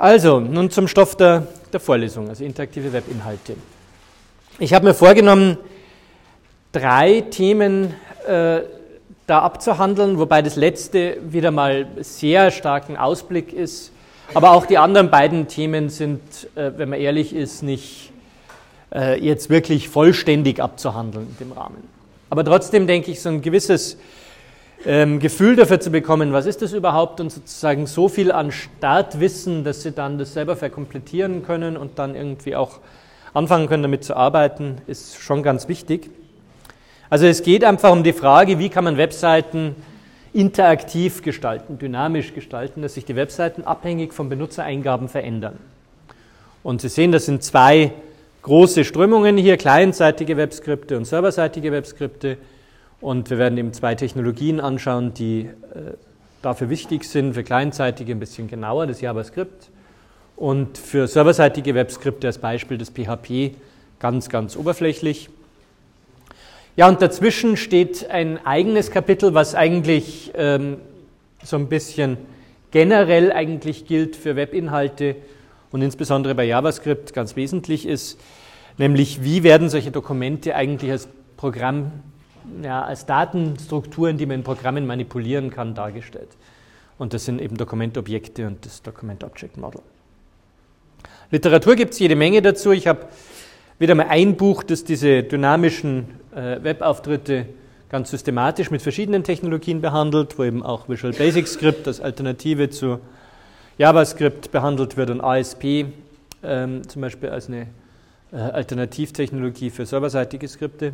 Also, nun zum Stoff der Vorlesung, also interaktive Webinhalte. Ich habe mir vorgenommen, 3 Themen da abzuhandeln, wobei das letzte wieder mal sehr starken Ausblick ist, aber auch die anderen beiden Themen sind, wenn man ehrlich ist, nicht jetzt wirklich vollständig abzuhandeln in dem Rahmen. Aber trotzdem denke ich, so ein gewisses Gefühl dafür zu bekommen, was ist das überhaupt und sozusagen so viel an Startwissen, dass Sie dann das selber verkomplettieren können und dann irgendwie auch anfangen können, damit zu arbeiten, ist schon ganz wichtig. Also es geht einfach um die Frage, wie kann man Webseiten interaktiv gestalten, dynamisch gestalten, dass sich die Webseiten abhängig von Benutzereingaben verändern. Und Sie sehen, das sind 2 große Strömungen hier, clientseitige Webskripte und serverseitige Webskripte. Und wir werden eben 2 Technologien anschauen, die dafür wichtig sind. Für clientseitige ein bisschen genauer, das JavaScript. Und für serverseitige Webskripte als Beispiel das PHP ganz, ganz oberflächlich. Ja, und dazwischen steht ein eigenes Kapitel, was eigentlich so ein bisschen generell eigentlich gilt für Webinhalte und insbesondere bei JavaScript ganz wesentlich ist, nämlich wie werden solche Dokumente eigentlich als Programm, als Datenstrukturen, die man in Programmen manipulieren kann, dargestellt. Und das sind eben Dokumentobjekte und das Document Object Model. Literatur gibt es jede Menge dazu. Ich habe wieder mal ein Buch, das diese dynamischen Webauftritte ganz systematisch mit verschiedenen Technologien behandelt, wo eben auch Visual Basic Script als Alternative zu JavaScript behandelt wird und ASP zum Beispiel als eine Alternativtechnologie für serverseitige Skripte.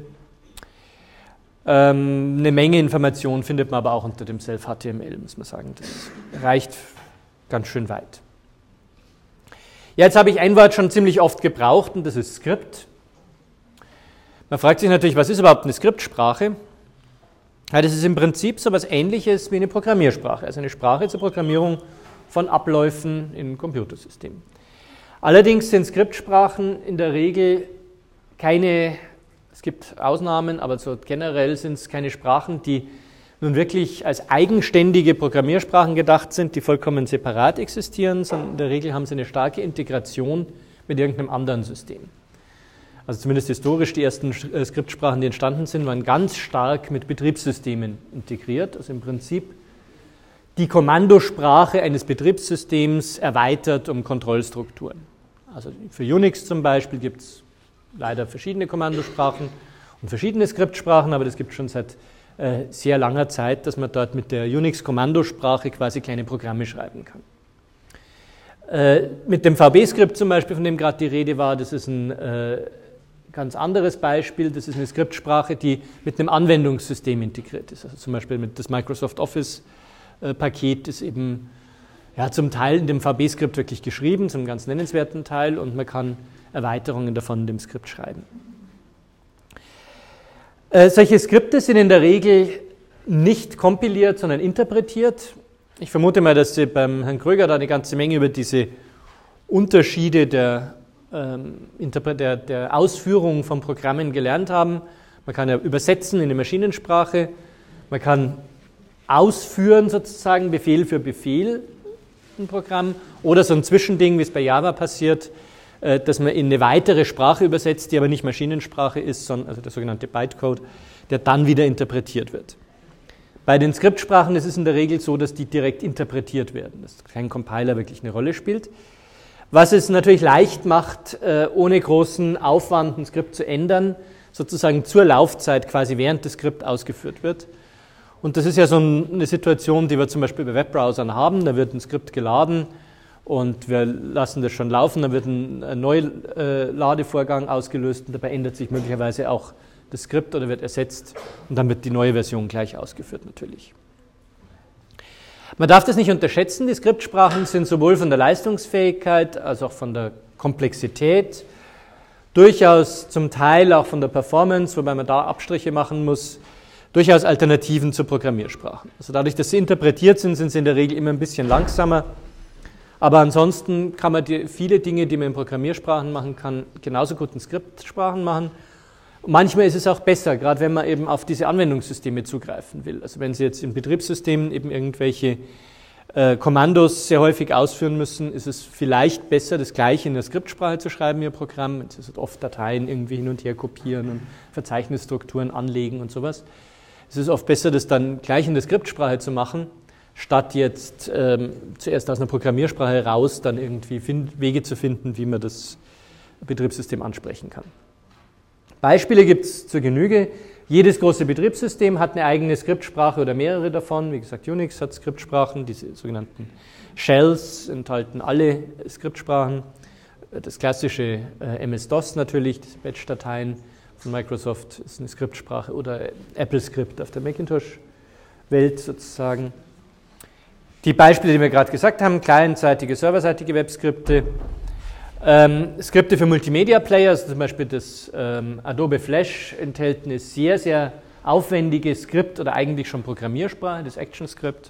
Eine Menge Informationen findet man aber auch unter dem Self-HTML, muss man sagen. Das reicht ganz schön weit. Ja, jetzt habe ich ein Wort schon ziemlich oft gebraucht und das ist Skript. Man fragt sich natürlich, was ist überhaupt eine Skriptsprache? Ja, das ist im Prinzip so etwas Ähnliches wie eine Programmiersprache, also eine Sprache zur Programmierung von Abläufen in Computersystemen. Allerdings sind Skriptsprachen in der Regel es gibt Ausnahmen, aber so generell sind es keine Sprachen, die nun wirklich als eigenständige Programmiersprachen gedacht sind, die vollkommen separat existieren, sondern in der Regel haben sie eine starke Integration mit irgendeinem anderen System. Also zumindest historisch, die ersten Skriptsprachen, die entstanden sind, waren ganz stark mit Betriebssystemen integriert, also im Prinzip die Kommandosprache eines Betriebssystems erweitert um Kontrollstrukturen. Also für Unix zum Beispiel gibt es leider verschiedene Kommandosprachen und verschiedene Skriptsprachen, aber das gibt es schon seit sehr langer Zeit, dass man dort mit der Unix-Kommandosprache quasi kleine Programme schreiben kann. Mit dem VB-Skript zum Beispiel, von dem gerade die Rede war, das ist ein ganz anderes Beispiel. Das ist eine Skriptsprache, die mit einem Anwendungssystem integriert ist. Also zum Beispiel mit das Microsoft Office-Paket ist eben zum Teil in dem VB-Skript wirklich geschrieben, zum ganz nennenswerten Teil, und man kann Erweiterungen davon in dem Skript schreiben. Solche Skripte sind in der Regel nicht kompiliert, sondern interpretiert. Ich vermute mal, dass Sie beim Herrn Kröger da eine ganze Menge über diese Unterschiede der Ausführung von Programmen gelernt haben. Man kann ja übersetzen in eine Maschinensprache, man kann ausführen sozusagen Befehl für Befehl ein Programm oder so ein Zwischending, wie es bei Java passiert, dass man in eine weitere Sprache übersetzt, die aber nicht Maschinensprache ist, sondern also der sogenannte Bytecode, der dann wieder interpretiert wird. Bei den Skriptsprachen ist es in der Regel so, dass die direkt interpretiert werden, dass kein Compiler wirklich eine Rolle spielt. Was es natürlich leicht macht, ohne großen Aufwand ein Skript zu ändern, sozusagen zur Laufzeit quasi während das Skript ausgeführt wird. Und das ist ja so eine Situation, die wir zum Beispiel bei Webbrowsern haben. Da wird ein Skript geladen und wir lassen das schon laufen, dann wird ein Neuladevorgang ausgelöst und dabei ändert sich möglicherweise auch das Skript oder wird ersetzt und dann wird die neue Version gleich ausgeführt natürlich. Man darf das nicht unterschätzen, die Skriptsprachen sind sowohl von der Leistungsfähigkeit als auch von der Komplexität, durchaus zum Teil auch von der Performance, wobei man da Abstriche machen muss, durchaus Alternativen zu Programmiersprachen. Also dadurch, dass sie interpretiert sind, sind sie in der Regel immer ein bisschen langsamer. Aber ansonsten kann man viele Dinge, die man in Programmiersprachen machen kann, genauso gut in Skriptsprachen machen. Und manchmal ist es auch besser, gerade wenn man eben auf diese Anwendungssysteme zugreifen will. Also wenn Sie jetzt in Betriebssystemen eben irgendwelche Kommandos sehr häufig ausführen müssen, ist es vielleicht besser, das Gleiche in der Skriptsprache zu schreiben, Ihr Programm. Es ist oft Dateien irgendwie hin und her kopieren und Verzeichnisstrukturen anlegen und sowas. Es ist oft besser, das dann gleich in der Skriptsprache zu machen, statt jetzt zuerst aus einer Programmiersprache raus dann irgendwie Wege zu finden, wie man das Betriebssystem ansprechen kann. Beispiele gibt es zur Genüge. Jedes große Betriebssystem hat eine eigene Skriptsprache oder mehrere davon. Wie gesagt, Unix hat Skriptsprachen, diese sogenannten Shells enthalten alle Skriptsprachen. Das klassische MS-DOS natürlich, diese Batch-Dateien von Microsoft ist eine Skriptsprache oder AppleScript auf der Macintosh-Welt sozusagen. Die Beispiele, die wir gerade gesagt haben, clientseitige, serverseitige Webskripte, Skripte für Multimedia-Player, also zum Beispiel das Adobe Flash enthält eine sehr, sehr aufwendige Skript- oder eigentlich schon Programmiersprache, das ActionScript.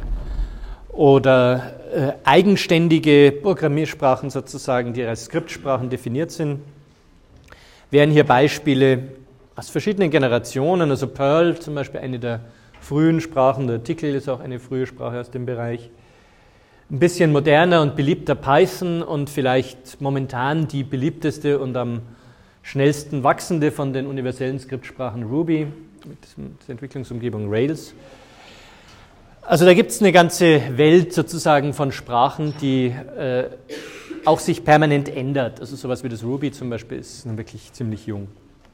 Oder eigenständige Programmiersprachen sozusagen, die als Skriptsprachen definiert sind. Wären hier Beispiele aus verschiedenen Generationen, also Perl zum Beispiel eine der frühen Sprachen, der Tcl ist auch eine frühe Sprache aus dem Bereich. Ein bisschen moderner und beliebter Python und vielleicht momentan die beliebteste und am schnellsten wachsende von den universellen Skriptsprachen Ruby mit der Entwicklungsumgebung Rails. Also da gibt es eine ganze Welt sozusagen von Sprachen, die auch sich permanent ändert. Also sowas wie das Ruby zum Beispiel ist wirklich ziemlich jung.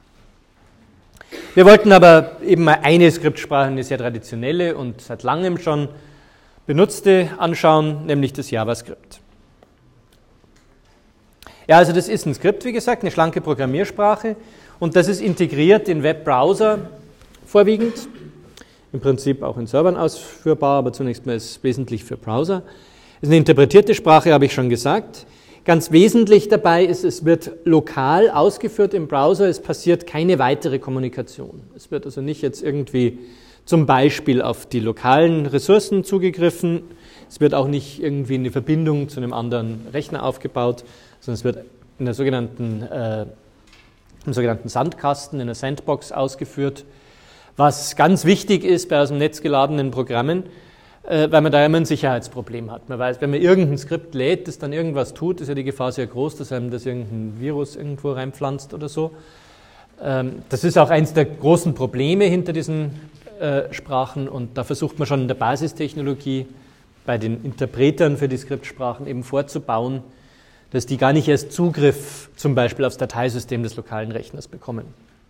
Wir wollten aber eben mal eine Skriptsprache, eine sehr traditionelle und seit langem schon benutzte anschauen, nämlich das JavaScript. Ja, also das ist ein Skript, wie gesagt, eine schlanke Programmiersprache und das ist integriert in Webbrowser vorwiegend, im Prinzip auch in Servern ausführbar, aber zunächst mal ist es wesentlich für Browser. Es ist eine interpretierte Sprache, habe ich schon gesagt. Ganz wesentlich dabei ist, es wird lokal ausgeführt im Browser, es passiert keine weitere Kommunikation. Es wird also nicht jetzt irgendwie zum Beispiel auf die lokalen Ressourcen zugegriffen. Es wird auch nicht irgendwie eine Verbindung zu einem anderen Rechner aufgebaut, sondern es wird in der im sogenannten Sandkasten, in der Sandbox ausgeführt, was ganz wichtig ist bei aus dem Netz geladenen Programmen, weil man da immer ein Sicherheitsproblem hat. Man weiß, wenn man irgendein Skript lädt, das dann irgendwas tut, ist ja die Gefahr sehr groß, dass einem das irgendein Virus irgendwo reinpflanzt oder so. Das ist auch eines der großen Probleme hinter diesen Sprachen und da versucht man schon in der Basistechnologie bei den Interpretern für die Skriptsprachen eben vorzubauen, dass die gar nicht erst Zugriff zum Beispiel aufs Dateisystem des lokalen Rechners bekommen.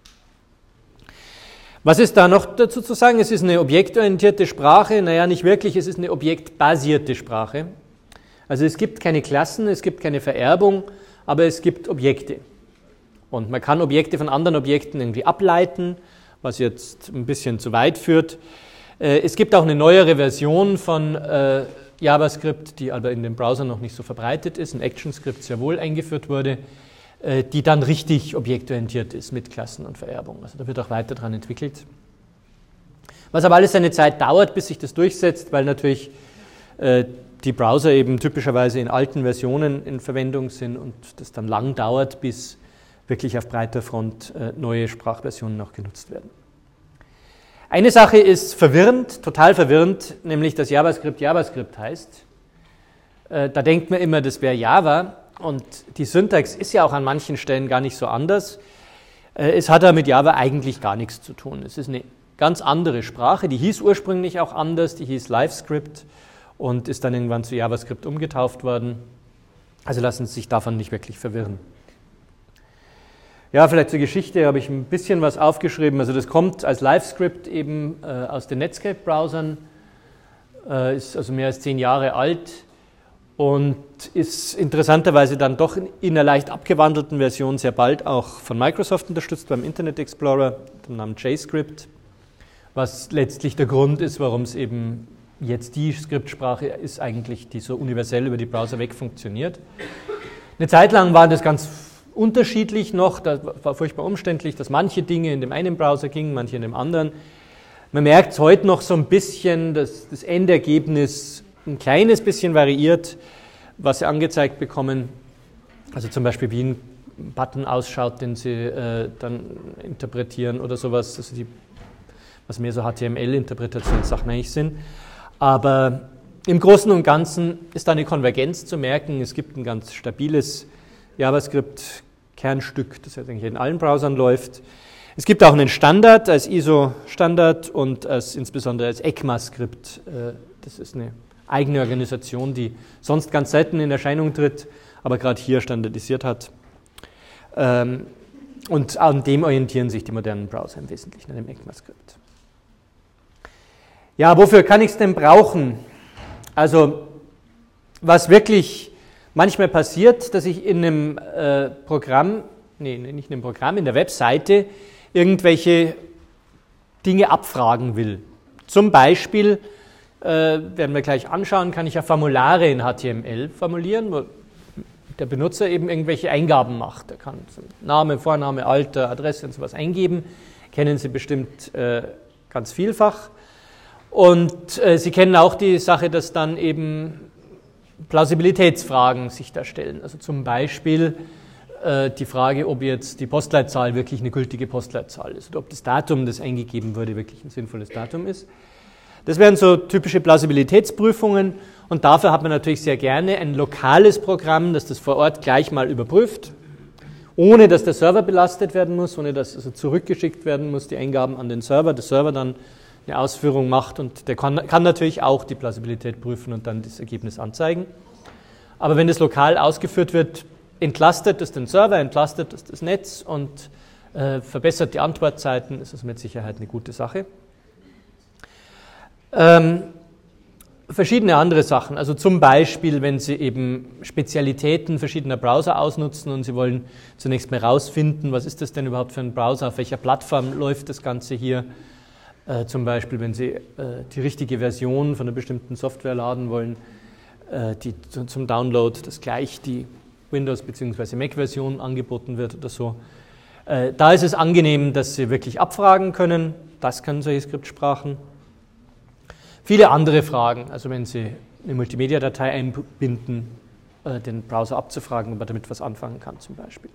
Was ist da noch dazu zu sagen? Es ist eine objektorientierte Sprache, naja, nicht wirklich, es ist eine objektbasierte Sprache. Also es gibt keine Klassen, es gibt keine Vererbung, aber es gibt Objekte. Und man kann Objekte von anderen Objekten irgendwie ableiten, was jetzt ein bisschen zu weit führt. Es gibt auch eine neuere Version von JavaScript, die aber in den Browsern noch nicht so verbreitet ist, ein ActionScript sehr wohl eingeführt wurde, die dann richtig objektorientiert ist mit Klassen und Vererbung. Also da wird auch weiter dran entwickelt. Was aber alles seine Zeit dauert, bis sich das durchsetzt, weil natürlich die Browser eben typischerweise in alten Versionen in Verwendung sind und das dann lang dauert, bis wirklich auf breiter Front neue Sprachversionen auch genutzt werden. Eine Sache ist verwirrend, total verwirrend, nämlich dass JavaScript JavaScript heißt. Da denkt man immer, das wäre Java und die Syntax ist ja auch an manchen Stellen gar nicht so anders. Es hat aber mit Java eigentlich gar nichts zu tun. Es ist eine ganz andere Sprache, die hieß ursprünglich auch anders, die hieß LiveScript und ist dann irgendwann zu JavaScript umgetauft worden. Also lassen Sie sich davon nicht wirklich verwirren. Ja, vielleicht zur Geschichte habe ich ein bisschen was aufgeschrieben. Also das kommt als LiveScript eben aus den Netscape-Browsern, ist also mehr als 10 Jahre alt und ist interessanterweise dann doch in einer leicht abgewandelten Version sehr bald auch von Microsoft unterstützt beim Internet Explorer, dem Namen JScript, was letztlich der Grund ist, warum es eben jetzt die Skriptsprache ist eigentlich, die so universell über die Browser weg funktioniert. Eine Zeit lang war das ganz unterschiedlich noch, das war furchtbar umständlich, dass manche Dinge in dem einen Browser gingen, manche in dem anderen. Man merkt es heute noch so ein bisschen, dass das Endergebnis ein kleines bisschen variiert, was Sie angezeigt bekommen. Also zum Beispiel wie ein Button ausschaut, den Sie dann interpretieren oder sowas, also was mehr so HTML-Interpretationssachen eigentlich sind. Aber Im Großen und Ganzen ist da eine Konvergenz zu merken. Es gibt ein ganz stabiles JavaScript-Kernstück, das jetzt eigentlich in allen Browsern läuft. Es gibt auch einen Standard als ISO-Standard und insbesondere als ECMAScript. Das ist eine eigene Organisation, die sonst ganz selten in Erscheinung tritt, aber gerade hier standardisiert hat. Und an dem orientieren sich die modernen Browser im Wesentlichen, an dem ECMAScript. Ja, wofür kann ich es denn brauchen? Also, was wirklich manchmal passiert, dass ich in einem nicht in einem Programm, in der Webseite irgendwelche Dinge abfragen will. Zum Beispiel, werden wir gleich anschauen, kann ich ja Formulare in HTML formulieren, wo der Benutzer eben irgendwelche Eingaben macht. Er kann Name, Vorname, Alter, Adresse und sowas eingeben. Kennen Sie bestimmt ganz vielfach. Und Sie kennen auch die Sache, dass dann eben Plausibilitätsfragen sich da stellen. Also zum Beispiel die Frage, ob jetzt die Postleitzahl wirklich eine gültige Postleitzahl ist oder ob das Datum, das eingegeben wurde, wirklich ein sinnvolles Datum ist. Das wären so typische Plausibilitätsprüfungen und dafür hat man natürlich sehr gerne ein lokales Programm, das das vor Ort gleich mal überprüft, ohne dass der Server belastet werden muss, ohne dass also zurückgeschickt werden muss, die Eingaben an den Server, der Server dann eine Ausführung macht und der kann natürlich auch die Plausibilität prüfen und dann das Ergebnis anzeigen. Aber wenn das lokal ausgeführt wird, entlastet es den Server, entlastet es das Netz und verbessert die Antwortzeiten, ist das mit Sicherheit eine gute Sache. Verschiedene andere Sachen, also zum Beispiel, wenn Sie eben Spezialitäten verschiedener Browser ausnutzen und Sie wollen zunächst mal rausfinden, was ist das denn überhaupt für ein Browser, auf welcher Plattform läuft das Ganze hier. Zum Beispiel, wenn Sie die richtige Version von einer bestimmten Software laden wollen, die zum Download, dass gleich die Windows- bzw. Mac-Version angeboten wird oder so. Da ist es angenehm, dass Sie wirklich abfragen können. Das können solche Skriptsprachen. Viele andere Fragen, also wenn Sie eine Multimedia-Datei einbinden, den Browser abzufragen, ob er damit was anfangen kann zum Beispiel.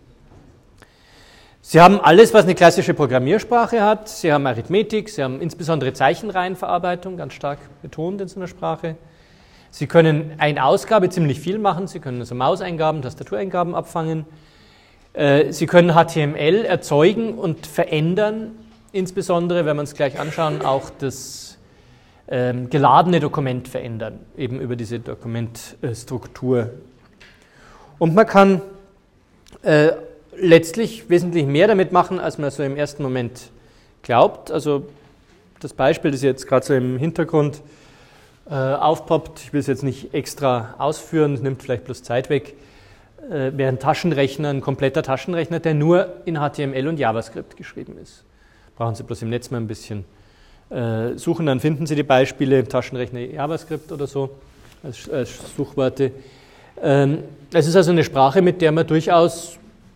Sie haben alles, was eine klassische Programmiersprache hat. Sie haben Arithmetik, Sie haben insbesondere Zeichenreihenverarbeitung, ganz stark betont in so einer Sprache. Sie können Ein-Ausgabe ziemlich viel machen. Sie können also Mauseingaben, Tastatureingaben abfangen. Sie können HTML erzeugen und verändern, insbesondere, wenn wir uns gleich anschauen, auch das geladene Dokument verändern, eben über diese Dokumentstruktur. Und man kann letztlich wesentlich mehr damit machen, als man so im ersten Moment glaubt. Also das Beispiel, das jetzt gerade so im Hintergrund aufpoppt, ich will es jetzt nicht extra ausführen, es nimmt vielleicht bloß Zeit weg, wäre ein Taschenrechner, ein kompletter Taschenrechner, der nur in HTML und JavaScript geschrieben ist. Brauchen Sie bloß im Netz mal ein bisschen suchen, dann finden Sie die Beispiele, Taschenrechner JavaScript oder so, als Suchworte. Es ist also eine Sprache, mit der man durchaus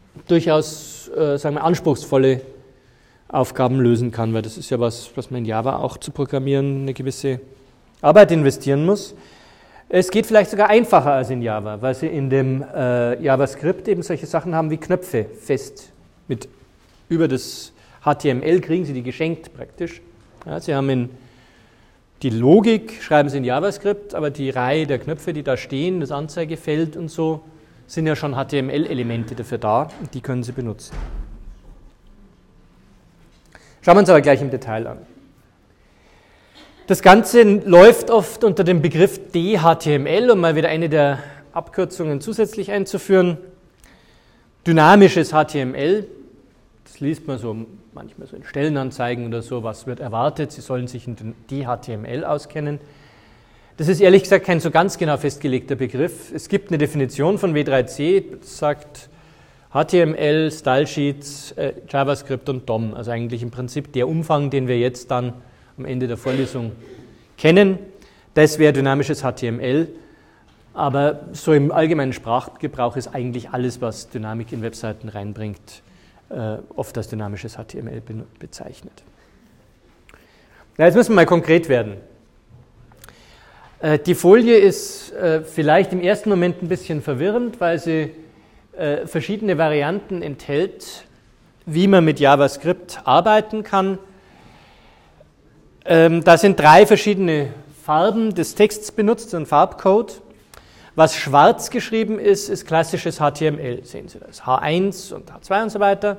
sagen wir, anspruchsvolle Aufgaben lösen kann, weil das ist ja was man in Java auch zu programmieren eine gewisse Arbeit investieren muss. Es geht vielleicht sogar einfacher als in Java, weil Sie in dem JavaScript eben solche Sachen haben wie Knöpfe fest. Über das HTML kriegen Sie die geschenkt praktisch. Ja, Sie haben die Logik, schreiben Sie in JavaScript, aber die Reihe der Knöpfe, die da stehen, das Anzeigefeld und so, sind ja schon HTML-Elemente dafür da und die können Sie benutzen. Schauen wir uns aber gleich im Detail an. Das Ganze läuft oft unter dem Begriff DHTML, um mal wieder eine der Abkürzungen zusätzlich einzuführen. Dynamisches HTML, das liest man so manchmal so in Stellenanzeigen oder so, was wird erwartet, Sie sollen sich in DHTML auskennen. Das ist ehrlich gesagt kein so ganz genau festgelegter Begriff. Es gibt eine Definition von W3C, das sagt HTML, Stylesheets, JavaScript und DOM, also eigentlich im Prinzip der Umfang, den wir jetzt dann am Ende der Vorlesung kennen. Das wäre dynamisches HTML, aber so im allgemeinen Sprachgebrauch ist eigentlich alles, was Dynamik in Webseiten reinbringt, oft als dynamisches HTML bezeichnet. Ja, jetzt müssen wir mal konkret werden. Die Folie ist vielleicht im ersten Moment ein bisschen verwirrend, weil sie verschiedene Varianten enthält, wie man mit JavaScript arbeiten kann. Da sind 3 verschiedene Farben des Texts benutzt, so ein Farbcode. Was schwarz geschrieben ist, ist klassisches HTML, sehen Sie das, H1 und H2 und so weiter.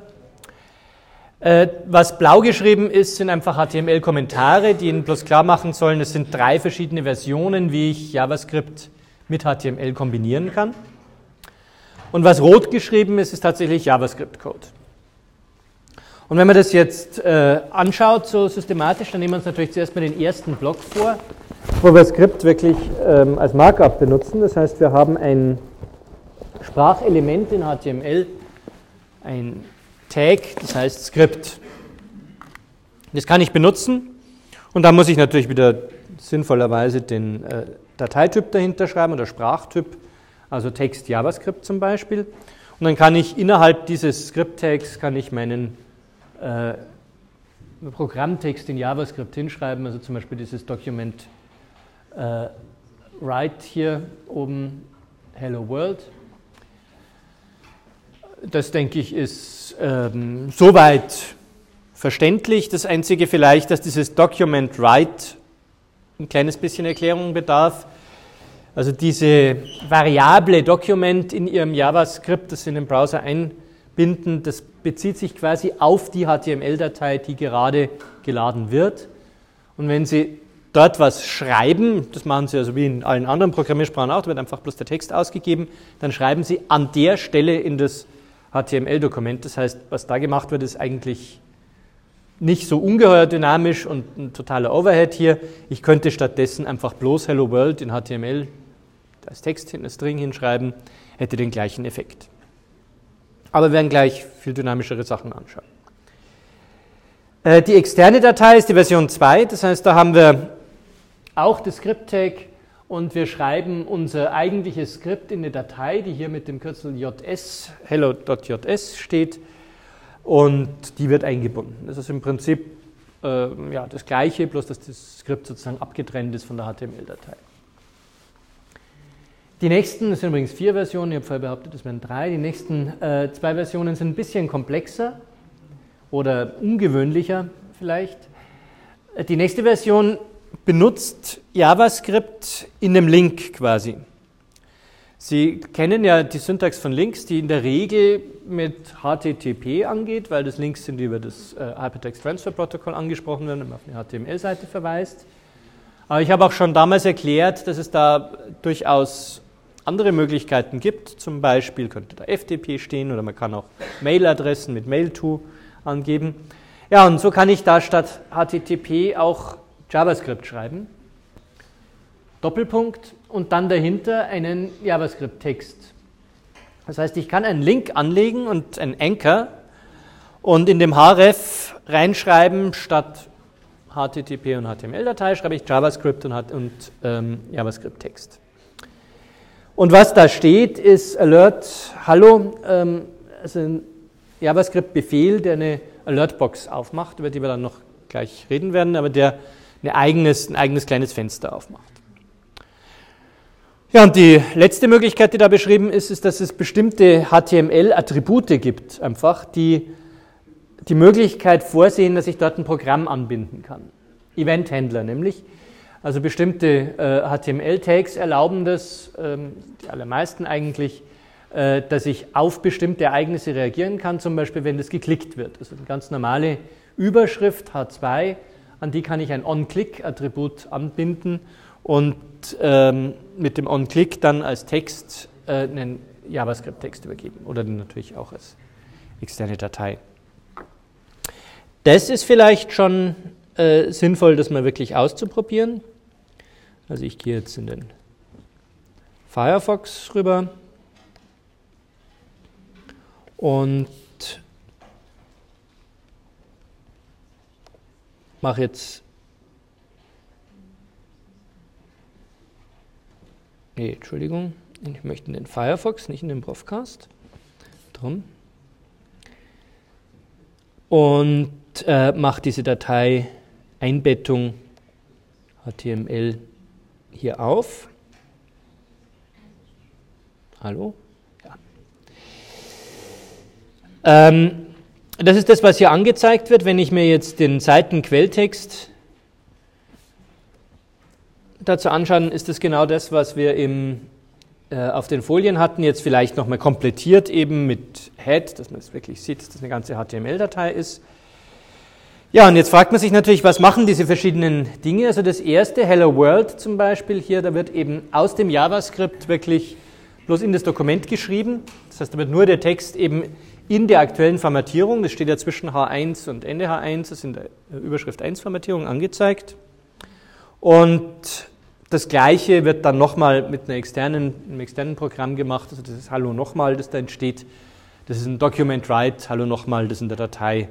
Was blau geschrieben ist, sind einfach HTML-Kommentare, die Ihnen bloß klar machen sollen, es sind 3 verschiedene Versionen, wie ich JavaScript mit HTML kombinieren kann. Und was rot geschrieben ist, ist tatsächlich JavaScript-Code. Und wenn man das jetzt anschaut, so systematisch, dann nehmen wir uns natürlich zuerst mal den ersten Block vor, wo wir Skript wirklich als Markup benutzen. Das heißt, wir haben ein Sprachelement in HTML, ein Tag, das heißt Skript. Das kann ich benutzen und da muss ich natürlich wieder sinnvollerweise den Dateityp dahinter schreiben oder Sprachtyp, also Text JavaScript zum Beispiel. Und dann kann ich innerhalb dieses Script-Tags meinen Programmtext in JavaScript hinschreiben, also zum Beispiel dieses Document write hier oben, Hello World. Das, denke ich, ist soweit verständlich. Das Einzige vielleicht, dass dieses Document write ein kleines bisschen Erklärung bedarf. Also diese Variable Document in Ihrem JavaScript, das Sie in den Browser einbinden, das bezieht sich quasi auf die HTML-Datei, die gerade geladen wird. Und wenn Sie dort was schreiben, das machen Sie also wie in allen anderen Programmiersprachen auch, da wird einfach bloß der Text ausgegeben, dann schreiben Sie an der Stelle in das HTML-Dokument. Das heißt, was da gemacht wird, ist eigentlich nicht so ungeheuer dynamisch und ein totaler Overhead hier. Ich könnte stattdessen einfach bloß Hello World in HTML als Text hinten, String hinschreiben, hätte den gleichen Effekt. Aber wir werden gleich viel dynamischere Sachen anschauen. Die externe Datei ist die Version 2, das heißt, da haben wir auch das Script-Tag und wir schreiben unser eigentliches Skript in eine Datei, die hier mit dem Kürzel JS, hello.js steht, und die wird eingebunden. Das ist im Prinzip das Gleiche, bloß dass das Skript sozusagen abgetrennt ist von der HTML-Datei. Die nächsten, das sind übrigens 4 Versionen, ich habe vorher behauptet, das wären 3, die nächsten 2 Versionen sind ein bisschen komplexer oder ungewöhnlicher vielleicht. Die nächste Version benutzt JavaScript in einem Link quasi. Sie kennen ja die Syntax von Links, die in der Regel mit HTTP angeht, weil das Links sind, die über das Hypertext Transfer Protocol angesprochen werden und auf eine HTML-Seite verweist. Aber ich habe auch schon damals erklärt, dass es da durchaus andere Möglichkeiten gibt. Zum Beispiel könnte da FTP stehen oder man kann auch Mailadressen mit Mail-to angeben. Ja, und so kann ich da statt HTTP auch JavaScript schreiben. Doppelpunkt und dann dahinter einen JavaScript-Text. Das heißt, ich kann einen Link anlegen und einen Anchor und in dem href reinschreiben, statt HTTP und HTML-Datei schreibe ich JavaScript und JavaScript-Text. Und was da steht, ist Alert, Hallo, also ein JavaScript-Befehl, der eine Alertbox aufmacht, über die wir dann noch gleich reden werden, aber der ein eigenes kleines Fenster aufmacht. Ja, und die letzte Möglichkeit, die da beschrieben ist, ist, dass es bestimmte HTML-Attribute gibt, einfach, die die Möglichkeit vorsehen, dass ich dort ein Programm anbinden kann. Event-Handler nämlich. Also bestimmte HTML-Tags erlauben das, die allermeisten eigentlich, dass ich auf bestimmte Ereignisse reagieren kann, zum Beispiel, wenn das geklickt wird. Also eine ganz normale Überschrift H2, an die kann ich ein On-Click-Attribut anbinden und mit dem On-Click dann als Text einen JavaScript-Text übergeben oder dann natürlich auch als externe Datei. Das ist vielleicht schon sinnvoll, das mal wirklich auszuprobieren. Also ich gehe jetzt in den Firefox rüber und mache jetzt Entschuldigung, ich möchte in den Firefox, nicht in den Profcast. Drum. Und mache diese Datei Einbettung HTML hier auf. Hallo? Ja. Das ist das, was hier angezeigt wird, wenn ich mir jetzt den Seitenquelltext dazu anschauen, ist es genau das, was wir auf den Folien hatten, jetzt vielleicht nochmal komplettiert eben mit Head, dass man es wirklich sieht, dass das eine ganze HTML-Datei ist. Ja, und jetzt fragt man sich natürlich, was machen diese verschiedenen Dinge? Also das erste, Hello World zum Beispiel hier, da wird eben aus dem JavaScript wirklich bloß in das Dokument geschrieben. Das heißt, da wird nur der Text eben in der aktuellen Formatierung, das steht ja zwischen H1 und Ende H1, das ist in der Überschrift 1 Formatierung angezeigt. Und das Gleiche wird dann nochmal mit einem externen Programm gemacht, also das ist Hallo nochmal, das da entsteht. Das ist ein Document Write, Hallo nochmal, das in der Datei,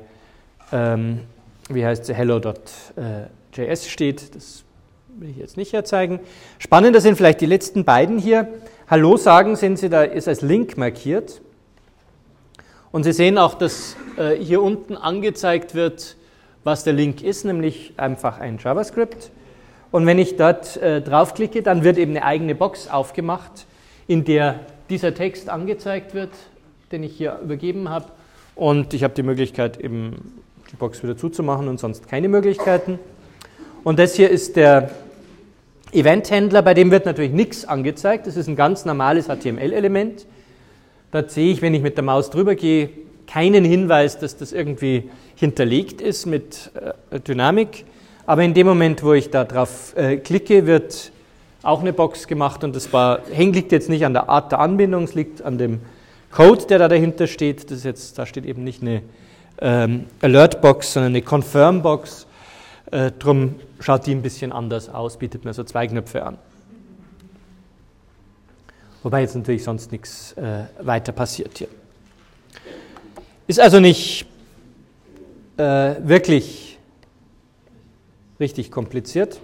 hello.js steht. Das will ich jetzt nicht herzeigen. Spannender sind vielleicht die letzten beiden hier. Hallo sagen, sehen Sie, da ist als Link markiert. Und Sie sehen auch, dass hier unten angezeigt wird, was der Link ist, nämlich einfach ein JavaScript. Und wenn ich dort draufklicke, dann wird eben eine eigene Box aufgemacht, in der dieser Text angezeigt wird, den ich hier übergeben habe. Und ich habe die Möglichkeit, eben die Box wieder zuzumachen und sonst keine Möglichkeiten. Und das hier ist der Event-Händler, bei dem wird natürlich nichts angezeigt. Das ist ein ganz normales HTML-Element. Da sehe ich, wenn ich mit der Maus drüber gehe, keinen Hinweis, dass das irgendwie hinterlegt ist mit Dynamik. Aber in dem Moment, wo ich da drauf klicke, wird auch eine Box gemacht und das liegt jetzt nicht an der Art der Anbindung, es liegt an dem Code, der da dahinter steht. Da steht eben nicht eine Alert-Box, sondern eine Confirm-Box. Drum schaut die ein bisschen anders aus, bietet mir so zwei Knöpfe an. Wobei jetzt natürlich sonst nichts weiter passiert hier. Ist also nicht wirklich richtig kompliziert.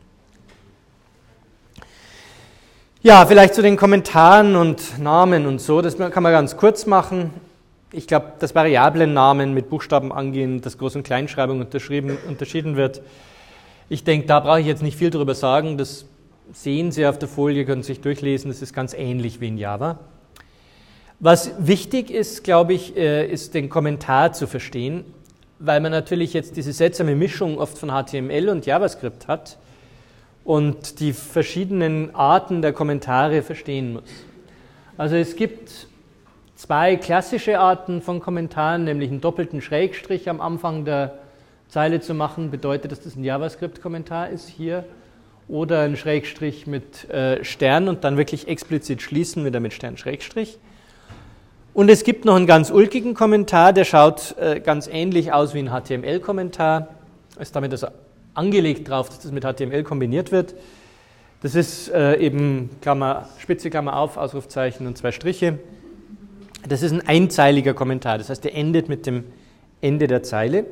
Ja, vielleicht zu den Kommentaren und Namen und so, das kann man ganz kurz machen. Ich glaube, dass Variablennamen mit Buchstaben angehen, dass Groß- und Kleinschreibung unterschieden wird. Ich denke, da brauche ich jetzt nicht viel darüber sagen. Das sehen Sie auf der Folie, können Sie sich durchlesen. Das ist ganz ähnlich wie in Java. Was wichtig ist, glaube ich, ist den Kommentar zu verstehen, weil man natürlich jetzt diese seltsame Mischung oft von HTML und JavaScript hat und die verschiedenen Arten der Kommentare verstehen muss. Also es gibt zwei klassische Arten von Kommentaren, nämlich einen doppelten Schrägstrich am Anfang der Zeile zu machen, bedeutet, dass das ein JavaScript-Kommentar ist hier, oder ein Schrägstrich mit Stern und dann wirklich explizit schließen, wieder mit Stern-Schrägstrich. Und es gibt noch einen ganz ulkigen Kommentar, der schaut ganz ähnlich aus wie ein HTML-Kommentar, ist damit also angelegt drauf, dass das mit HTML kombiniert wird. Das ist eben Spitze Klammer auf, Ausrufzeichen und zwei Striche. Das ist ein einzeiliger Kommentar, das heißt, der endet mit dem Ende der Zeile.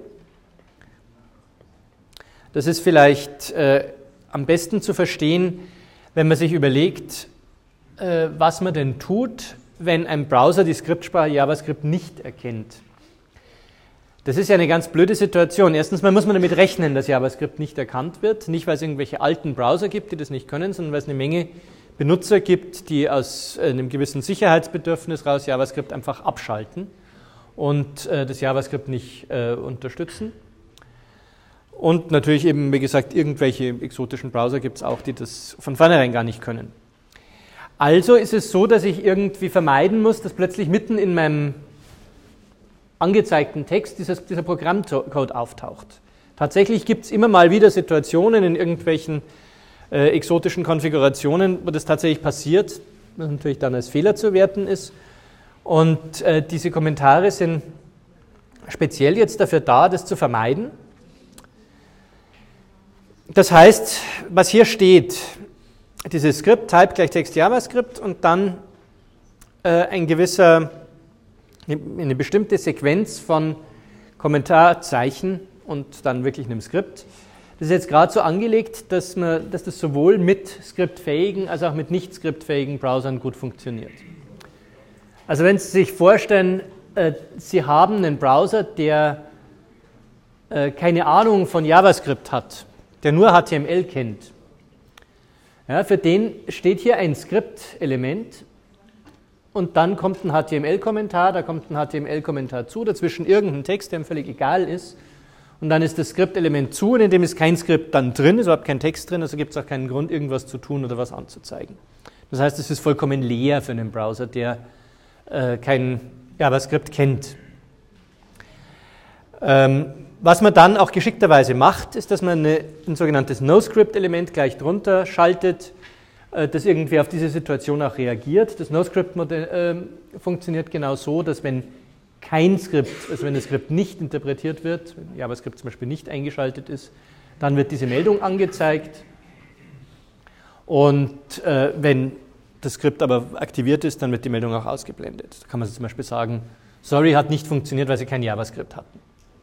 Das ist vielleicht am besten zu verstehen, wenn man sich überlegt, was man denn tut, wenn ein Browser die Skriptsprache JavaScript nicht erkennt. Das ist ja eine ganz blöde Situation. Erstens mal muss man damit rechnen, dass JavaScript nicht erkannt wird. Nicht, weil es irgendwelche alten Browser gibt, die das nicht können, sondern weil es eine Menge Benutzer gibt, die aus einem gewissen Sicherheitsbedürfnis raus JavaScript einfach abschalten und das JavaScript nicht unterstützen. Und natürlich eben, wie gesagt, irgendwelche exotischen Browser gibt es auch, die das von vornherein gar nicht können. Also ist es so, dass ich irgendwie vermeiden muss, dass plötzlich mitten in meinem angezeigten Text dieser Programmcode auftaucht. Tatsächlich gibt es immer mal wieder Situationen in irgendwelchen exotischen Konfigurationen, wo das tatsächlich passiert, was natürlich dann als Fehler zu werten ist. Und diese Kommentare sind speziell jetzt dafür da, das zu vermeiden. Das heißt, was hier steht, dieses Skript, Type gleich Text JavaScript und dann eine bestimmte Sequenz von Kommentarzeichen und dann wirklich einem Skript. Das ist jetzt gerade so angelegt, dass das sowohl mit skriptfähigen als auch mit nicht skriptfähigen Browsern gut funktioniert. Also wenn Sie sich vorstellen, Sie haben einen Browser, der keine Ahnung von JavaScript hat, der nur HTML kennt. Ja, für den steht hier ein Skriptelement und dann kommt ein HTML-Kommentar, da kommt ein HTML-Kommentar zu, dazwischen irgendein Text, der ihm völlig egal ist. und dann ist das Skriptelement zu und in dem ist kein Skript dann drin, ist überhaupt kein Text drin, also gibt es auch keinen Grund, irgendwas zu tun oder was anzuzeigen. Das heißt, es ist vollkommen leer für einen Browser, der kein JavaScript kennt. Was man dann auch geschickterweise macht, ist, dass man ein sogenanntes NoScript-Element gleich drunter schaltet, das irgendwie auf diese Situation auch reagiert. Das NoScript-Modell funktioniert genau so, dass wenn kein Skript, also wenn das Skript nicht interpretiert wird, wenn JavaScript zum Beispiel nicht eingeschaltet ist, dann wird diese Meldung angezeigt. Und wenn das Skript aber aktiviert ist, dann wird die Meldung auch ausgeblendet. Da kann man zum Beispiel sagen, sorry, hat nicht funktioniert, weil Sie kein JavaScript hatten.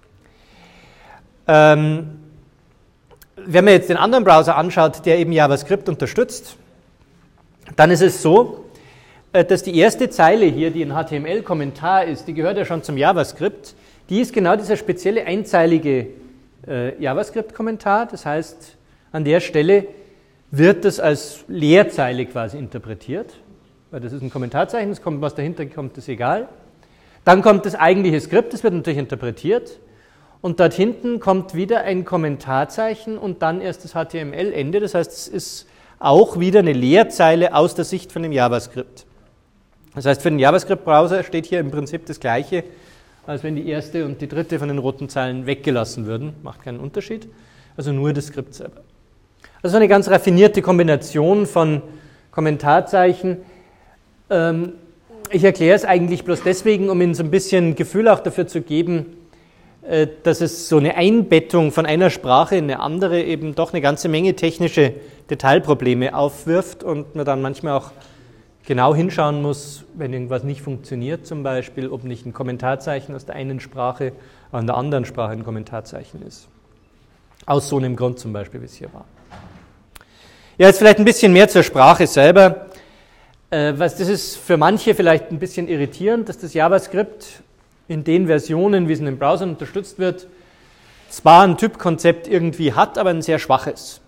Wenn man jetzt den anderen Browser anschaut, der eben JavaScript unterstützt, dann ist es so, dass die erste Zeile hier, die ein HTML-Kommentar ist, die gehört ja schon zum JavaScript, die ist genau dieser spezielle einzeilige JavaScript-Kommentar. Das heißt, an der Stelle wird das als Leerzeile quasi interpretiert, weil das ist ein Kommentarzeichen, was dahinter kommt, ist egal. Dann kommt das eigentliche Skript, das wird natürlich interpretiert. Und dort hinten kommt wieder ein Kommentarzeichen und dann erst das HTML-Ende. Das heißt, es ist auch wieder eine Leerzeile aus der Sicht von dem JavaScript. Das heißt, für den JavaScript-Browser steht hier im Prinzip das Gleiche, als wenn die erste und die dritte von den roten Zeilen weggelassen würden. Macht keinen Unterschied. Also nur das Skript selber. Also eine ganz raffinierte Kombination von Kommentarzeichen. Ich erkläre es eigentlich bloß deswegen, um Ihnen so ein bisschen Gefühl auch dafür zu geben, dass es so eine Einbettung von einer Sprache in eine andere eben doch eine ganze Menge technische Detailprobleme aufwirft und man dann manchmal auch genau hinschauen muss, wenn irgendwas nicht funktioniert zum Beispiel, ob nicht ein Kommentarzeichen aus der einen Sprache an der anderen Sprache ein Kommentarzeichen ist. Aus so einem Grund zum Beispiel, wie es hier war. Ja, jetzt vielleicht ein bisschen mehr zur Sprache selber. Das ist für manche vielleicht ein bisschen irritierend, dass das JavaScript in den Versionen, wie es in den Browsern unterstützt wird, zwar ein Typkonzept irgendwie hat, aber ein sehr schwaches.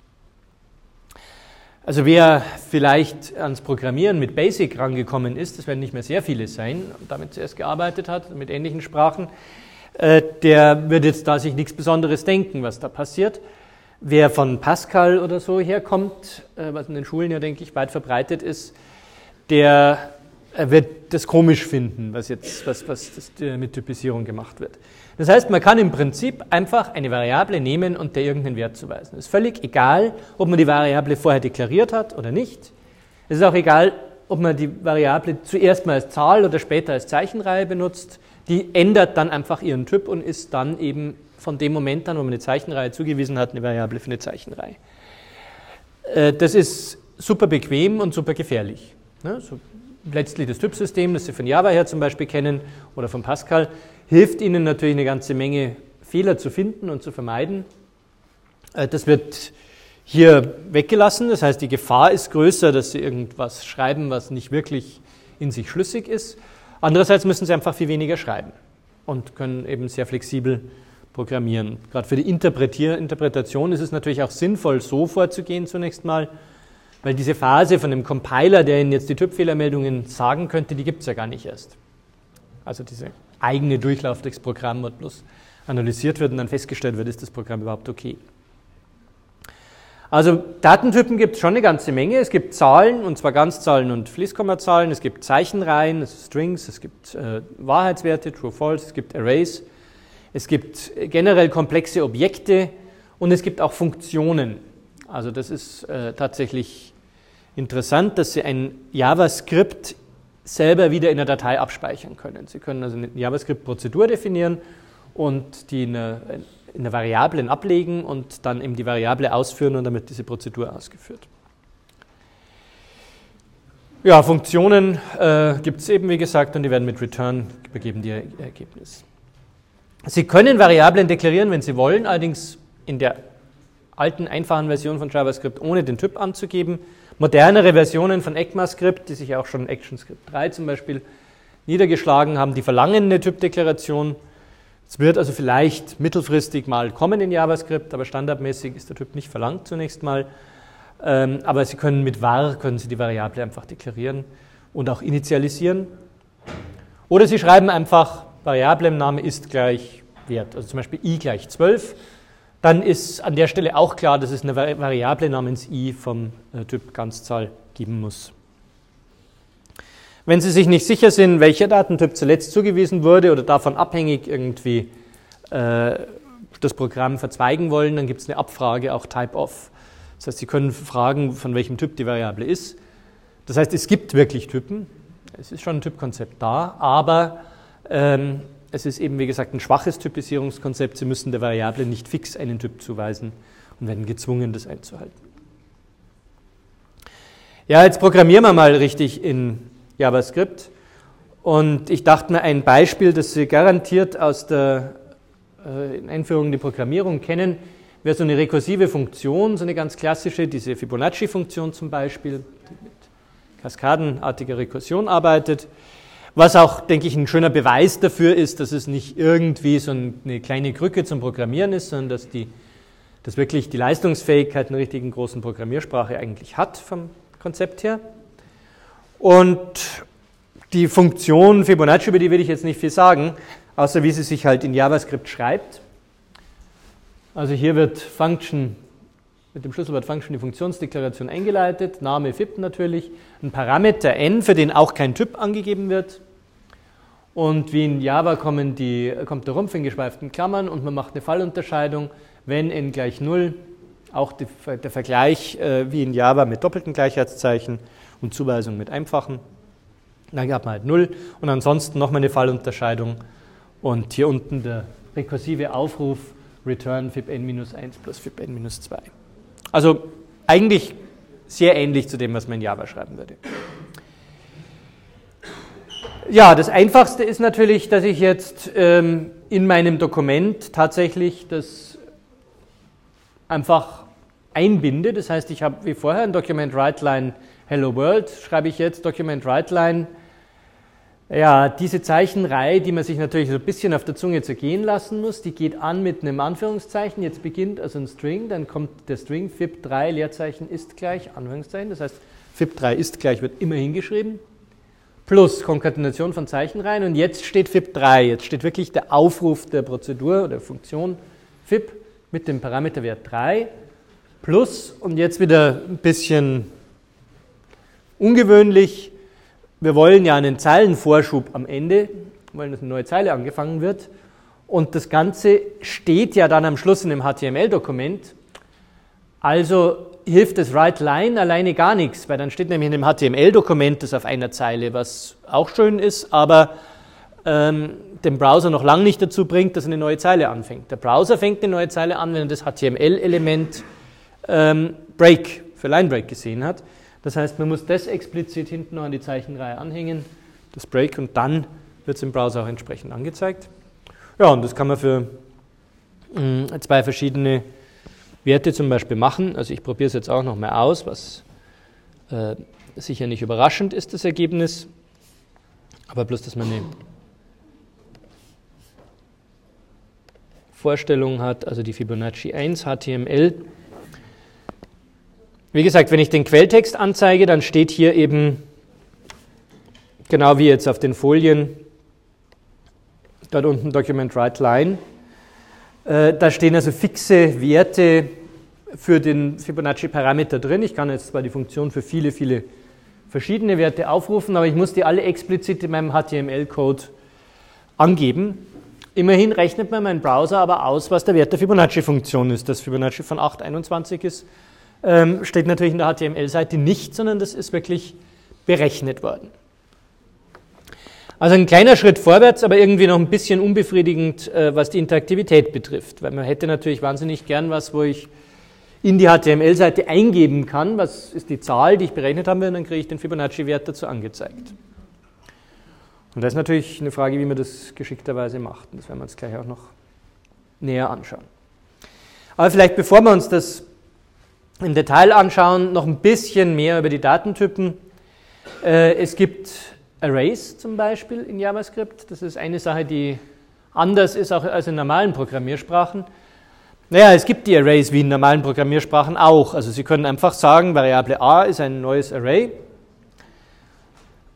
Also wer vielleicht ans Programmieren mit Basic rangekommen ist, das werden nicht mehr sehr viele sein, und damit zuerst gearbeitet hat, mit ähnlichen Sprachen, der wird jetzt da sich nichts Besonderes denken, was da passiert. Wer von Pascal oder so herkommt, was in den Schulen ja, denke ich, weit verbreitet ist, der wird das komisch finden, was mit Typisierung gemacht wird. Das heißt, man kann im Prinzip einfach eine Variable nehmen und der irgendeinen Wert zuweisen. Es ist völlig egal, ob man die Variable vorher deklariert hat oder nicht. Es ist auch egal, ob man die Variable zuerst mal als Zahl oder später als Zeichenreihe benutzt. Die ändert dann einfach ihren Typ und ist dann eben von dem Moment an, wo man eine Zeichenreihe zugewiesen hat, eine Variable für eine Zeichenreihe. Das ist super bequem und super gefährlich. So letztlich das Typsystem, das Sie von Java her zum Beispiel kennen oder von Pascal, hilft Ihnen natürlich eine ganze Menge Fehler zu finden und zu vermeiden. Das wird hier weggelassen, das heißt, die Gefahr ist größer, dass Sie irgendwas schreiben, was nicht wirklich in sich schlüssig ist. Andererseits müssen Sie einfach viel weniger schreiben und können eben sehr flexibel programmieren. Gerade für die Interpretation ist es natürlich auch sinnvoll, so vorzugehen zunächst mal, weil diese Phase von dem Compiler, der Ihnen jetzt die Typfehlermeldungen sagen könnte, die gibt es ja gar nicht erst. Also diese eigene Durchlauf durchs Programm, wo bloß analysiert wird und dann festgestellt wird, ist das Programm überhaupt okay. Also Datentypen gibt es schon eine ganze Menge. Es gibt Zahlen, und zwar Ganzzahlen und Fließkommazahlen. Es gibt Zeichenreihen, also Strings, es gibt Wahrheitswerte, True, False, es gibt Arrays. Es gibt generell komplexe Objekte und es gibt auch Funktionen. Also das ist tatsächlich interessant, dass Sie ein JavaScript selber wieder in der Datei abspeichern können. Sie können also eine JavaScript-Prozedur definieren und die in eine Variablen ablegen und dann eben die Variable ausführen und damit diese Prozedur ausgeführt. Ja, Funktionen gibt es eben, wie gesagt, und die werden mit Return übergeben, die Ergebnis. Sie können Variablen deklarieren, wenn Sie wollen, allerdings in der alten, einfachen Version von JavaScript ohne den Typ anzugeben. Modernere Versionen von ECMAScript, die sich auch schon in ActionScript 3 zum Beispiel niedergeschlagen haben, die verlangen eine Typdeklaration. Es wird also vielleicht mittelfristig mal kommen in JavaScript, aber standardmäßig ist der Typ nicht verlangt zunächst mal. Aber Sie können mit var, können Sie die Variable einfach deklarieren und auch initialisieren. Oder Sie schreiben einfach, Variable im Namen ist gleich Wert, also zum Beispiel i gleich 12, dann ist an der Stelle auch klar, dass es eine Variable namens i vom Typ Ganzzahl geben muss. Wenn Sie sich nicht sicher sind, welcher Datentyp zuletzt zugewiesen wurde oder davon abhängig irgendwie das Programm verzweigen wollen, dann gibt es eine Abfrage, auch Type-of. Das heißt, Sie können fragen, von welchem Typ die Variable ist. Das heißt, es gibt wirklich Typen. Es ist schon ein Typkonzept da, aber es ist eben, wie gesagt, ein schwaches Typisierungskonzept. Sie müssen der Variable nicht fix einen Typ zuweisen und werden gezwungen, das einzuhalten. Ja, jetzt programmieren wir mal richtig in JavaScript. Und ich dachte mir, ein Beispiel, das Sie garantiert aus der Einführung in die Programmierung kennen, wäre so eine rekursive Funktion, so eine ganz klassische, diese Fibonacci-Funktion zum Beispiel, die mit kaskadenartiger Rekursion arbeitet. Was auch, denke ich, ein schöner Beweis dafür ist, dass es nicht irgendwie so eine kleine Krücke zum Programmieren ist, sondern dass wirklich die Leistungsfähigkeit einer richtigen großen Programmiersprache eigentlich hat vom Konzept her. Und die Funktion Fibonacci, über die will ich jetzt nicht viel sagen, außer wie sie sich halt in JavaScript schreibt. Also hier wird Function, mit dem Schlüsselwort Function die Funktionsdeklaration eingeleitet, Name Fib natürlich, ein Parameter n, für den auch kein Typ angegeben wird. Und wie in Java kommt der Rumpf in geschweiften Klammern und man macht eine Fallunterscheidung, wenn n gleich 0, auch der Vergleich wie in Java mit doppelten Gleichheitszeichen und Zuweisung mit einfachen. Dann hat man halt 0 und ansonsten nochmal eine Fallunterscheidung und hier unten der rekursive Aufruf return fib n-1 plus fib n-2. Also eigentlich sehr ähnlich zu dem, was man in Java schreiben würde. Ja, das Einfachste ist natürlich, dass ich jetzt in meinem Dokument tatsächlich das einfach einbinde. Das heißt, ich habe wie vorher ein Document WriteLine Hello World, schreibe ich jetzt Document WriteLine. Ja, diese Zeichenreihe, die man sich natürlich so ein bisschen auf der Zunge zergehen lassen muss, die geht an mit einem Anführungszeichen. Jetzt beginnt also ein String, dann kommt der String fib3 Leerzeichen ist gleich, Anführungszeichen. Das heißt, fib3 ist gleich wird immer hingeschrieben. Plus Konkatenation von Zeichenreihen. Und jetzt steht fib3. Jetzt steht wirklich der Aufruf der Prozedur oder Funktion fib mit dem Parameterwert 3 plus, und jetzt wieder ein bisschen ungewöhnlich, wir wollen ja einen Zeilenvorschub am Ende, wollen, dass eine neue Zeile angefangen wird, und das Ganze steht ja dann am Schluss in einem HTML-Dokument, also hilft das WriteLine alleine gar nichts, weil dann steht nämlich in dem HTML-Dokument das auf einer Zeile, was auch schön ist, aber den Browser noch lange nicht dazu bringt, dass er eine neue Zeile anfängt. Der Browser fängt eine neue Zeile an, wenn er das HTML-Element Break für Line-Break gesehen hat. Das heißt, man muss das explizit hinten noch an die Zeichenreihe anhängen, das Break, und dann wird es im Browser auch entsprechend angezeigt. Ja, und das kann man für zwei verschiedene Werte zum Beispiel machen. Also ich probiere es jetzt auch noch mal aus, was sicher nicht überraschend ist, das Ergebnis, aber bloß, dass man eine Vorstellung hat, also die Fibonacci 1 HTML. Wie gesagt, wenn ich den Quelltext anzeige, dann steht hier eben, genau wie jetzt auf den Folien, dort unten Document WriteLine, da stehen also fixe Werte für den Fibonacci-Parameter drin. Ich kann jetzt zwar die Funktion für viele, viele verschiedene Werte aufrufen, aber ich muss die alle explizit in meinem HTML-Code angeben. Immerhin rechnet mir mein Browser aber aus, was der Wert der Fibonacci-Funktion ist. Dass Fibonacci von 821 ist, steht natürlich in der HTML-Seite nicht, sondern das ist wirklich berechnet worden. Also ein kleiner Schritt vorwärts, aber irgendwie noch ein bisschen unbefriedigend, was die Interaktivität betrifft. Weil man hätte natürlich wahnsinnig gern was, wo ich in die HTML-Seite eingeben kann, was ist die Zahl, die ich berechnet habe, und dann kriege ich den Fibonacci-Wert dazu angezeigt. Und das ist natürlich eine Frage, wie man das geschickterweise macht. Und das werden wir uns gleich auch noch näher anschauen. Aber vielleicht, bevor wir uns das im Detail anschauen, noch ein bisschen mehr über die Datentypen. Es gibt Arrays zum Beispiel in JavaScript. Das ist eine Sache, die anders ist auch als in normalen Programmiersprachen. Naja, es gibt die Arrays wie in normalen Programmiersprachen auch. Also Sie können einfach sagen, Variable a ist ein neues Array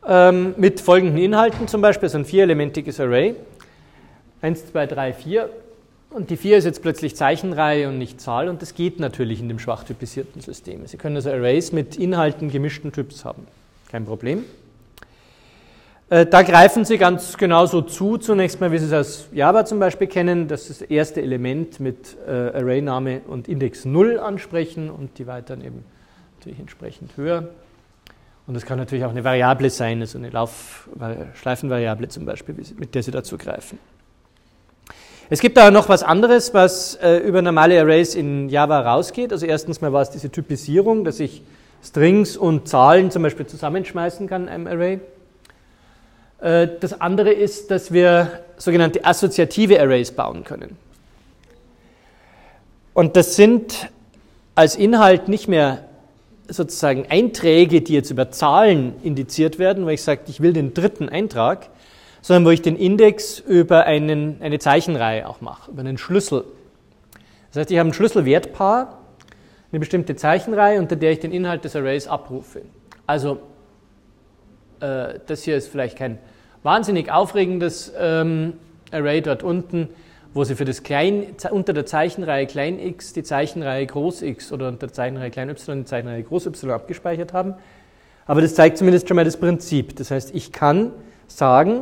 mit folgenden Inhalten zum Beispiel, so ein vierelementiges Array. 1, 2, 3, 4. Und die 4 ist jetzt plötzlich Zeichenreihe und nicht Zahl und das geht natürlich in dem schwach typisierten System. Sie können also Arrays mit Inhalten gemischten Typs haben, kein Problem. Da greifen Sie ganz genauso zu, zunächst mal, wie Sie es aus Java zum Beispiel kennen, dass das erste Element mit Array-Name und Index 0 ansprechen und die weiteren eben natürlich entsprechend höher. Und das kann natürlich auch eine Variable sein, also eine Schleifenvariable zum Beispiel, mit der Sie dazu greifen. Es gibt aber noch was anderes, was über normale Arrays in Java rausgeht. Also erstens mal war es diese Typisierung, dass ich Strings und Zahlen zum Beispiel zusammenschmeißen kann in einem Array. Das andere ist, dass wir sogenannte assoziative Arrays bauen können. Und das sind als Inhalt nicht mehr sozusagen Einträge, die jetzt über Zahlen indiziert werden, wo ich sage, ich will den dritten Eintrag, sondern wo ich den Index über eine Zeichenreihe auch mache, über einen Schlüssel. Das heißt, ich habe ein Schlüsselwertpaar, eine bestimmte Zeichenreihe, unter der ich den Inhalt des Arrays abrufe. Also das hier ist vielleicht kein wahnsinnig aufregendes Array dort unten, wo Sie für das unter der Zeichenreihe klein x die Zeichenreihe groß x oder unter der Zeichenreihe klein y die Zeichenreihe groß y abgespeichert haben. Aber das zeigt zumindest schon mal das Prinzip. Das heißt, ich kann sagen,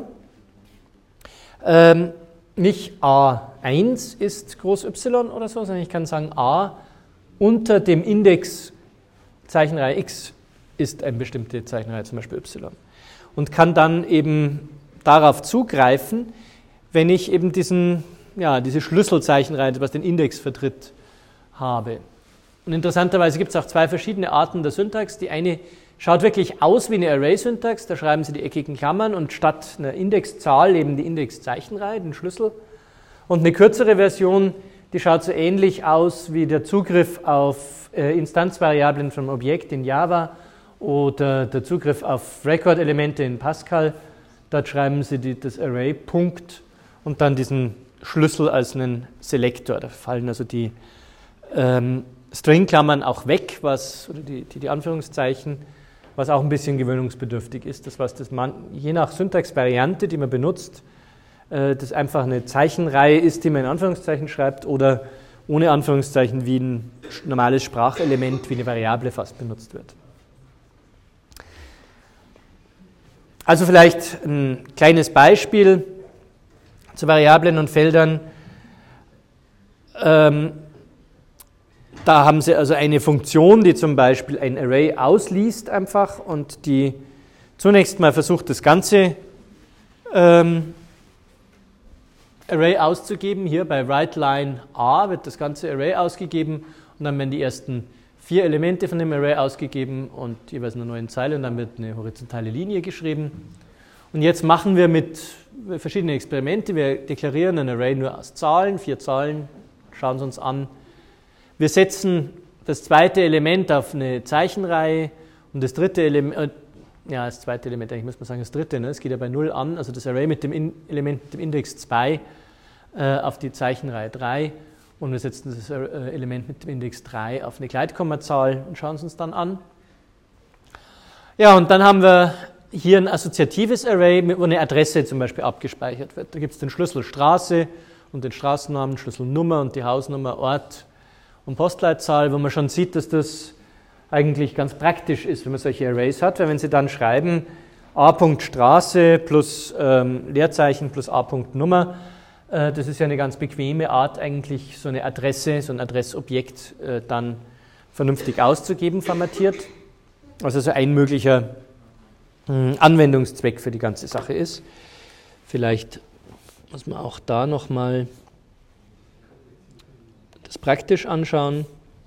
nicht A1 ist groß y oder so, sondern ich kann sagen, A unter dem Index Zeichenreihe x ist eine bestimmte Zeichenreihe, zum Beispiel y. Und kann dann eben darauf zugreifen, wenn ich eben diese Schlüsselzeichenreihe, was den Index vertritt, habe. Und interessanterweise gibt es auch zwei verschiedene Arten der Syntax. Die eine schaut wirklich aus wie eine Array-Syntax, da schreiben Sie die eckigen Klammern und statt einer Indexzahl eben die Indexzeichenreihe, den Schlüssel. Und eine kürzere Version, die schaut so ähnlich aus wie der Zugriff auf Instanzvariablen vom Objekt in Java oder der Zugriff auf Record-Elemente in Pascal. Dort schreiben Sie das Array Punkt und dann diesen Schlüssel als einen Selektor. Da fallen also die Stringklammern auch weg, oder die Anführungszeichen, was auch ein bisschen gewöhnungsbedürftig ist. Je nach Syntaxvariante, die man benutzt, das einfach eine Zeichenreihe ist, die man in Anführungszeichen schreibt oder ohne Anführungszeichen wie ein normales Sprachelement, wie eine Variable fast benutzt wird. Also vielleicht ein kleines Beispiel zu Variablen und Feldern. Da haben Sie also eine Funktion, die zum Beispiel ein Array ausliest einfach und die zunächst mal versucht, das ganze Array auszugeben. Hier bei WriteLine A wird das ganze Array ausgegeben und dann werden die ersten 4 Elemente von dem Array ausgegeben und jeweils in einer neuen Zeile und dann wird eine horizontale Linie geschrieben. Und jetzt machen wir mit verschiedenen Experimente. Wir deklarieren ein Array nur aus Zahlen, 4 Zahlen, schauen es uns an. Wir setzen das zweite Element auf eine Zeichenreihe und das dritte Element, das zweite Element, eigentlich muss man sagen das dritte, ne? Es geht ja bei 0 an, also das Array mit dem Element, mit dem Index 2 auf die Zeichenreihe 3 und wir setzen das Element mit dem Index 3 auf eine Gleitkommazahl und schauen es uns dann an. Ja, und dann haben wir hier ein assoziatives Array, wo eine Adresse zum Beispiel abgespeichert wird. Da gibt es den Schlüssel Straße und den Straßennamen, Schlüsselnummer und die Hausnummer, Ort und Postleitzahl, wo man schon sieht, dass das eigentlich ganz praktisch ist, wenn man solche Arrays hat, weil wenn Sie dann schreiben a.Straße plus Leerzeichen plus a.Nummer, das ist ja eine ganz bequeme Art eigentlich, so eine Adresse, so ein Adressobjekt dann vernünftig auszugeben, formatiert. Also so ein möglicher Anwendungszweck für die ganze Sache ist. Vielleicht muss man auch da nochmal das praktisch anschauen.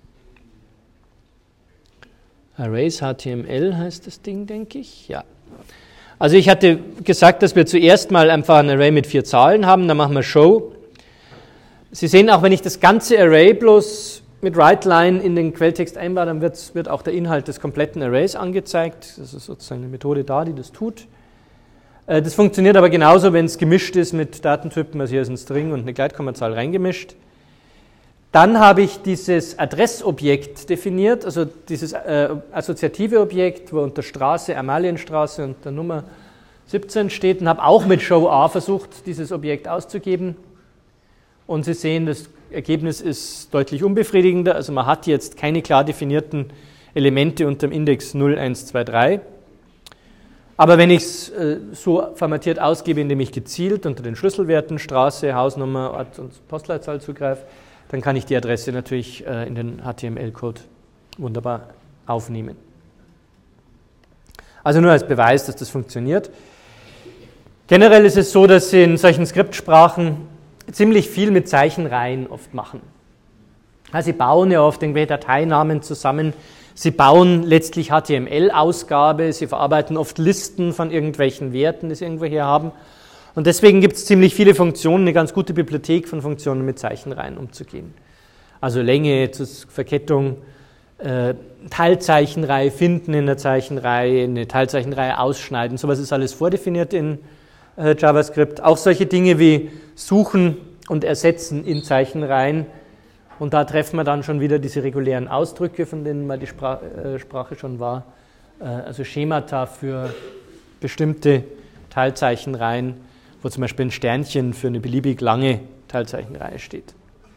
Arrays HTML heißt das Ding, denke ich. Ja. Also ich hatte gesagt, dass wir zuerst mal einfach ein Array mit 4 Zahlen haben, dann machen wir Show. Sie sehen auch, wenn ich das ganze Array bloß mit WriteLine in den Quelltext einbaue, dann wird auch der Inhalt des kompletten Arrays angezeigt. Das ist sozusagen eine Methode da, die das tut. Das funktioniert aber genauso, wenn es gemischt ist mit Datentypen, also hier ist ein String und eine Gleitkommazahl reingemischt. Dann habe ich dieses Adressobjekt definiert, also dieses assoziative Objekt, wo unter Straße Amalienstraße und der Nummer 17 steht und habe auch mit Show A versucht, dieses Objekt auszugeben. Und Sie sehen, das Ergebnis ist deutlich unbefriedigender. Also man hat jetzt keine klar definierten Elemente unter dem Index 0, 1, 2, 3. Aber wenn ich es so formatiert ausgebe, indem ich gezielt unter den Schlüsselwerten Straße, Hausnummer, Ort und Postleitzahl zugreife, dann kann ich die Adresse natürlich in den HTML-Code wunderbar aufnehmen. Also nur als Beweis, dass das funktioniert. Generell ist es so, dass Sie in solchen Skriptsprachen ziemlich viel mit Zeichenreihen oft machen. Also Sie bauen ja oft irgendwelche Dateinamen zusammen, Sie bauen letztlich HTML-Ausgabe, Sie verarbeiten oft Listen von irgendwelchen Werten, die Sie irgendwo hier haben. Und deswegen gibt es ziemlich viele Funktionen, eine ganz gute Bibliothek von Funktionen mit Zeichenreihen umzugehen. Also Länge, Verkettung, Teilzeichenreihe finden in der Zeichenreihe, eine Teilzeichenreihe ausschneiden, sowas ist alles vordefiniert in JavaScript. Auch solche Dinge wie Suchen und Ersetzen in Zeichenreihen. Und da treffen wir dann schon wieder diese regulären Ausdrücke, von denen mal die Sprache schon war. Also Schemata für bestimmte Teilzeichenreihen, wo zum Beispiel ein Sternchen für eine beliebig lange Teilzeichenreihe steht.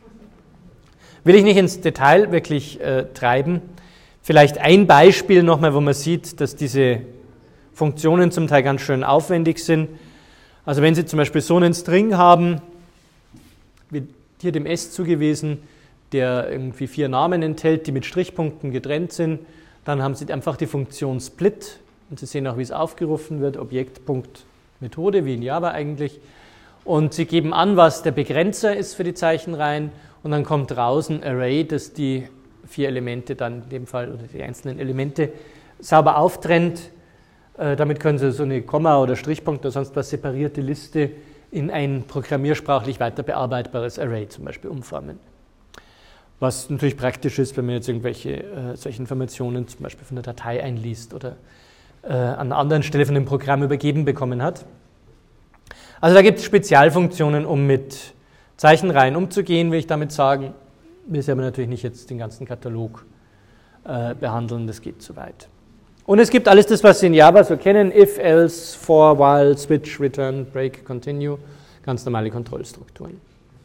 Will ich nicht ins Detail wirklich treiben. Vielleicht ein Beispiel nochmal, wo man sieht, dass diese Funktionen zum Teil ganz schön aufwendig sind. Also wenn Sie zum Beispiel so einen String haben, wie hier dem S zugewiesen, der irgendwie 4 Namen enthält, die mit Strichpunkten getrennt sind, dann haben Sie einfach die Funktion Split und Sie sehen auch, wie es aufgerufen wird, Objekt.Methode, wie in Java eigentlich. Und Sie geben an, was der Begrenzer ist für die Zeichenreihen und dann kommt raus ein Array, das die 4 Elemente dann in dem Fall oder die einzelnen Elemente sauber auftrennt. Damit können Sie so eine Komma- oder Strichpunkt oder sonst was separierte Liste in ein programmiersprachlich weiter bearbeitbares Array zum Beispiel umformen. Was natürlich praktisch ist, wenn man jetzt irgendwelche solche Informationen zum Beispiel von der Datei einliest oder an einer anderen Stelle von dem Programm übergeben bekommen hat. Also da gibt es Spezialfunktionen, um mit Zeichenreihen umzugehen, will ich damit sagen. Wir aber natürlich nicht jetzt den ganzen Katalog behandeln, das geht zu weit. Und es gibt alles das, was Sie in Java so kennen, if, else, for, while, switch, return, break, continue, ganz normale Kontrollstrukturen.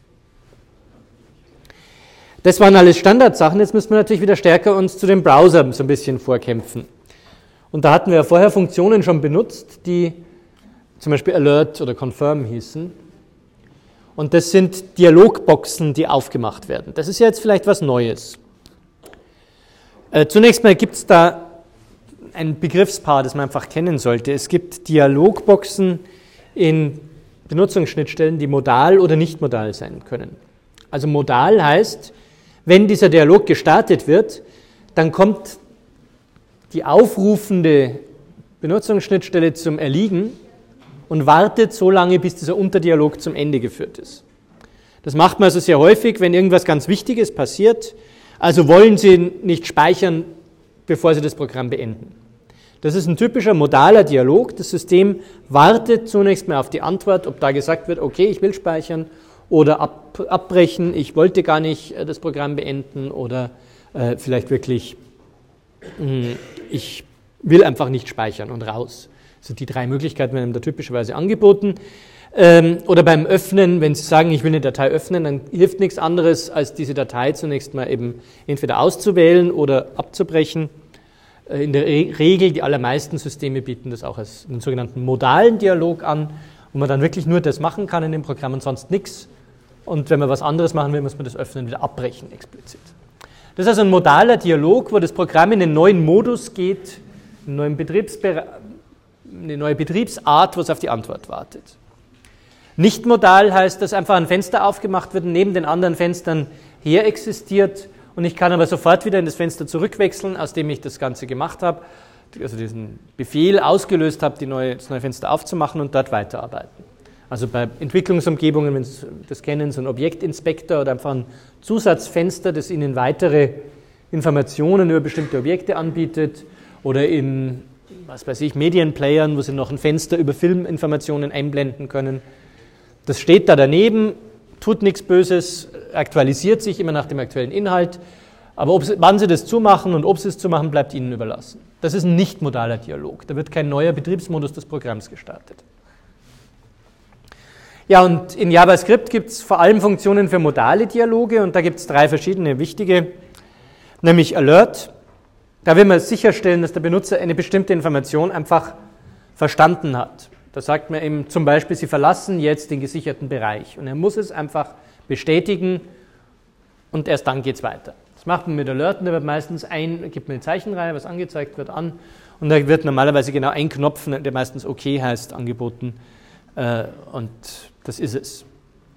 Das waren alles Standardsachen, jetzt müssen wir natürlich wieder stärker uns zu den Browsern so ein bisschen vorkämpfen. Und da hatten wir ja vorher Funktionen schon benutzt, die zum Beispiel alert oder confirm hießen. Und das sind Dialogboxen, die aufgemacht werden. Das ist ja jetzt vielleicht was Neues. Zunächst mal gibt es da ein Begriffspaar, das man einfach kennen sollte. Es gibt Dialogboxen in Benutzungsschnittstellen, die modal oder nicht modal sein können. Also modal heißt, wenn dieser Dialog gestartet wird, dann kommt die aufrufende Benutzungsschnittstelle zum Erliegen und wartet so lange, bis dieser Unterdialog zum Ende geführt ist. Das macht man also sehr häufig, wenn irgendwas ganz Wichtiges passiert. Also wollen Sie nicht speichern, bevor Sie das Programm beenden. Das ist ein typischer modaler Dialog. Das System wartet zunächst mal auf die Antwort, ob da gesagt wird, okay, ich will speichern oder abbrechen, ich wollte gar nicht das Programm beenden oder vielleicht wirklich, ich will einfach nicht speichern und raus. Also die 3 Möglichkeiten werden da typischerweise angeboten. Oder beim Öffnen, wenn Sie sagen, ich will eine Datei öffnen, dann hilft nichts anderes, als diese Datei zunächst mal eben entweder auszuwählen oder abzubrechen. In der Regel, die allermeisten Systeme bieten das auch als einen sogenannten modalen Dialog an, wo man dann wirklich nur das machen kann in dem Programm und sonst nichts. Und wenn man was anderes machen will, muss man das Öffnen wieder abbrechen, explizit. Das ist also ein modaler Dialog, wo das Programm in einen neuen Modus geht, eine neue Betriebsart, wo es auf die Antwort wartet. Nicht modal heißt, dass einfach ein Fenster aufgemacht wird und neben den anderen Fenstern her existiert und ich kann aber sofort wieder in das Fenster zurückwechseln, aus dem ich das Ganze gemacht habe, also diesen Befehl ausgelöst habe, das neue Fenster aufzumachen und dort weiterarbeiten. Also bei Entwicklungsumgebungen, wenn Sie das kennen, so ein Objektinspektor oder einfach ein Zusatzfenster, das Ihnen weitere Informationen über bestimmte Objekte anbietet oder in, was weiß ich, Medienplayern, wo Sie noch ein Fenster über Filminformationen einblenden können. Das steht da daneben, tut nichts Böses, aktualisiert sich immer nach dem aktuellen Inhalt, aber wann Sie das zumachen und ob Sie es zumachen, bleibt Ihnen überlassen. Das ist ein nicht modaler Dialog, da wird kein neuer Betriebsmodus des Programms gestartet. Ja, und in JavaScript gibt es vor allem Funktionen für modale Dialoge und da gibt es 3 verschiedene wichtige, nämlich Alert. Da will man sicherstellen, dass der Benutzer eine bestimmte Information einfach verstanden hat. Da sagt man ihm zum Beispiel, Sie verlassen jetzt den gesicherten Bereich und er muss es einfach bestätigen und erst dann geht es weiter. Das macht man mit Alerten, da wird meistens gibt man eine Zeichenreihe, was angezeigt wird, an und da wird normalerweise genau ein Knopf, der meistens OK heißt, angeboten und das ist es.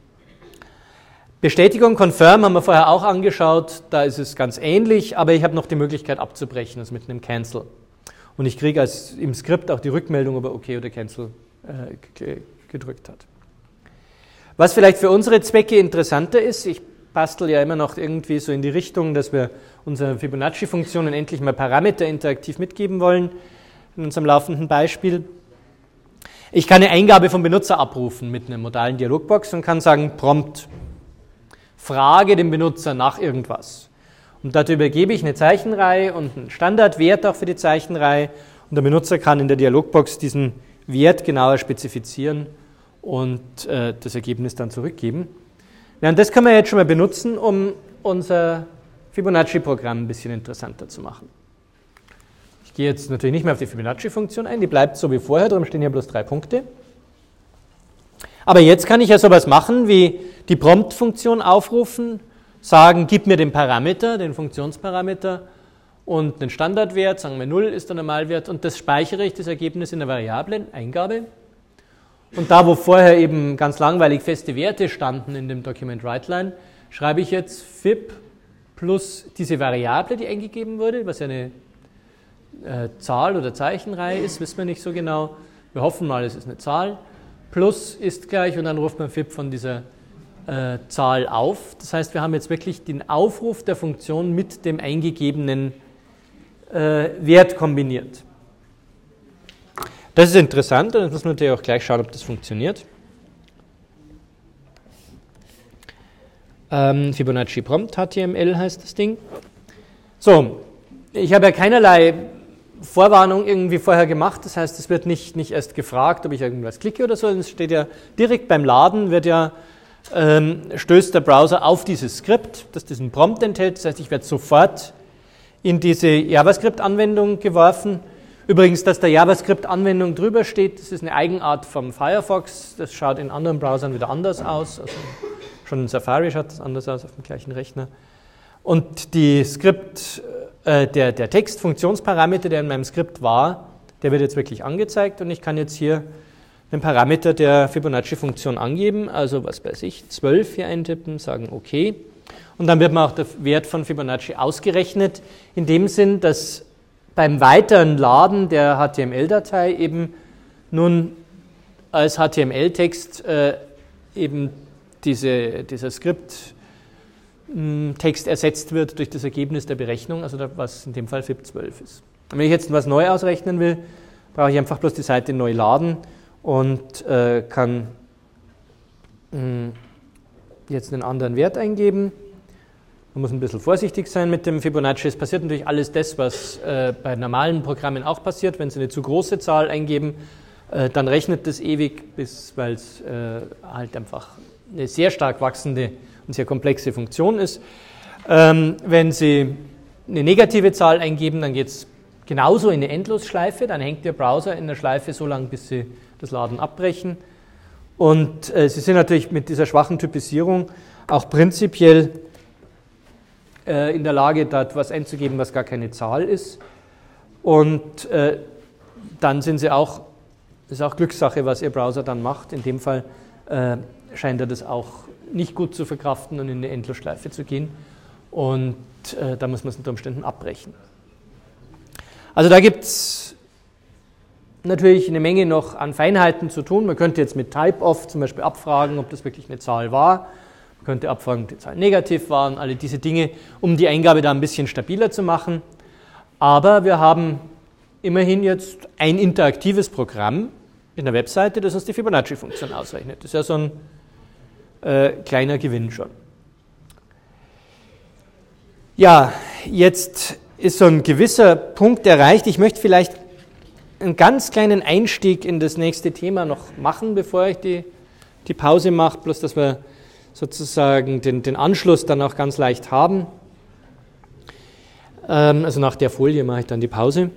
Bestätigung, Confirm haben wir vorher auch angeschaut, da ist es ganz ähnlich, aber ich habe noch die Möglichkeit abzubrechen, also mit einem Cancel. Und ich kriege im Skript auch die Rückmeldung, ob er OK oder Cancel gedrückt hat. Was vielleicht für unsere Zwecke interessanter ist, ich bastel ja immer noch irgendwie so in die Richtung, dass wir unsere Fibonacci-Funktionen endlich mal Parameter interaktiv mitgeben wollen, in unserem laufenden Beispiel. Ich kann eine Eingabe vom Benutzer abrufen mit einer modalen Dialogbox und kann sagen, Prompt, frage den Benutzer nach irgendwas. Und dazu übergebe ich eine Zeichenreihe und einen Standardwert auch für die Zeichenreihe und der Benutzer kann in der Dialogbox diesen Wert genauer spezifizieren und das Ergebnis dann zurückgeben. Ja, und das können wir jetzt schon mal benutzen, um unser Fibonacci-Programm ein bisschen interessanter zu machen. Ich gehe jetzt natürlich nicht mehr auf die Fibonacci-Funktion ein, die bleibt so wie vorher, darum stehen hier bloß 3 Punkte. Aber jetzt kann ich ja sowas machen, wie die Prompt-Funktion aufrufen, sagen, gib mir den Parameter, den Funktionsparameter und den Standardwert, sagen wir 0 ist der Normalwert und das speichere ich, das Ergebnis in der Variablen, Eingabe. Und da, wo vorher eben ganz langweilig feste Werte standen in dem Document WriteLine, schreibe ich jetzt fib plus diese Variable, die eingegeben wurde, was ja eine Zahl oder Zeichenreihe ist, wissen wir nicht so genau. Wir hoffen mal, es ist eine Zahl. Plus ist gleich und dann ruft man fib von dieser Zahl auf. Das heißt, wir haben jetzt wirklich den Aufruf der Funktion mit dem eingegebenen Wert kombiniert. Das ist interessant und jetzt muss man natürlich auch gleich schauen, ob das funktioniert. Fibonacci Prompt HTML heißt das Ding. So, ich habe ja keinerlei Vorwarnung irgendwie vorher gemacht, das heißt, es wird nicht erst gefragt, ob ich irgendwas klicke oder so, es steht ja direkt beim Laden, stößt der Browser auf dieses Skript, das diesen Prompt enthält, das heißt, ich werde sofort in diese JavaScript-Anwendung geworfen. Übrigens, dass der JavaScript-Anwendung drüber steht, das ist eine Eigenart vom Firefox, das schaut in anderen Browsern wieder anders aus, also schon in Safari schaut das anders aus auf dem gleichen Rechner. Und die der Text-Funktionsparameter, der in meinem Skript war, der wird jetzt wirklich angezeigt und ich kann jetzt hier den Parameter der Fibonacci-Funktion angeben, also was weiß ich, 12 hier eintippen, sagen OK. Und dann wird mir auch der Wert von Fibonacci ausgerechnet, in dem Sinn, dass beim weiteren Laden der HTML-Datei eben nun als HTML-Text eben dieser Skript-Text ersetzt wird durch das Ergebnis der Berechnung, also was in dem Fall fib12 ist. Und wenn ich jetzt was neu ausrechnen will, brauche ich einfach bloß die Seite neu laden und kann jetzt einen anderen Wert eingeben. Man muss ein bisschen vorsichtig sein mit dem Fibonacci. Es passiert natürlich alles das, was bei normalen Programmen auch passiert. Wenn Sie eine zu große Zahl eingeben, dann rechnet das ewig, weil es halt einfach eine sehr stark wachsende und sehr komplexe Funktion ist. Wenn Sie eine negative Zahl eingeben, dann geht es genauso in eine Endlosschleife. Dann hängt der Browser in der Schleife so lange, bis Sie das Laden abbrechen. Und Sie sind natürlich mit dieser schwachen Typisierung auch prinzipiell in der Lage, da etwas einzugeben, was gar keine Zahl ist. Und dann sind Sie auch, das ist auch Glückssache, was Ihr Browser dann macht. In dem Fall scheint er das auch nicht gut zu verkraften und in eine Endlosschleife zu gehen. Und da muss man es unter Umständen abbrechen. Also da gibt es natürlich eine Menge noch an Feinheiten zu tun. Man könnte jetzt mit Type-Off zum Beispiel abfragen, ob das wirklich eine Zahl war. Man könnte abfragen, ob die Zahlen negativ waren, alle diese Dinge, um die Eingabe da ein bisschen stabiler zu machen. Aber wir haben immerhin jetzt ein interaktives Programm in der Webseite, das uns die Fibonacci-Funktion ausrechnet. Das ist ja so ein kleiner Gewinn schon. Ja, jetzt ist so ein gewisser Punkt erreicht. Ich möchte vielleicht einen ganz kleinen Einstieg in das nächste Thema noch machen, bevor ich die die Pause macht, bloß dass wir sozusagen den Anschluss dann auch ganz leicht haben. Also nach der Folie mache ich dann die Pause.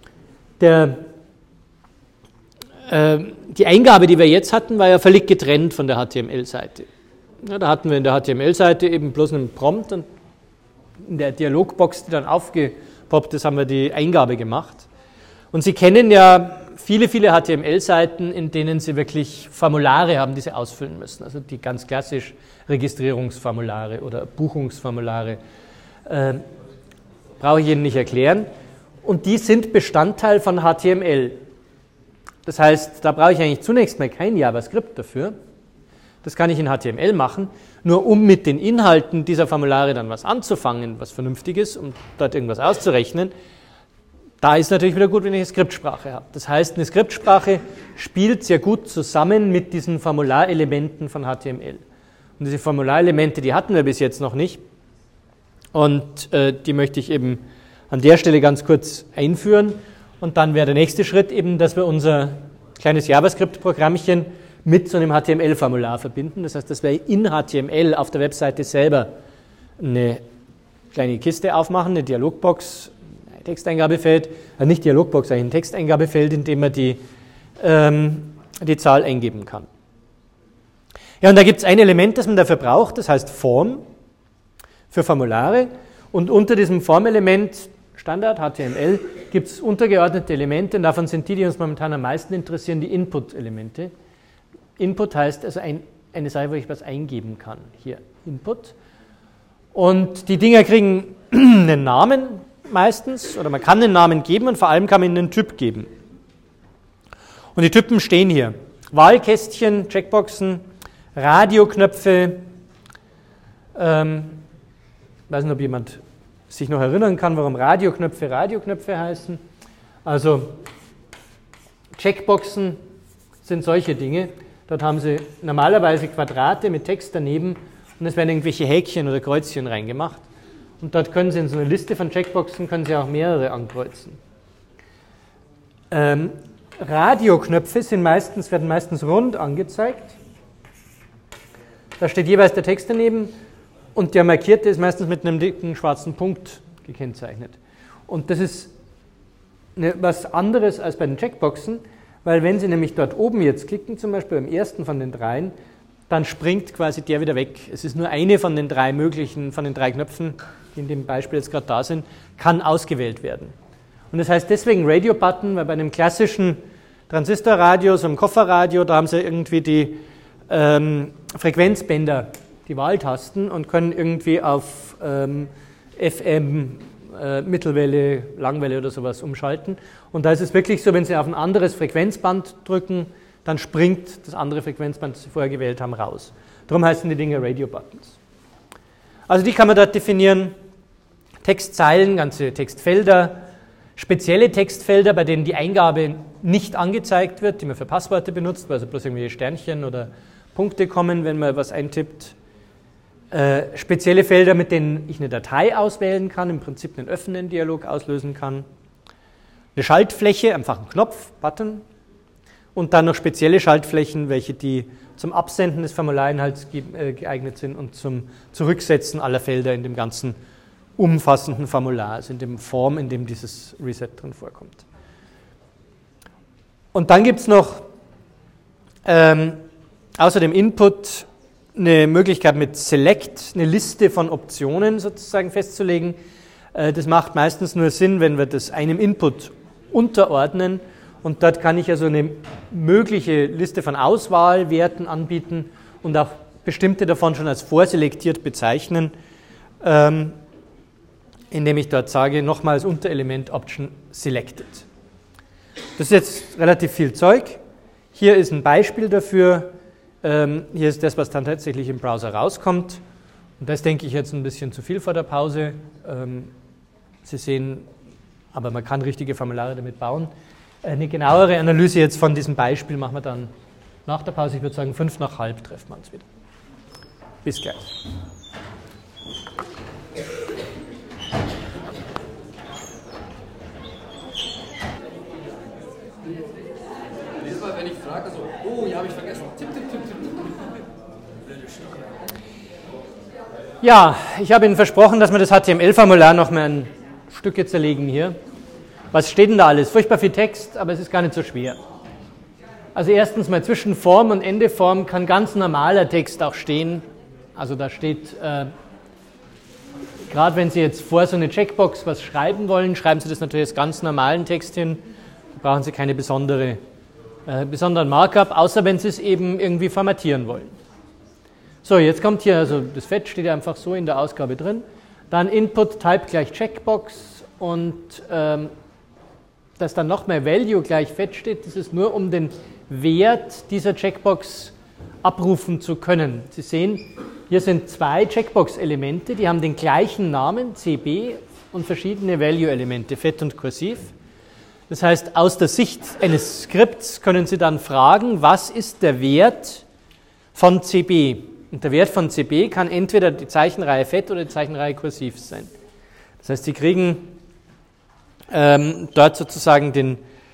Die Eingabe, die wir jetzt hatten, war ja völlig getrennt von der HTML-Seite. Ja, da hatten wir in der HTML-Seite eben bloß einen Prompt und in der Dialogbox, die dann aufgepoppt ist, haben wir die Eingabe gemacht. Und Sie kennen ja viele HTML-Seiten, in denen Sie wirklich Formulare haben, die Sie ausfüllen müssen. Also die ganz klassisch Registrierungsformulare oder Buchungsformulare. Brauche ich Ihnen nicht erklären. Und die sind Bestandteil von HTML. Das heißt, da brauche ich eigentlich zunächst mal kein JavaScript dafür. Das kann ich in HTML machen, nur um mit den Inhalten dieser Formulare dann was anzufangen, was vernünftig ist, um dort irgendwas auszurechnen. Da ist natürlich wieder gut, wenn ich eine Skriptsprache habe. Das heißt, eine Skriptsprache spielt sehr gut zusammen mit diesen Formularelementen von HTML. Und diese Formularelemente, die hatten wir bis jetzt noch nicht. Und die möchte ich eben an der Stelle ganz kurz einführen. Und dann wäre der nächste Schritt eben, dass wir unser kleines JavaScript-Programmchen mit so einem HTML-Formular verbinden. Das heißt, dass wir in HTML auf der Webseite selber eine kleine Kiste aufmachen, eine Dialogbox, ein Texteingabefeld, nicht Dialogbox, eigentlich ein Texteingabefeld, in dem man die Zahl eingeben kann. Ja, und da gibt es ein Element, das man dafür braucht, das heißt Form für Formulare. Und unter diesem Formelement, Standard HTML, gibt es untergeordnete Elemente und davon sind die uns momentan am meisten interessieren, die Input-Elemente. Input heißt also eine Seite, wo ich was eingeben kann. Hier, Input. Und die Dinger kriegen einen Namen meistens, oder man kann einen Namen geben und vor allem kann man ihnen einen Typ geben. Und die Typen stehen hier. Wahlkästchen, Checkboxen, Radioknöpfe. Ich weiß nicht, ob jemand sich noch erinnern kann, warum Radioknöpfe heißen. Also Checkboxen sind solche Dinge. Dort haben Sie normalerweise Quadrate mit Text daneben und es werden irgendwelche Häkchen oder Kreuzchen reingemacht. Und dort können Sie in so eine Liste von Checkboxen können Sie auch mehrere ankreuzen. Radioknöpfe werden meistens rund angezeigt. Da steht jeweils der Text daneben und der markierte ist meistens mit einem dicken schwarzen Punkt gekennzeichnet. Und das ist was anderes als bei den Checkboxen, weil wenn Sie nämlich dort oben jetzt klicken, zum Beispiel beim ersten von den dreien, dann springt quasi der wieder weg. Es ist nur eine von den drei möglichen, von den drei Knöpfen, die in dem Beispiel jetzt gerade da sind, kann ausgewählt werden. Und das heißt deswegen Radio-Button, weil bei einem klassischen Transistorradio, so einem Kofferradio, da haben Sie irgendwie die Frequenzbänder, die Wahltasten und können irgendwie auf FM, Mittelwelle, Langwelle oder sowas umschalten. Und da ist es wirklich so, wenn Sie auf ein anderes Frequenzband drücken, dann springt das andere Frequenzband, das Sie vorher gewählt haben, raus. Darum heißen die Dinge Radio-Buttons. Also die kann man dort definieren. Textzeilen, ganze Textfelder, spezielle Textfelder, bei denen die Eingabe nicht angezeigt wird, die man für Passworte benutzt, weil also bloß irgendwelche Sternchen oder Punkte kommen, wenn man was eintippt. Spezielle Felder, mit denen ich eine Datei auswählen kann, im Prinzip einen offenen Dialog auslösen kann. Eine Schaltfläche, einfach ein Knopf, Button. Und dann noch spezielle Schaltflächen, welche die zum Absenden des Formularinhalts geeignet sind und zum Zurücksetzen aller Felder in dem ganzen umfassenden Formular, also in dem Form, in dem dieses Reset drin vorkommt. Und dann gibt es noch außer dem Input eine Möglichkeit mit Select, eine Liste von Optionen sozusagen festzulegen. Das macht meistens nur Sinn, wenn wir das einem Input unterordnen und dort kann ich also eine mögliche Liste von Auswahlwerten anbieten und auch bestimmte davon schon als vorselektiert bezeichnen, indem ich dort sage, nochmals Unterelement Option Selected. Das ist jetzt relativ viel Zeug. Hier ist ein Beispiel dafür. Hier ist das, was dann tatsächlich im Browser rauskommt. Und das denke ich jetzt ein bisschen zu viel vor der Pause. Sie sehen, aber man kann richtige Formulare damit bauen. Eine genauere Analyse jetzt von diesem Beispiel machen wir dann nach der Pause. Ich würde sagen, 5:05 treffen wir uns wieder. Bis gleich. wenn ich frage, so, oh, ja, habe ich vergessen. Tipp. Ja, ich habe Ihnen versprochen, dass wir das HTML-Formular noch mal ein Stücke zerlegen hier. Was steht denn da alles? Furchtbar viel Text, aber es ist gar nicht so schwer. Also erstens mal zwischen Form und Endeform kann ganz normaler Text auch stehen. Also da steht, gerade wenn Sie jetzt vor so eine Checkbox was schreiben wollen, schreiben Sie das natürlich als ganz normalen Text hin. Da brauchen Sie keine besonderen Markup, außer wenn Sie es eben irgendwie formatieren wollen. So, jetzt kommt hier, also das Fett steht ja einfach so in der Ausgabe drin. Dann Input Type gleich Checkbox und dass dann nochmal Value gleich Fett steht, das ist nur um den Wert dieser Checkbox abrufen zu können. Sie sehen, hier sind zwei Checkbox-Elemente, die haben den gleichen Namen, CB, und verschiedene Value-Elemente, fett und kursiv. Das heißt, aus der Sicht eines Skripts können Sie dann fragen, was ist der Wert von CB? Und der Wert von CB kann entweder die Zeichenreihe fett oder die Zeichenreihe kursiv sein. Das heißt, Sie kriegen dort sozusagen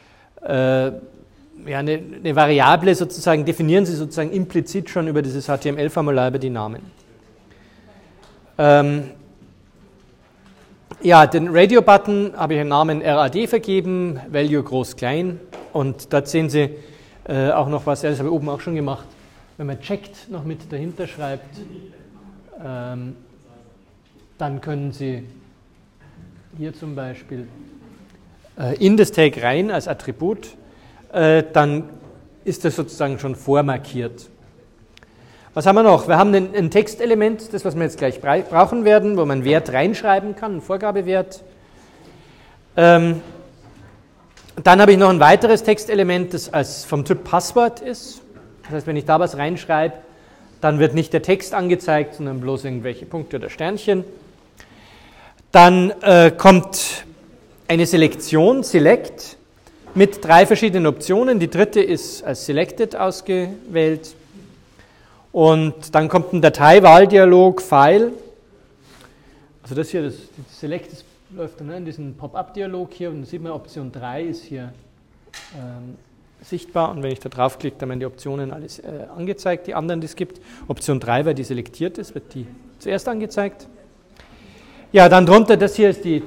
eine Variable sozusagen, definieren Sie sozusagen implizit schon über dieses HTML-Formular über die Namen. Den Radio-Button habe ich einen Namen RAD vergeben, Value groß, klein, und dort sehen Sie auch noch was, das habe ich oben auch schon gemacht, wenn man checkt noch mit dahinter schreibt, dann können Sie hier zum Beispiel in das Tag rein als Attribut, dann ist das sozusagen schon vormarkiert. Was haben wir noch? Wir haben ein Textelement, das, was wir jetzt gleich brauchen werden, wo man einen Wert reinschreiben kann, einen Vorgabewert. Dann habe ich noch ein weiteres Textelement, das vom Typ Passwort ist. Das heißt, wenn ich da was reinschreibe, dann wird nicht der Text angezeigt, sondern bloß irgendwelche Punkte oder Sternchen. Dann kommt eine Selektion, Select, mit 3 verschiedenen Optionen. Die dritte ist als Selected ausgewählt. Und dann kommt ein Dateiwahldialog, File. Also das hier, das Select, das läuft dann in diesen Pop-up-Dialog hier. Und da sieht man, Option 3 ist hier sichtbar. Und wenn ich da draufklicke, dann werden die Optionen alles angezeigt, die anderen, die es gibt. Option 3, weil die selektiert ist, wird die zuerst angezeigt. Ja, dann drunter, das hier ist die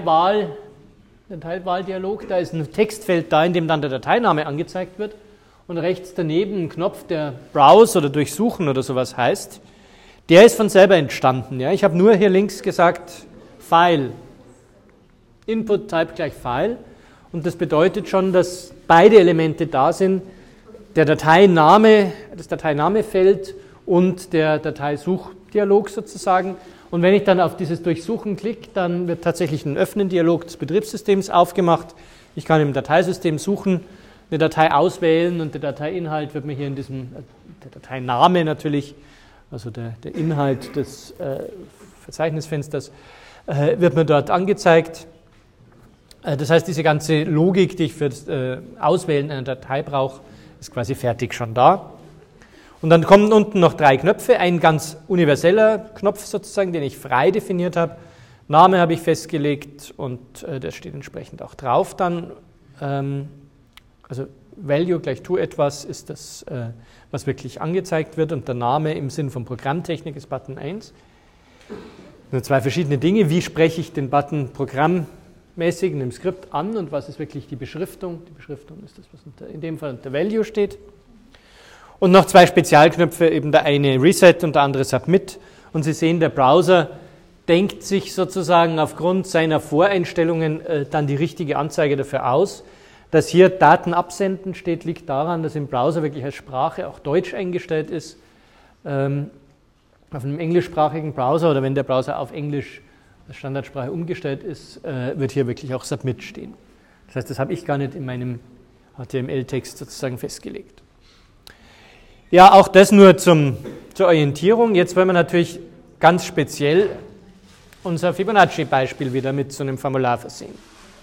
Dateiwahldialog, da ist ein Textfeld da, in dem dann der Dateiname angezeigt wird und rechts daneben ein Knopf, der Browse oder Durchsuchen oder sowas heißt. Der ist von selber entstanden. Ja? Ich habe nur hier links gesagt File, Input Type gleich File, und das bedeutet schon, dass beide Elemente da sind, der Dateiname, das Dateinamefeld und der Dateisuchdialog sozusagen. Und wenn ich dann auf dieses Durchsuchen klicke, dann wird tatsächlich ein Öffnen-Dialog des Betriebssystems aufgemacht. Ich kann im Dateisystem suchen, eine Datei auswählen und der Dateiinhalt wird mir hier in diesem, der Dateiname natürlich, also der Inhalt des Verzeichnisfensters, wird mir dort angezeigt. Das heißt, diese ganze Logik, die ich für das Auswählen einer Datei brauche, ist quasi fertig schon da. Und dann kommen unten noch 3 Knöpfe, ein ganz universeller Knopf sozusagen, den ich frei definiert habe. Name habe ich festgelegt und der steht entsprechend auch drauf dann. Also Value gleich tu etwas ist das, was wirklich angezeigt wird, und der Name im Sinn von Programmtechnik ist Button 1. Nur 2 verschiedene Dinge. Wie spreche ich den Button programmmäßig in dem Skript an und was ist wirklich die Beschriftung? Die Beschriftung ist das, was in dem Fall unter Value steht. Und noch 2 Spezialknöpfe, eben der eine Reset und der andere Submit. Und Sie sehen, der Browser denkt sich sozusagen aufgrund seiner Voreinstellungen dann die richtige Anzeige dafür aus. Dass hier Daten absenden steht, liegt daran, dass im Browser wirklich als Sprache auch Deutsch eingestellt ist. Auf einem englischsprachigen Browser oder wenn der Browser auf Englisch als Standardsprache umgestellt ist, wird hier wirklich auch Submit stehen. Das heißt, das habe ich gar nicht in meinem HTML-Text sozusagen festgelegt. Ja, auch das nur zur Orientierung. Jetzt wollen wir natürlich ganz speziell unser Fibonacci-Beispiel wieder mit so einem Formular versehen.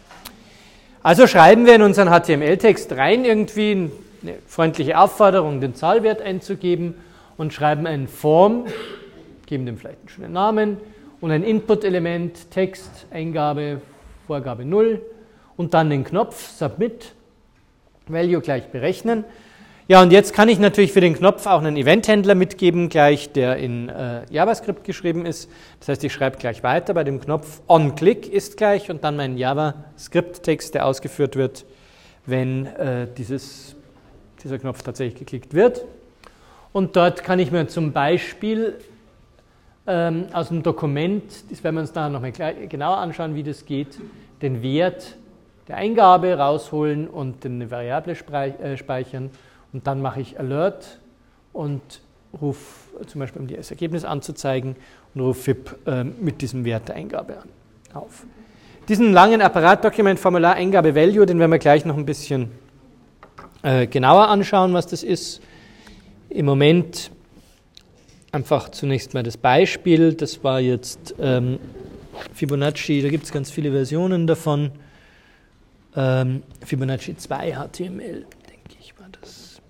Also schreiben wir in unseren HTML-Text rein irgendwie eine freundliche Aufforderung, den Zahlwert einzugeben, und schreiben ein Form, geben dem vielleicht einen schönen Namen, und ein Input-Element, Text, Eingabe, Vorgabe 0 und dann den Knopf Submit, Value gleich berechnen. Ja, und jetzt kann ich natürlich für den Knopf auch einen Eventhändler mitgeben, gleich, der in JavaScript geschrieben ist. Das heißt, ich schreibe gleich weiter bei dem Knopf onClick ist gleich und dann mein JavaScript-Text, der ausgeführt wird, wenn dieser Knopf tatsächlich geklickt wird. Und dort kann ich mir zum Beispiel aus dem Dokument, das werden wir uns nachher nochmal genauer anschauen, wie das geht, den Wert der Eingabe rausholen und eine Variable speichern. Und dann mache ich Alert und rufe zum Beispiel, um das Ergebnis anzuzeigen, und rufe FIP mit diesem Wert der Eingabe auf. Diesen langen Apparat, Document, Formular, Eingabe, Value, den werden wir gleich noch ein bisschen genauer anschauen, was das ist. Im Moment einfach zunächst mal das Beispiel. Das war jetzt Fibonacci, da gibt es ganz viele Versionen davon. Fibonacci 2 HTML, denke ich, war das.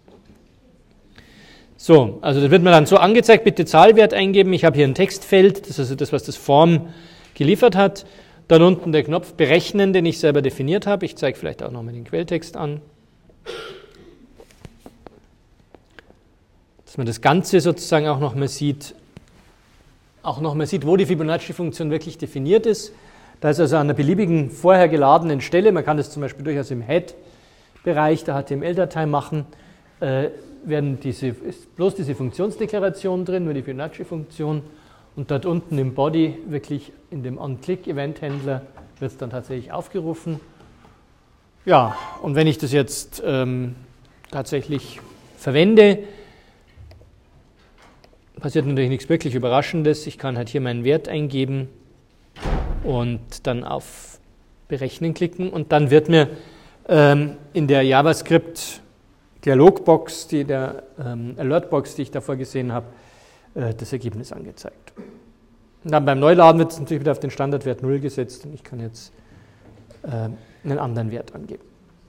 So, also das wird mir dann so angezeigt, bitte Zahlwert eingeben. Ich habe hier ein Textfeld, das ist also das, was das Form geliefert hat. Dann unten der Knopf berechnen, den ich selber definiert habe. Ich zeige vielleicht auch nochmal den Quelltext an. Dass man das Ganze sozusagen auch nochmal sieht, wo die Fibonacci-Funktion wirklich definiert ist. Da ist also an einer beliebigen vorher geladenen Stelle, man kann das zum Beispiel durchaus im Head-Bereich der HTML-Datei machen, ist bloß diese Funktionsdeklaration drin, nur die Fibonacci-Funktion, und dort unten im Body, wirklich in dem OnClick-Event-Händler, wird es dann tatsächlich aufgerufen. Ja, und wenn ich das jetzt tatsächlich verwende, passiert natürlich nichts wirklich Überraschendes. Ich kann halt hier meinen Wert eingeben und dann auf Berechnen klicken und dann wird mir in der JavaScript Dialogbox, der Alertbox, die ich davor gesehen habe, das Ergebnis angezeigt. Und dann beim Neuladen wird es natürlich wieder auf den Standardwert 0 gesetzt und ich kann jetzt einen anderen Wert angeben.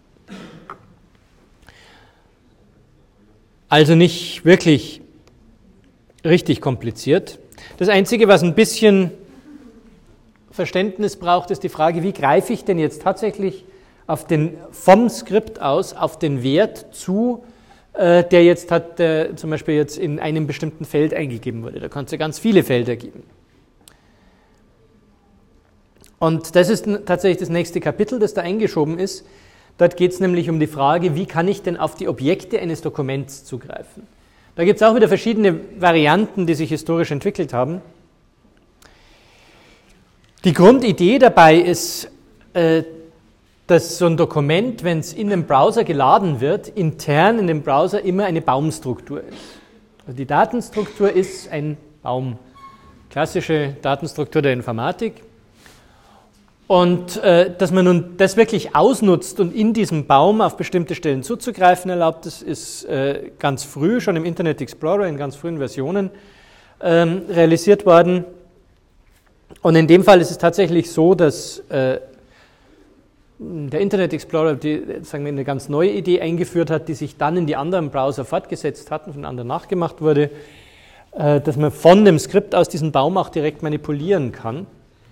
Also nicht wirklich richtig kompliziert. Das Einzige, was ein bisschen Verständnis braucht, ist die Frage, wie greife ich denn jetzt tatsächlich vom Skript aus auf den Wert zu, der jetzt zum Beispiel jetzt in einem bestimmten Feld eingegeben wurde. Da kannst du ganz viele Felder geben. Und das ist tatsächlich das nächste Kapitel, das da eingeschoben ist. Dort geht es nämlich um die Frage, wie kann ich denn auf die Objekte eines Dokuments zugreifen. Da gibt es auch wieder verschiedene Varianten, die sich historisch entwickelt haben. Die Grundidee dabei ist, dass so ein Dokument, wenn es in den Browser geladen wird, intern in dem Browser immer eine Baumstruktur ist. Also die Datenstruktur ist ein Baum, klassische Datenstruktur der Informatik. Und dass man nun das wirklich ausnutzt und in diesem Baum auf bestimmte Stellen zuzugreifen erlaubt, das ist ganz früh, schon im Internet Explorer in ganz frühen Versionen realisiert worden. Und in dem Fall ist es tatsächlich so, dass der Internet Explorer eine ganz neue Idee eingeführt hat, die sich dann in die anderen Browser fortgesetzt hat und von anderen nachgemacht wurde, dass man von dem Skript aus diesen Baum auch direkt manipulieren kann.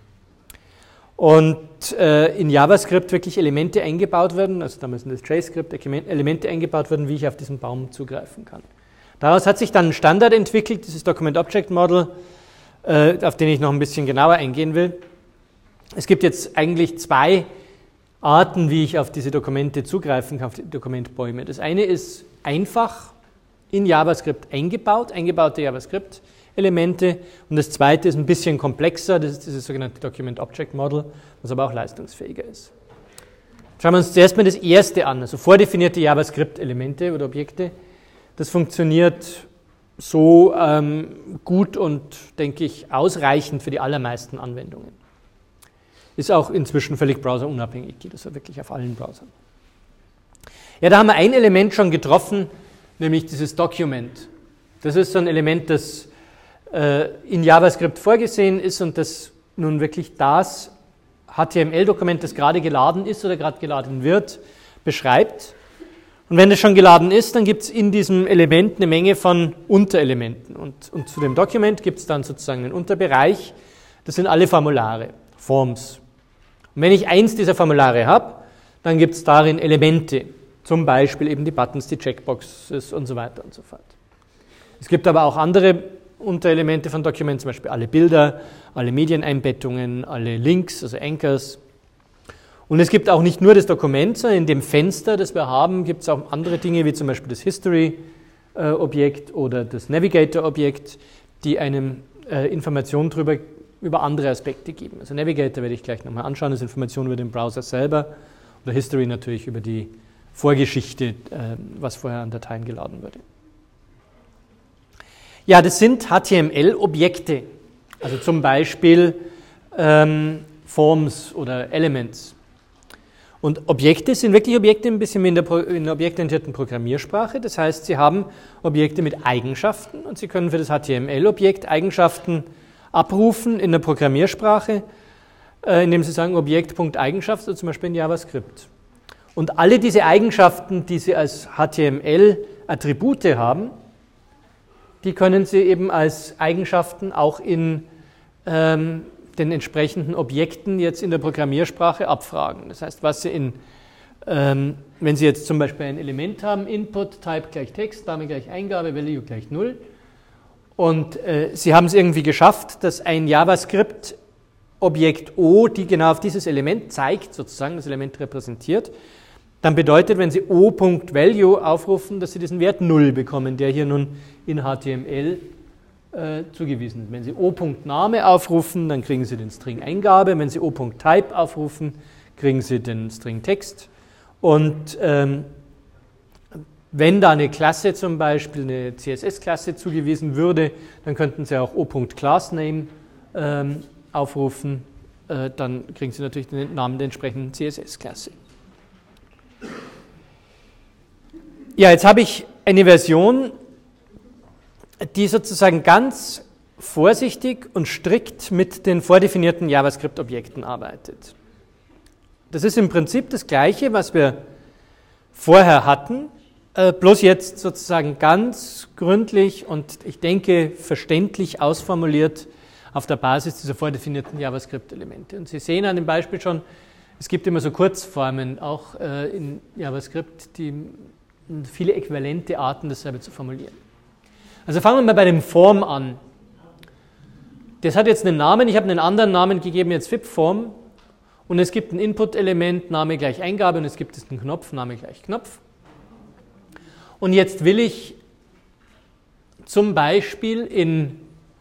Und in JavaScript wirklich Elemente eingebaut werden, also damals in das JScript Elemente eingebaut werden, wie ich auf diesen Baum zugreifen kann. Daraus hat sich dann ein Standard entwickelt, dieses Document Object Model, auf den ich noch ein bisschen genauer eingehen will. Es gibt jetzt eigentlich zwei Arten, wie ich auf diese Dokumente zugreifen kann, auf die Dokumentbäume. Das eine ist einfach in JavaScript eingebaute JavaScript-Elemente, und das zweite ist ein bisschen komplexer, das ist dieses sogenannte Document Object Model, was aber auch leistungsfähiger ist. Schauen wir uns zuerst mal das erste an, also vordefinierte JavaScript-Elemente oder Objekte. Das funktioniert so gut und, denke ich, ausreichend für die allermeisten Anwendungen. Ist auch inzwischen völlig browserunabhängig, geht also wirklich auf allen Browsern. Ja, da haben wir ein Element schon getroffen, nämlich dieses Document. Das ist so ein Element, das in JavaScript vorgesehen ist und das nun wirklich das HTML-Dokument, das gerade geladen ist oder gerade geladen wird, beschreibt. Und wenn das schon geladen ist, dann gibt es in diesem Element eine Menge von Unterelementen. Und zu dem Document gibt es dann sozusagen einen Unterbereich, das sind alle Formulare, Forms. Und wenn ich eins dieser Formulare habe, dann gibt es darin Elemente, Zum Beispiel eben die Buttons, die Checkboxes und so weiter und so fort. Es gibt aber auch andere Unterelemente von Documents, zum Beispiel alle Bilder, alle Medieneinbettungen, alle Links, also Anchors. Und es gibt auch nicht nur das Dokument, sondern in dem Fenster, das wir haben, gibt es auch andere Dinge, wie zum Beispiel das History-Objekt oder das Navigator-Objekt, die einem Informationen über andere Aspekte geben. Also Navigator werde ich gleich nochmal anschauen, das ist Informationen über den Browser selber, oder History natürlich über die Vorgeschichte, was vorher an Dateien geladen wurde. Ja, das sind HTML-Objekte, also zum Beispiel Forms oder Elements. Und Objekte sind wirklich Objekte ein bisschen wie in der objektorientierten Programmiersprache. Das heißt, sie haben Objekte mit Eigenschaften und sie können für das HTML-Objekt Eigenschaften abrufen in der Programmiersprache, indem sie sagen Objekt.Eigenschaft, also zum Beispiel in JavaScript. Und alle diese Eigenschaften, die sie als HTML-Attribute haben, die können Sie eben als Eigenschaften auch in den entsprechenden Objekten jetzt in der Programmiersprache abfragen. Das heißt, was Sie wenn Sie jetzt zum Beispiel ein Element haben, Input, Type gleich Text, Name gleich Eingabe, Value gleich 0, und Sie haben es irgendwie geschafft, dass ein JavaScript-Objekt O, die genau auf dieses Element zeigt, sozusagen das Element repräsentiert, dann bedeutet, wenn Sie O.Value aufrufen, dass Sie diesen Wert 0 bekommen, der hier nun in HTML zugewiesen ist. Wenn Sie O.Name aufrufen, dann kriegen Sie den String Eingabe. Wenn Sie O.Type aufrufen, kriegen Sie den String Text. Und wenn da eine Klasse zum Beispiel, eine CSS-Klasse zugewiesen würde, dann könnten Sie auch O.ClassName aufrufen. Dann kriegen Sie natürlich den Namen der entsprechenden CSS-Klasse. Ja, jetzt habe ich eine Version, die sozusagen ganz vorsichtig und strikt mit den vordefinierten JavaScript-Objekten arbeitet. Das ist im Prinzip das Gleiche, was wir vorher hatten, bloß jetzt sozusagen ganz gründlich und ich denke verständlich ausformuliert auf der Basis dieser vordefinierten JavaScript-Elemente. Und Sie sehen an dem Beispiel schon, es gibt immer so Kurzformen, auch in JavaScript, die viele äquivalente Arten, dasselbe zu formulieren. Also fangen wir mal bei dem Form an. Das hat jetzt einen Namen, ich habe einen anderen Namen gegeben, jetzt FIP-Form, und es gibt ein Input-Element, Name gleich Eingabe, und es gibt einen Knopf, Name gleich Knopf. Und jetzt will ich zum Beispiel in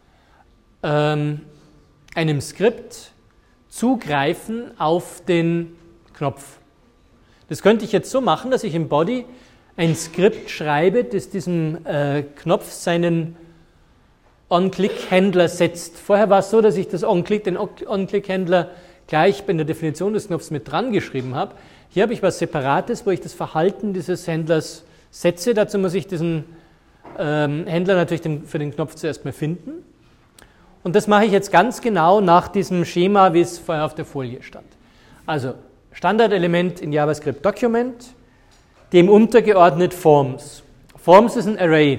einem Skript zugreifen auf den Knopf. Das könnte ich jetzt so machen, dass ich im Body ein Skript schreibe, das diesem Knopf seinen On-Click-Händler setzt. Vorher war es so, dass ich den On-Click-Händler gleich bei der Definition des Knopfs mit dran geschrieben habe. Hier habe ich was Separates, wo ich das Verhalten dieses Händlers setze. Dazu muss ich diesen Händler natürlich für den Knopf zuerst mal finden. Und das mache ich jetzt ganz genau nach diesem Schema, wie es vorher auf der Folie stand. Also Standardelement in JavaScript Document, dem untergeordnet Forms. Forms ist ein Array.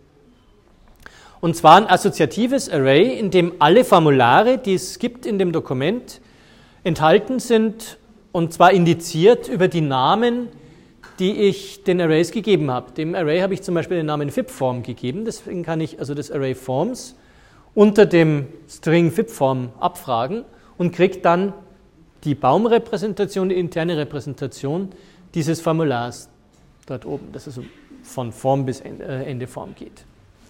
Und zwar ein assoziatives Array, in dem alle Formulare, die es gibt in dem Dokument, enthalten sind, und zwar indiziert über die Namen, die ich den Arrays gegeben habe. Dem Array habe ich zum Beispiel den Namen FIP-Form gegeben, deswegen kann ich also das Array Forms unter dem String FIP-Form abfragen und kriege dann die Baumrepräsentation, die interne Repräsentation dieses Formulars dort oben, das also von Form bis Ende Form geht.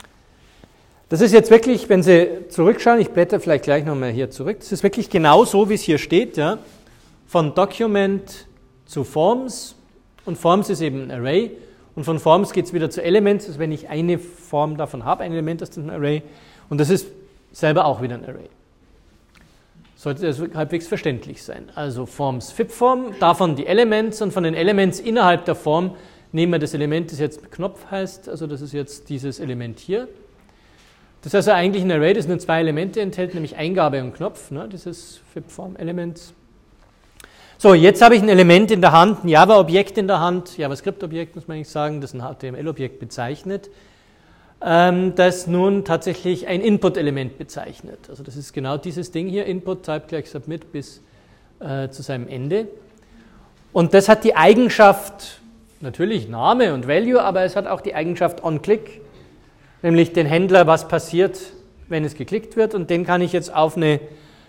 Das ist jetzt wirklich, wenn Sie zurückschauen, ich blätter vielleicht gleich nochmal hier zurück, das ist wirklich genau so, wie es hier steht, ja, von Document zu Forms, und Forms ist eben ein Array, und von Forms geht es wieder zu Elements, also wenn ich eine Form davon habe, ein Element aus dem Array, und das ist selber auch wieder ein Array. Sollte das halbwegs verständlich sein. Also Forms FIP-Form, davon die Elements, und von den Elements innerhalb der Form nehmen wir das Element, das jetzt Knopf heißt, also das ist jetzt dieses Element hier. Das ist also eigentlich ein Array, das nur zwei Elemente enthält, nämlich Eingabe und Knopf, ne, dieses FIP-Form-Elements. So, jetzt habe ich ein Element in der Hand, ein Java-Objekt in der Hand, JavaScript-Objekt muss man eigentlich sagen, das ein HTML-Objekt bezeichnet, das nun tatsächlich ein Input-Element bezeichnet. Also das ist genau dieses Ding hier, Input, Type gleich Submit bis zu seinem Ende. Und das hat die Eigenschaft natürlich Name und Value, aber es hat auch die Eigenschaft onClick, nämlich den Händler, was passiert, wenn es geklickt wird, und den kann ich jetzt auf eine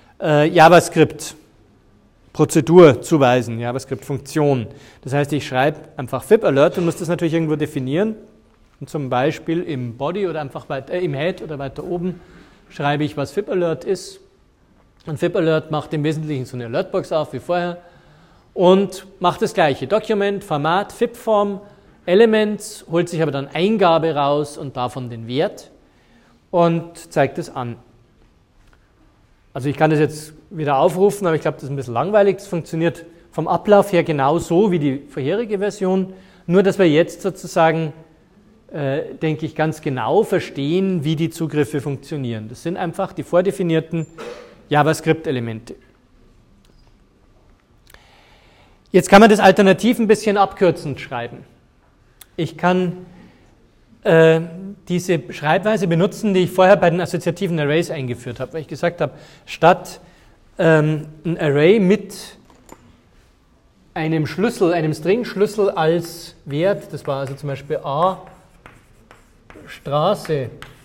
JavaScript-Prozedur zuweisen, JavaScript-Funktion. Das heißt, ich schreibe einfach FibAlert und muss das natürlich irgendwo definieren. Und zum Beispiel im Body oder einfach im Head oder weiter oben schreibe ich, was FibAlert ist. Und FibAlert macht im Wesentlichen so eine Alertbox auf wie vorher und macht das gleiche. Document, Format, FibForm, Elements, holt sich aber dann Eingabe raus und davon den Wert und zeigt es an. Also ich kann das jetzt wieder aufrufen, aber ich glaube, das ist ein bisschen langweilig. Das funktioniert vom Ablauf her genauso wie die vorherige Version, nur dass wir jetzt sozusagen, denke ich, ganz genau verstehen, wie die Zugriffe funktionieren. Das sind einfach die vordefinierten JavaScript-Elemente. Jetzt kann man das alternativ ein bisschen abkürzend schreiben. Ich kann diese Schreibweise benutzen, die ich vorher bei den assoziativen Arrays eingeführt habe, weil ich gesagt habe, statt ein Array mit einem Schlüssel, einem String-Schlüssel als Wert, das war also zum Beispiel a Straße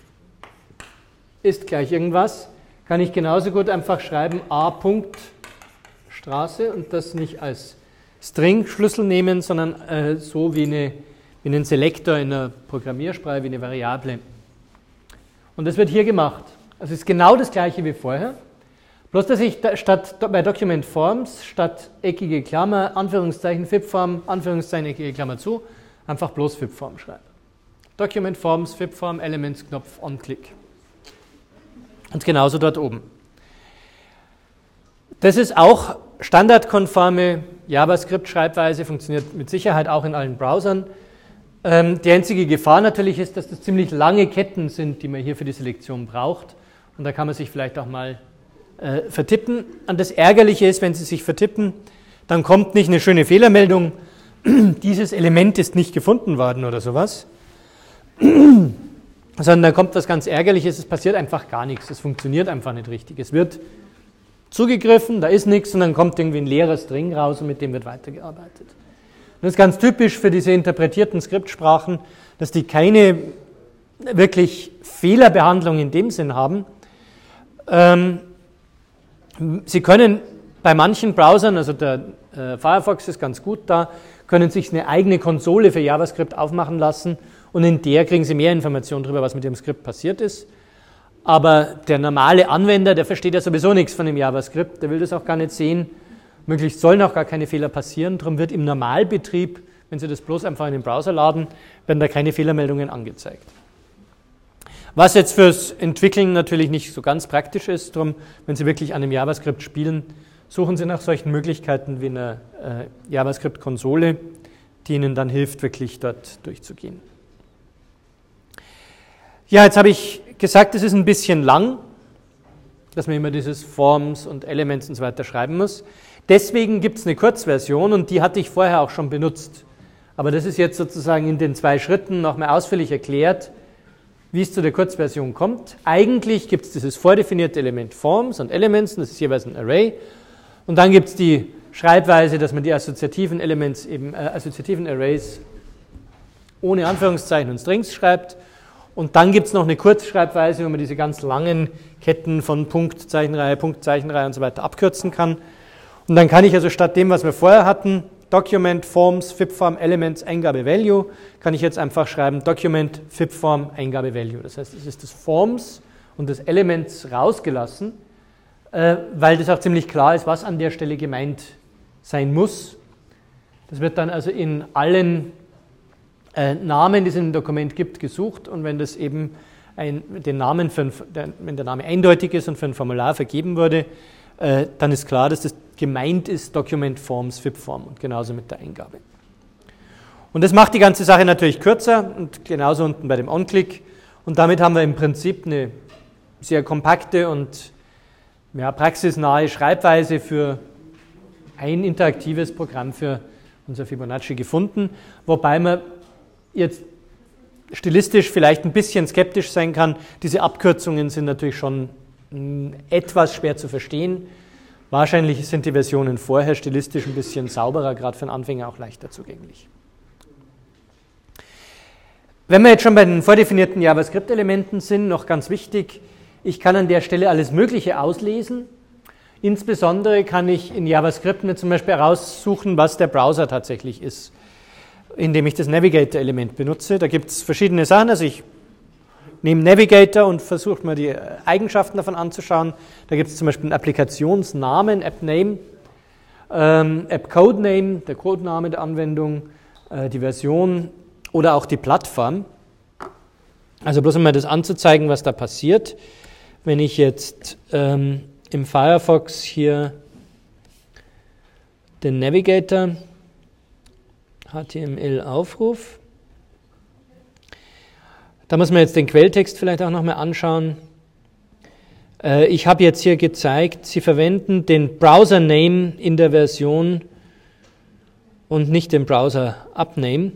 ist gleich irgendwas, kann ich genauso gut einfach schreiben a Punkt Straße und das nicht als String-Schlüssel nehmen, sondern so wie einen Selektor in einer Programmiersprache, wie eine Variable. Und das wird hier gemacht. Also es ist genau das gleiche wie vorher, bloß dass ich bei Document Forms statt eckige Klammer, Anführungszeichen FibForm, Anführungszeichen eckige Klammer zu, einfach bloß FibForm schreibe. Document Forms, FibForm, Elements, Knopf, OnClick. Und genauso dort oben. Das ist auch standardkonforme JavaScript-Schreibweise, funktioniert mit Sicherheit auch in allen Browsern. Die einzige Gefahr natürlich ist, dass das ziemlich lange Ketten sind, die man hier für die Selektion braucht. Und da kann man sich vielleicht auch mal vertippen. Und das Ärgerliche ist, wenn Sie sich vertippen, dann kommt nicht eine schöne Fehlermeldung, dieses Element ist nicht gefunden worden oder sowas, sondern da kommt was ganz Ärgerliches, es passiert einfach gar nichts, es funktioniert einfach nicht richtig. Es wird zugegriffen, da ist nichts und dann kommt irgendwie ein leerer String raus und mit dem wird weitergearbeitet. Das ist ganz typisch für diese interpretierten Skriptsprachen, dass die keine wirklich Fehlerbehandlung in dem Sinn haben. Sie können bei manchen Browsern, also der Firefox ist ganz gut da, können sich eine eigene Konsole für JavaScript aufmachen lassen und in der kriegen Sie mehr Informationen darüber, was mit Ihrem Skript passiert ist. Aber der normale Anwender, der versteht ja sowieso nichts von dem JavaScript, der will das auch gar nicht sehen. Möglichst sollen auch gar keine Fehler passieren. Darum wird im Normalbetrieb, wenn Sie das bloß einfach in den Browser laden, werden da keine Fehlermeldungen angezeigt. Was jetzt fürs Entwickeln natürlich nicht so ganz praktisch ist. Darum, wenn Sie wirklich an dem JavaScript spielen, suchen Sie nach solchen Möglichkeiten wie einer JavaScript-Konsole, die Ihnen dann hilft, wirklich dort durchzugehen. Ja, jetzt habe ich gesagt, es ist ein bisschen lang, dass man immer dieses Forms und Elements und so weiter schreiben muss. Deswegen gibt es eine Kurzversion und die hatte ich vorher auch schon benutzt. Aber das ist jetzt sozusagen in den 2 Schritten nochmal ausführlich erklärt, wie es zu der Kurzversion kommt. Eigentlich gibt es dieses vordefinierte Element Forms und Elements, und das ist jeweils ein Array. Und dann gibt es die Schreibweise, dass man die assoziativen Elements, assoziativen Arrays ohne Anführungszeichen und Strings schreibt. Und dann gibt es noch eine Kurzschreibweise, wo man diese ganz langen Ketten von Punkt, Zeichenreihe und so weiter abkürzen kann. Und dann kann ich also statt dem, was wir vorher hatten, Document, Forms, FibForm, Elements, Eingabe, Value, kann ich jetzt einfach schreiben Document, FibForm, Eingabe, Value. Das heißt, es ist das Forms und das Elements rausgelassen, weil das auch ziemlich klar ist, was an der Stelle gemeint sein muss. Das wird dann also in allen Namen, die es in einem Dokument gibt, gesucht und wenn das eben wenn der Name eindeutig ist und für ein Formular vergeben wurde, dann ist klar, dass das gemeint ist Document Forms FibForm und genauso mit der Eingabe. Und das macht die ganze Sache natürlich kürzer und genauso unten bei dem OnClick und damit haben wir im Prinzip eine sehr kompakte und praxisnahe Schreibweise für ein interaktives Programm für unser Fibonacci gefunden, wobei man jetzt stilistisch vielleicht ein bisschen skeptisch sein kann. Diese Abkürzungen sind natürlich schon etwas schwer zu verstehen. Wahrscheinlich sind die Versionen vorher stilistisch ein bisschen sauberer, gerade für einen Anfänger auch leichter zugänglich. Wenn wir jetzt schon bei den vordefinierten JavaScript-Elementen sind, noch ganz wichtig, ich kann an der Stelle alles Mögliche auslesen. Insbesondere kann ich in JavaScript mir zum Beispiel heraussuchen, was der Browser tatsächlich ist, indem ich das Navigator-Element benutze. Da gibt es verschiedene Sachen. Also ich nehme Navigator und versuche mir die Eigenschaften davon anzuschauen. Da gibt es zum Beispiel einen Applikationsnamen, App-Name, App-Codename, der Codename der Anwendung, die Version oder auch die Plattform. Also bloß um mal das anzuzeigen, was da passiert. Wenn ich jetzt im Firefox hier den Navigator HTML aufrufe, da muss man jetzt den Quelltext vielleicht auch nochmal anschauen. Ich habe jetzt hier gezeigt, Sie verwenden den Browser-Name in der Version und nicht den Browser-Upname.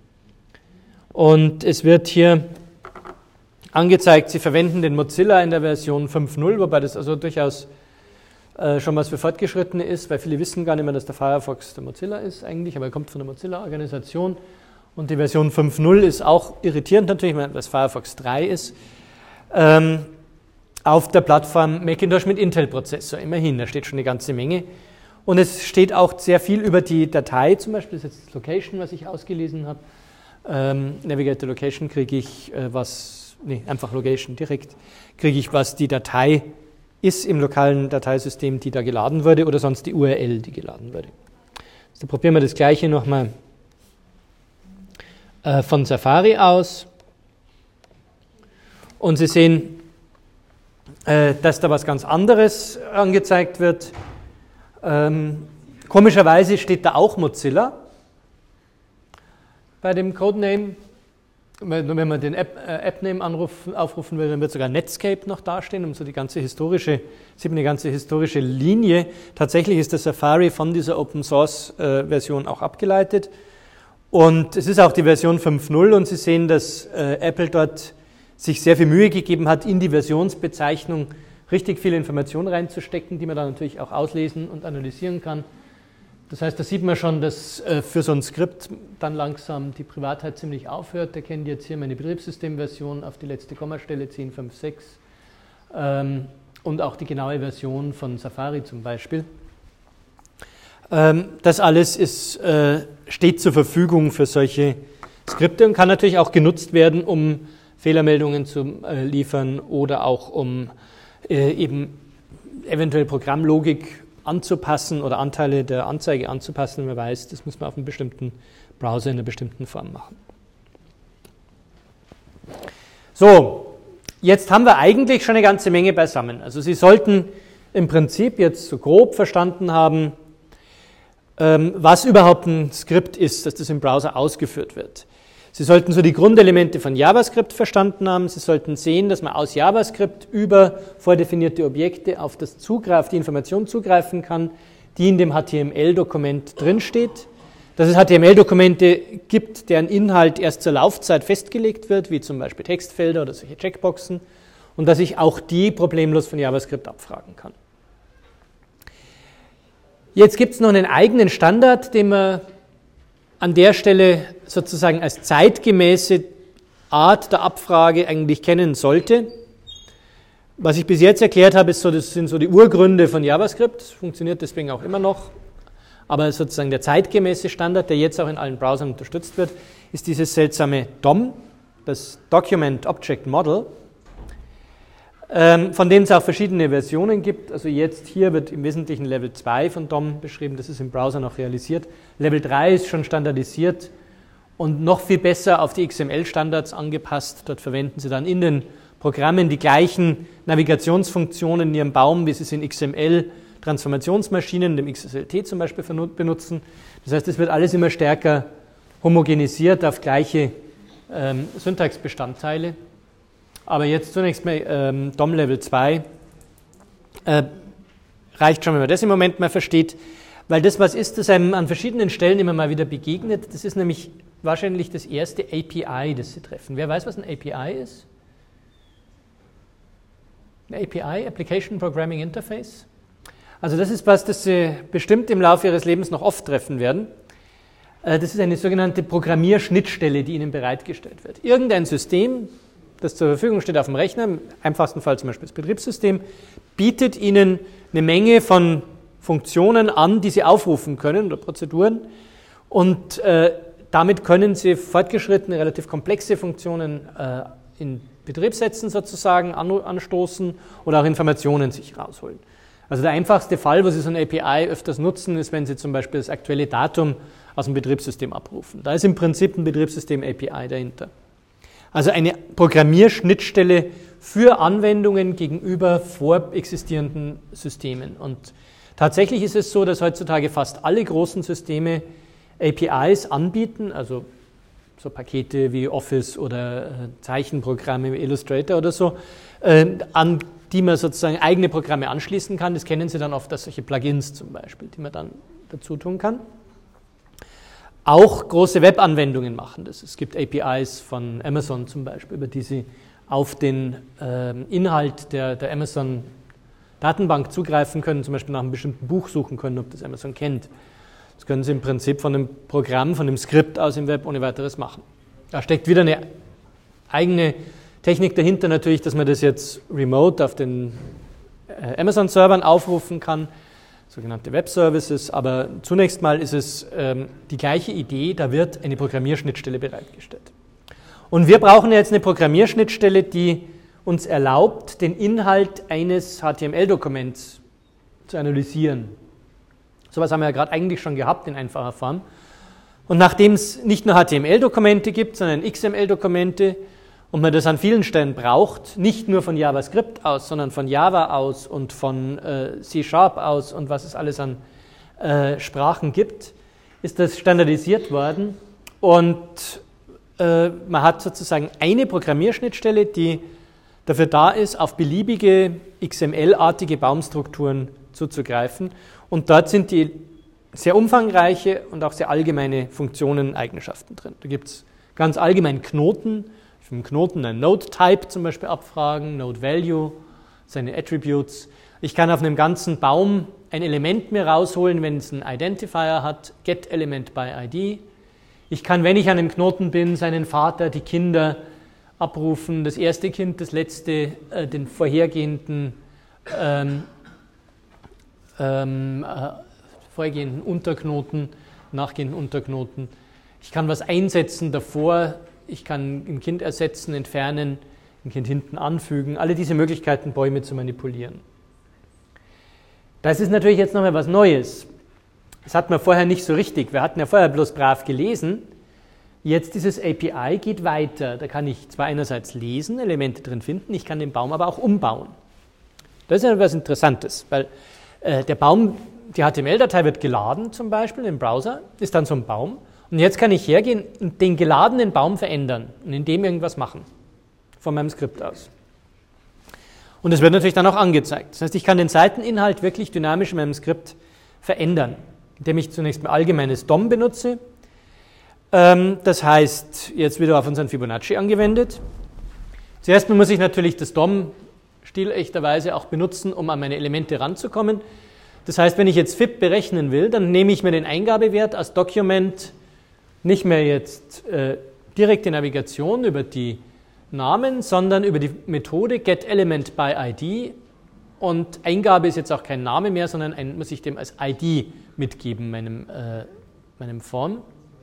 Und es wird hier angezeigt, Sie verwenden den Mozilla in der Version 5.0, wobei das also durchaus schon was für Fortgeschrittene ist, weil viele wissen gar nicht mehr, dass der Firefox der Mozilla ist eigentlich, aber er kommt von der Mozilla-Organisation. Und die Version 5.0 ist auch irritierend natürlich, weil es Firefox 3 ist, auf der Plattform Macintosh mit Intel-Prozessor. Immerhin, da steht schon eine ganze Menge. Und es steht auch sehr viel über die Datei, zum Beispiel das ist jetzt das Location, was ich ausgelesen habe. Navigator Location kriege ich einfach Location direkt, kriege ich, was die Datei ist im lokalen Dateisystem, die da geladen wurde, oder sonst die URL, die geladen wurde. Also probieren wir das Gleiche nochmal von Safari aus. Und Sie sehen, dass da was ganz anderes angezeigt wird. Komischerweise steht da auch Mozilla bei dem Codename. Wenn man den App-Name aufrufen will, dann wird sogar Netscape noch dastehen, um so sieht man die ganze historische Linie. Tatsächlich ist der Safari von dieser Open-Source-Version auch abgeleitet. Und es ist auch die Version 5.0 und Sie sehen, dass Apple dort sich sehr viel Mühe gegeben hat, in die Versionsbezeichnung richtig viele Informationen reinzustecken, die man dann natürlich auch auslesen und analysieren kann. Das heißt, da sieht man schon, dass für so ein Skript dann langsam die Privatheit ziemlich aufhört. Der kennt jetzt hier meine Betriebssystemversion auf die letzte Kommastelle 10.5.6 und auch die genaue Version von Safari zum Beispiel. Das alles steht zur Verfügung für solche Skripte und kann natürlich auch genutzt werden, um Fehlermeldungen zu liefern oder auch um eben eventuell Programmlogik anzupassen oder Anteile der Anzeige anzupassen, wenn man weiß, das muss man auf einem bestimmten Browser in einer bestimmten Form machen. So, jetzt haben wir eigentlich schon eine ganze Menge beisammen. Also Sie sollten im Prinzip jetzt so grob verstanden haben, was überhaupt ein Skript ist, dass das im Browser ausgeführt wird. Sie sollten so die Grundelemente von JavaScript verstanden haben. Sie sollten sehen, dass man aus JavaScript über vordefinierte Objekte auf die Information zugreifen kann, die in dem HTML-Dokument drinsteht. Dass es HTML-Dokumente gibt, deren Inhalt erst zur Laufzeit festgelegt wird, wie zum Beispiel Textfelder oder solche Checkboxen, und dass ich auch die problemlos von JavaScript abfragen kann. Jetzt gibt es noch einen eigenen Standard, den man an der Stelle sozusagen als zeitgemäße Art der Abfrage eigentlich kennen sollte. Was ich bis jetzt erklärt habe, das sind so die Urgründe von JavaScript, funktioniert deswegen auch immer noch, aber sozusagen der zeitgemäße Standard, der jetzt auch in allen Browsern unterstützt wird, ist dieses seltsame DOM, das Document Object Model, von dem es auch verschiedene Versionen gibt. Also jetzt hier wird im Wesentlichen Level 2 von DOM beschrieben, das ist im Browser noch realisiert. Level 3 ist schon standardisiert und noch viel besser auf die XML-Standards angepasst. Dort verwenden Sie dann in den Programmen die gleichen Navigationsfunktionen in Ihrem Baum, wie Sie es in XML-Transformationsmaschinen, dem XSLT zum Beispiel, benutzen. Das heißt, es wird alles immer stärker homogenisiert auf gleiche Syntaxbestandteile. Aber jetzt zunächst mal DOM Level 2 reicht schon, wenn man das im Moment mal versteht, weil das was ist, das einem an verschiedenen Stellen immer mal wieder begegnet. Das ist nämlich wahrscheinlich das erste API, das Sie treffen. Wer weiß, was ein API ist? Ein API, Application Programming Interface. Also das ist was, das Sie bestimmt im Laufe Ihres Lebens noch oft treffen werden. Das ist eine sogenannte Programmierschnittstelle, die Ihnen bereitgestellt wird. Irgendein System, das zur Verfügung steht auf dem Rechner, im einfachsten Fall zum Beispiel das Betriebssystem, bietet Ihnen eine Menge von Funktionen an, die Sie aufrufen können oder Prozeduren. Und damit können Sie fortgeschrittene, relativ komplexe Funktionen in Betrieb setzen sozusagen, anstoßen oder auch Informationen sich rausholen. Also der einfachste Fall, wo Sie so eine API öfters nutzen, ist, wenn Sie zum Beispiel das aktuelle Datum aus dem Betriebssystem abrufen. Da ist im Prinzip ein Betriebssystem-API dahinter. Also eine Programmierschnittstelle für Anwendungen gegenüber vorexistierenden Systemen. Und tatsächlich ist es so, dass heutzutage fast alle großen Systeme APIs anbieten, also so Pakete wie Office oder Zeichenprogramme wie Illustrator oder so, an die man sozusagen eigene Programme anschließen kann. Das kennen Sie dann oft als solche Plugins zum Beispiel, die man dann dazu tun kann. Auch große Webanwendungen machen das. Es gibt APIs von Amazon zum Beispiel, über die Sie auf den Inhalt der Amazon-Datenbank zugreifen können, zum Beispiel nach einem bestimmten Buch suchen können, ob das Amazon kennt. Das können Sie im Prinzip von einem Programm, von einem Skript aus im Web ohne weiteres machen. Da steckt wieder eine eigene Technik dahinter natürlich, dass man das jetzt remote auf den Amazon-Servern aufrufen kann, sogenannte Web-Services, aber zunächst mal ist es die gleiche Idee, da wird eine Programmierschnittstelle bereitgestellt. Und wir brauchen jetzt eine Programmierschnittstelle, die uns erlaubt, den Inhalt eines HTML-Dokuments zu analysieren. Sowas haben wir ja gerade eigentlich schon gehabt in einfacher Form. Und nachdem es nicht nur HTML-Dokumente gibt, sondern XML-Dokumente und man das an vielen Stellen braucht, nicht nur von JavaScript aus, sondern von Java aus und von C# aus und was es alles an Sprachen gibt, ist das standardisiert worden und man hat sozusagen eine Programmierschnittstelle, die dafür da ist, auf beliebige XML-artige Baumstrukturen zuzugreifen. Und dort sind die sehr umfangreiche und auch sehr allgemeine Funktionen und Eigenschaften drin. Da gibt es ganz allgemein Knoten. Ich will im Knoten ein Node-Type zum Beispiel abfragen, Node-Value, seine Attributes. Ich kann auf einem ganzen Baum ein Element mir rausholen, wenn es einen Identifier hat, get-Element by ID. Ich kann, wenn ich an einem Knoten bin, seinen Vater, die Kinder abrufen, das erste Kind, das letzte, den vorhergehenden vorgehenden Unterknoten, nachgehenden Unterknoten. Ich kann was einsetzen davor, ich kann ein Kind ersetzen, entfernen, ein Kind hinten anfügen, alle diese Möglichkeiten, Bäume zu manipulieren. Das ist natürlich jetzt nochmal was Neues. Das hatten wir vorher nicht so richtig. Wir hatten ja vorher bloß brav gelesen. Jetzt dieses API geht weiter. Da kann ich zwar einerseits lesen, Elemente drin finden, ich kann den Baum aber auch umbauen. Das ist ja etwas Interessantes, weil der Baum, die HTML-Datei wird geladen zum Beispiel im Browser, ist dann so ein Baum. Und jetzt kann ich hergehen und den geladenen Baum verändern und in dem irgendwas machen, von meinem Skript aus. Und das wird natürlich dann auch angezeigt. Das heißt, ich kann den Seiteninhalt wirklich dynamisch in meinem Skript verändern, indem ich zunächst mal allgemeines DOM benutze. Das heißt, jetzt wieder auf unseren Fibonacci angewendet. Zuerst mal muss ich natürlich das DOM stilechterweise auch benutzen, um an meine Elemente ranzukommen. Das heißt, wenn ich jetzt FIB berechnen will, dann nehme ich mir den Eingabewert als Document nicht mehr jetzt direkte Navigation über die Namen, sondern über die Methode getElementById. Und Eingabe ist jetzt auch kein Name mehr, sondern muss ich dem als ID mitgeben, meinem Form.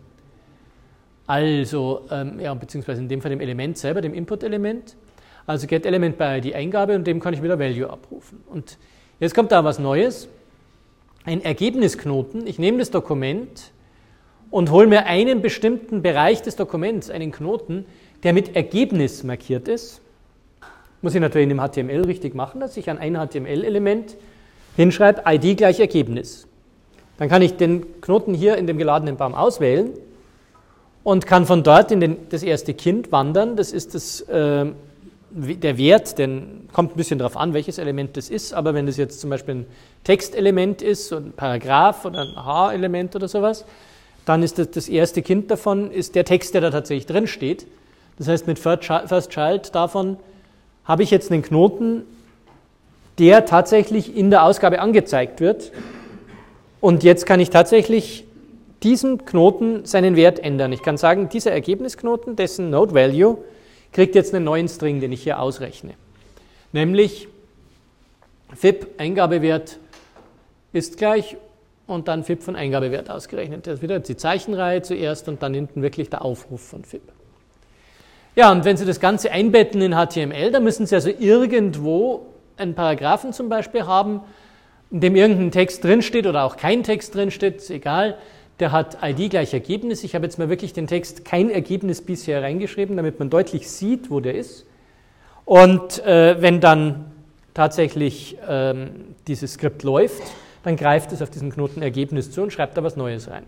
Also, beziehungsweise in dem Fall dem Element selber, dem Input-Element. Also getElementById Eingabe und dem kann ich wieder Value abrufen. Und jetzt kommt da was Neues, ein Ergebnisknoten. Ich nehme das Dokument und hole mir einen bestimmten Bereich des Dokuments, einen Knoten, der mit Ergebnis markiert ist. Muss ich natürlich in dem HTML richtig machen, dass ich an ein HTML-Element hinschreibe, ID gleich Ergebnis. Dann kann ich den Knoten hier in dem geladenen Baum auswählen und kann von dort in das erste Kind wandern. Das ist der Wert, denn kommt ein bisschen darauf an, welches Element das ist, aber wenn das jetzt zum Beispiel ein Textelement ist, so ein Paragraph oder ein H-Element oder sowas, dann ist das erste Kind davon, ist der Text, der da tatsächlich drin steht. Das heißt, mit First Child davon habe ich jetzt einen Knoten, der tatsächlich in der Ausgabe angezeigt wird. Und jetzt kann ich tatsächlich diesem Knoten seinen Wert ändern. Ich kann sagen, dieser Ergebnisknoten, dessen Node Value, kriegt jetzt einen neuen String, den ich hier ausrechne. Nämlich FIB Eingabewert ist gleich und dann FIB von Eingabewert ausgerechnet. Das ist wieder die Zeichenreihe zuerst und dann hinten wirklich der Aufruf von FIB. Ja, und wenn Sie das Ganze einbetten in HTML, dann müssen Sie also irgendwo einen Paragraphen zum Beispiel haben, in dem irgendein Text drinsteht oder auch kein Text drinsteht, ist egal, der hat ID gleich Ergebnis. Ich habe jetzt mal wirklich den Text kein Ergebnis bisher reingeschrieben, damit man deutlich sieht, wo der ist. Und wenn dann tatsächlich dieses Skript läuft, dann greift es auf diesen Knoten Ergebnis zu und schreibt da was Neues rein.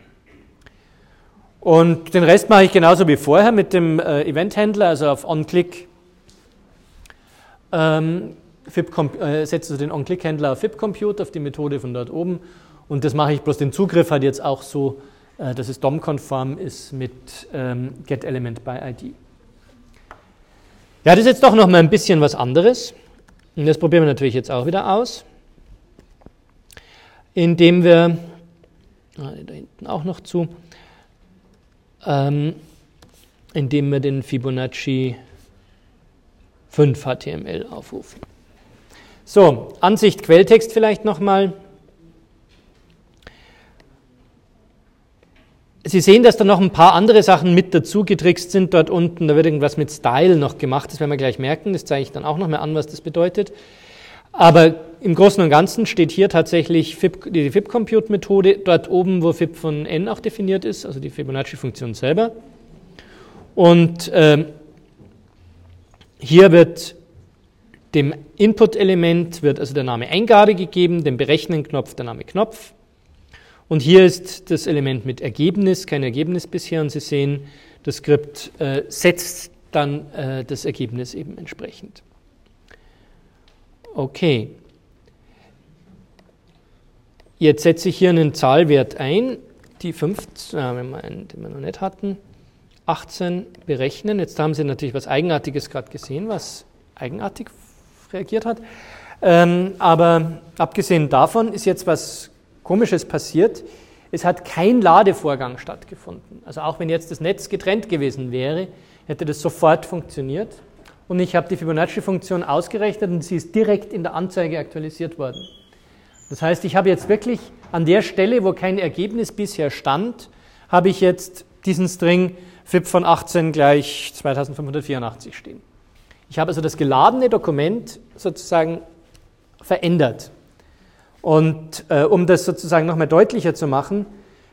Und den Rest mache ich genauso wie vorher mit dem Event-Händler, also auf OnClick setze also den OnClick-Händler auf FIB-Compute, auf die Methode von dort oben. Und das mache ich bloß, den Zugriff halt jetzt auch so, dass es DOM-konform ist mit GetElementById. Ja, das ist jetzt doch noch mal ein bisschen was anderes. Und das probieren wir natürlich jetzt auch wieder aus, indem wir, da hinten auch noch zu, indem wir den Fibonacci 5 HTML aufrufen. So, Ansicht Quelltext vielleicht nochmal. Sie sehen, dass da noch ein paar andere Sachen mit dazu getrickst sind dort unten. Da wird irgendwas mit Style noch gemacht, das werden wir gleich merken. Das zeige ich dann auch noch mal an, was das bedeutet. Aber im Großen und Ganzen steht hier tatsächlich die FIB-Compute-Methode dort oben, wo FIB von n auch definiert ist, also die Fibonacci-Funktion selber. Und hier wird dem Input-Element wird also der Name Eingabe gegeben, dem Berechnen-Knopf der Name Knopf. Und hier ist das Element mit Ergebnis, kein Ergebnis bisher. Und Sie sehen, das Skript setzt dann das Ergebnis eben entsprechend. Okay. Jetzt setze ich hier einen Zahlwert ein, die 15, wenn wir einen, den wir noch nicht hatten, 18 berechnen. Jetzt haben Sie natürlich was Eigenartiges gerade gesehen, was eigenartig reagiert hat. Aber abgesehen davon ist jetzt was Komisches passiert. Es hat kein Ladevorgang stattgefunden. Also auch wenn jetzt das Netz getrennt gewesen wäre, hätte das sofort funktioniert. Und ich habe die Fibonacci-Funktion ausgerechnet und sie ist direkt in der Anzeige aktualisiert worden. Das heißt, ich habe jetzt wirklich an der Stelle, wo kein Ergebnis bisher stand, habe ich jetzt diesen String FIB von 18 gleich 2584 stehen. Ich habe also das geladene Dokument sozusagen verändert. Und um das sozusagen noch mal deutlicher zu machen,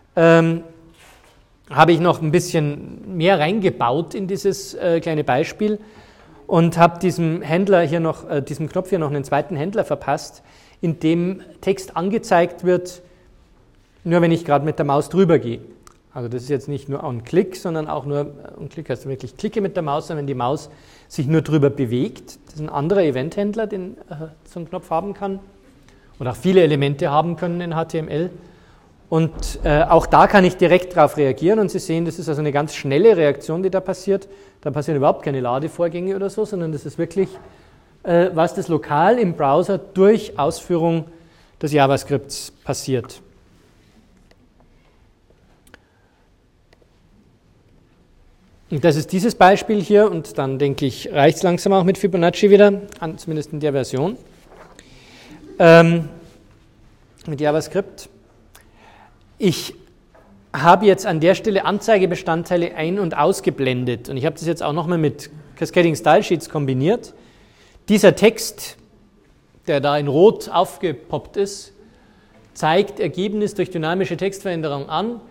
habe ich noch ein bisschen mehr reingebaut in dieses kleine Beispiel und habe diesem Händler hier noch, diesem Knopf hier noch einen zweiten Händler verpasst, in dem Text angezeigt wird, nur wenn ich gerade mit der Maus drüber gehe. Also das ist jetzt nicht nur OnClick, sondern auch nur, OnClick heißt wirklich klicke mit der Maus, sondern wenn die Maus sich nur drüber bewegt. Das ist ein anderer Eventhändler, den so ein Knopf haben kann. Oder auch viele Elemente haben können in HTML. Und auch da kann ich direkt darauf reagieren und Sie sehen, das ist also eine ganz schnelle Reaktion, die da passiert. Da passieren überhaupt keine Ladevorgänge oder so, sondern das ist wirklich, was das lokal im Browser durch Ausführung des JavaScripts passiert. Und das ist dieses Beispiel hier und dann denke ich, reicht es langsam auch mit Fibonacci wieder, zumindest in der Version. Mit JavaScript. Ich habe jetzt an der Stelle Anzeigebestandteile ein- und ausgeblendet und ich habe das jetzt auch nochmal mit Cascading Style Sheets kombiniert. Dieser Text, der da in Rot aufgepoppt ist, zeigt Ergebnis durch dynamische Textveränderung an.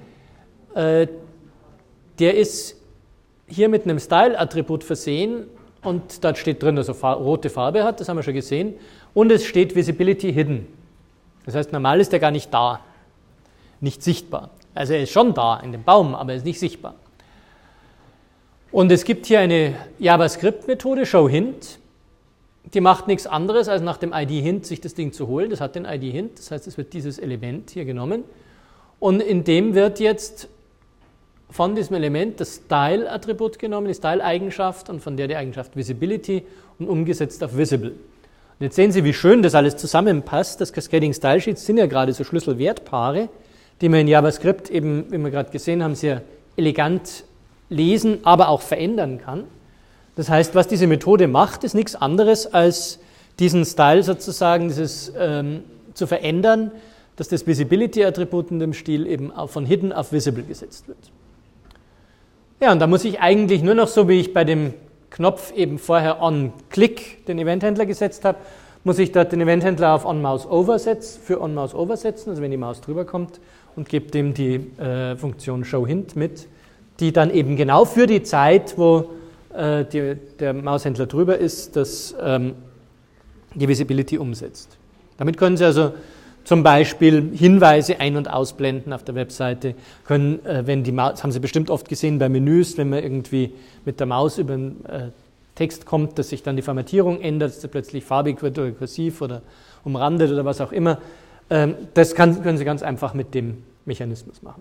Der ist hier mit einem Style-Attribut versehen und dort steht drin, dass er rote Farbe hat, das haben wir schon gesehen. Und es steht Visibility Hidden. Das heißt, normal ist er gar nicht da, nicht sichtbar. Also er ist schon da in dem Baum, aber er ist nicht sichtbar. Und es gibt hier eine JavaScript-Methode, showHint, die macht nichts anderes, als nach dem ID-Hint sich das Ding zu holen. Das hat den ID-Hint, das heißt, es wird dieses Element hier genommen. Und in dem wird jetzt von diesem Element das Style-Attribut genommen, die Style-Eigenschaft und von der die Eigenschaft Visibility und umgesetzt auf Visible. Und jetzt sehen Sie, wie schön das alles zusammenpasst. Das Cascading Style Sheets sind ja gerade so Schlüsselwertpaare. die man in JavaScript eben, wie wir gerade gesehen haben, sehr elegant lesen, aber auch verändern kann. Das heißt, was diese Methode macht, ist nichts anderes als diesen Style sozusagen, dieses zu verändern, dass das Visibility-Attribut in dem Stil eben von Hidden auf Visible gesetzt wird. Ja, und da muss ich eigentlich nur noch so, wie ich bei dem Knopf eben vorher on-click den Eventhändler gesetzt habe, muss ich dort den Eventhändler auf on-mouse-over für on-mouse-over setzen, also wenn die Maus drüber kommt, und gebe dem die Funktion show-hint mit, die dann eben genau für die Zeit, wo der Maushändler drüber ist, das die Visibility umsetzt. Damit können Sie also zum Beispiel Hinweise ein- und ausblenden auf der Webseite, können, wenn die Maus, das haben Sie bestimmt oft gesehen bei Menüs, wenn man irgendwie mit der Maus über einen Text kommt, dass sich dann die Formatierung ändert, dass der plötzlich farbig wird oder kursiv oder umrandet oder was auch immer. Das können Sie ganz einfach mit dem Mechanismus machen.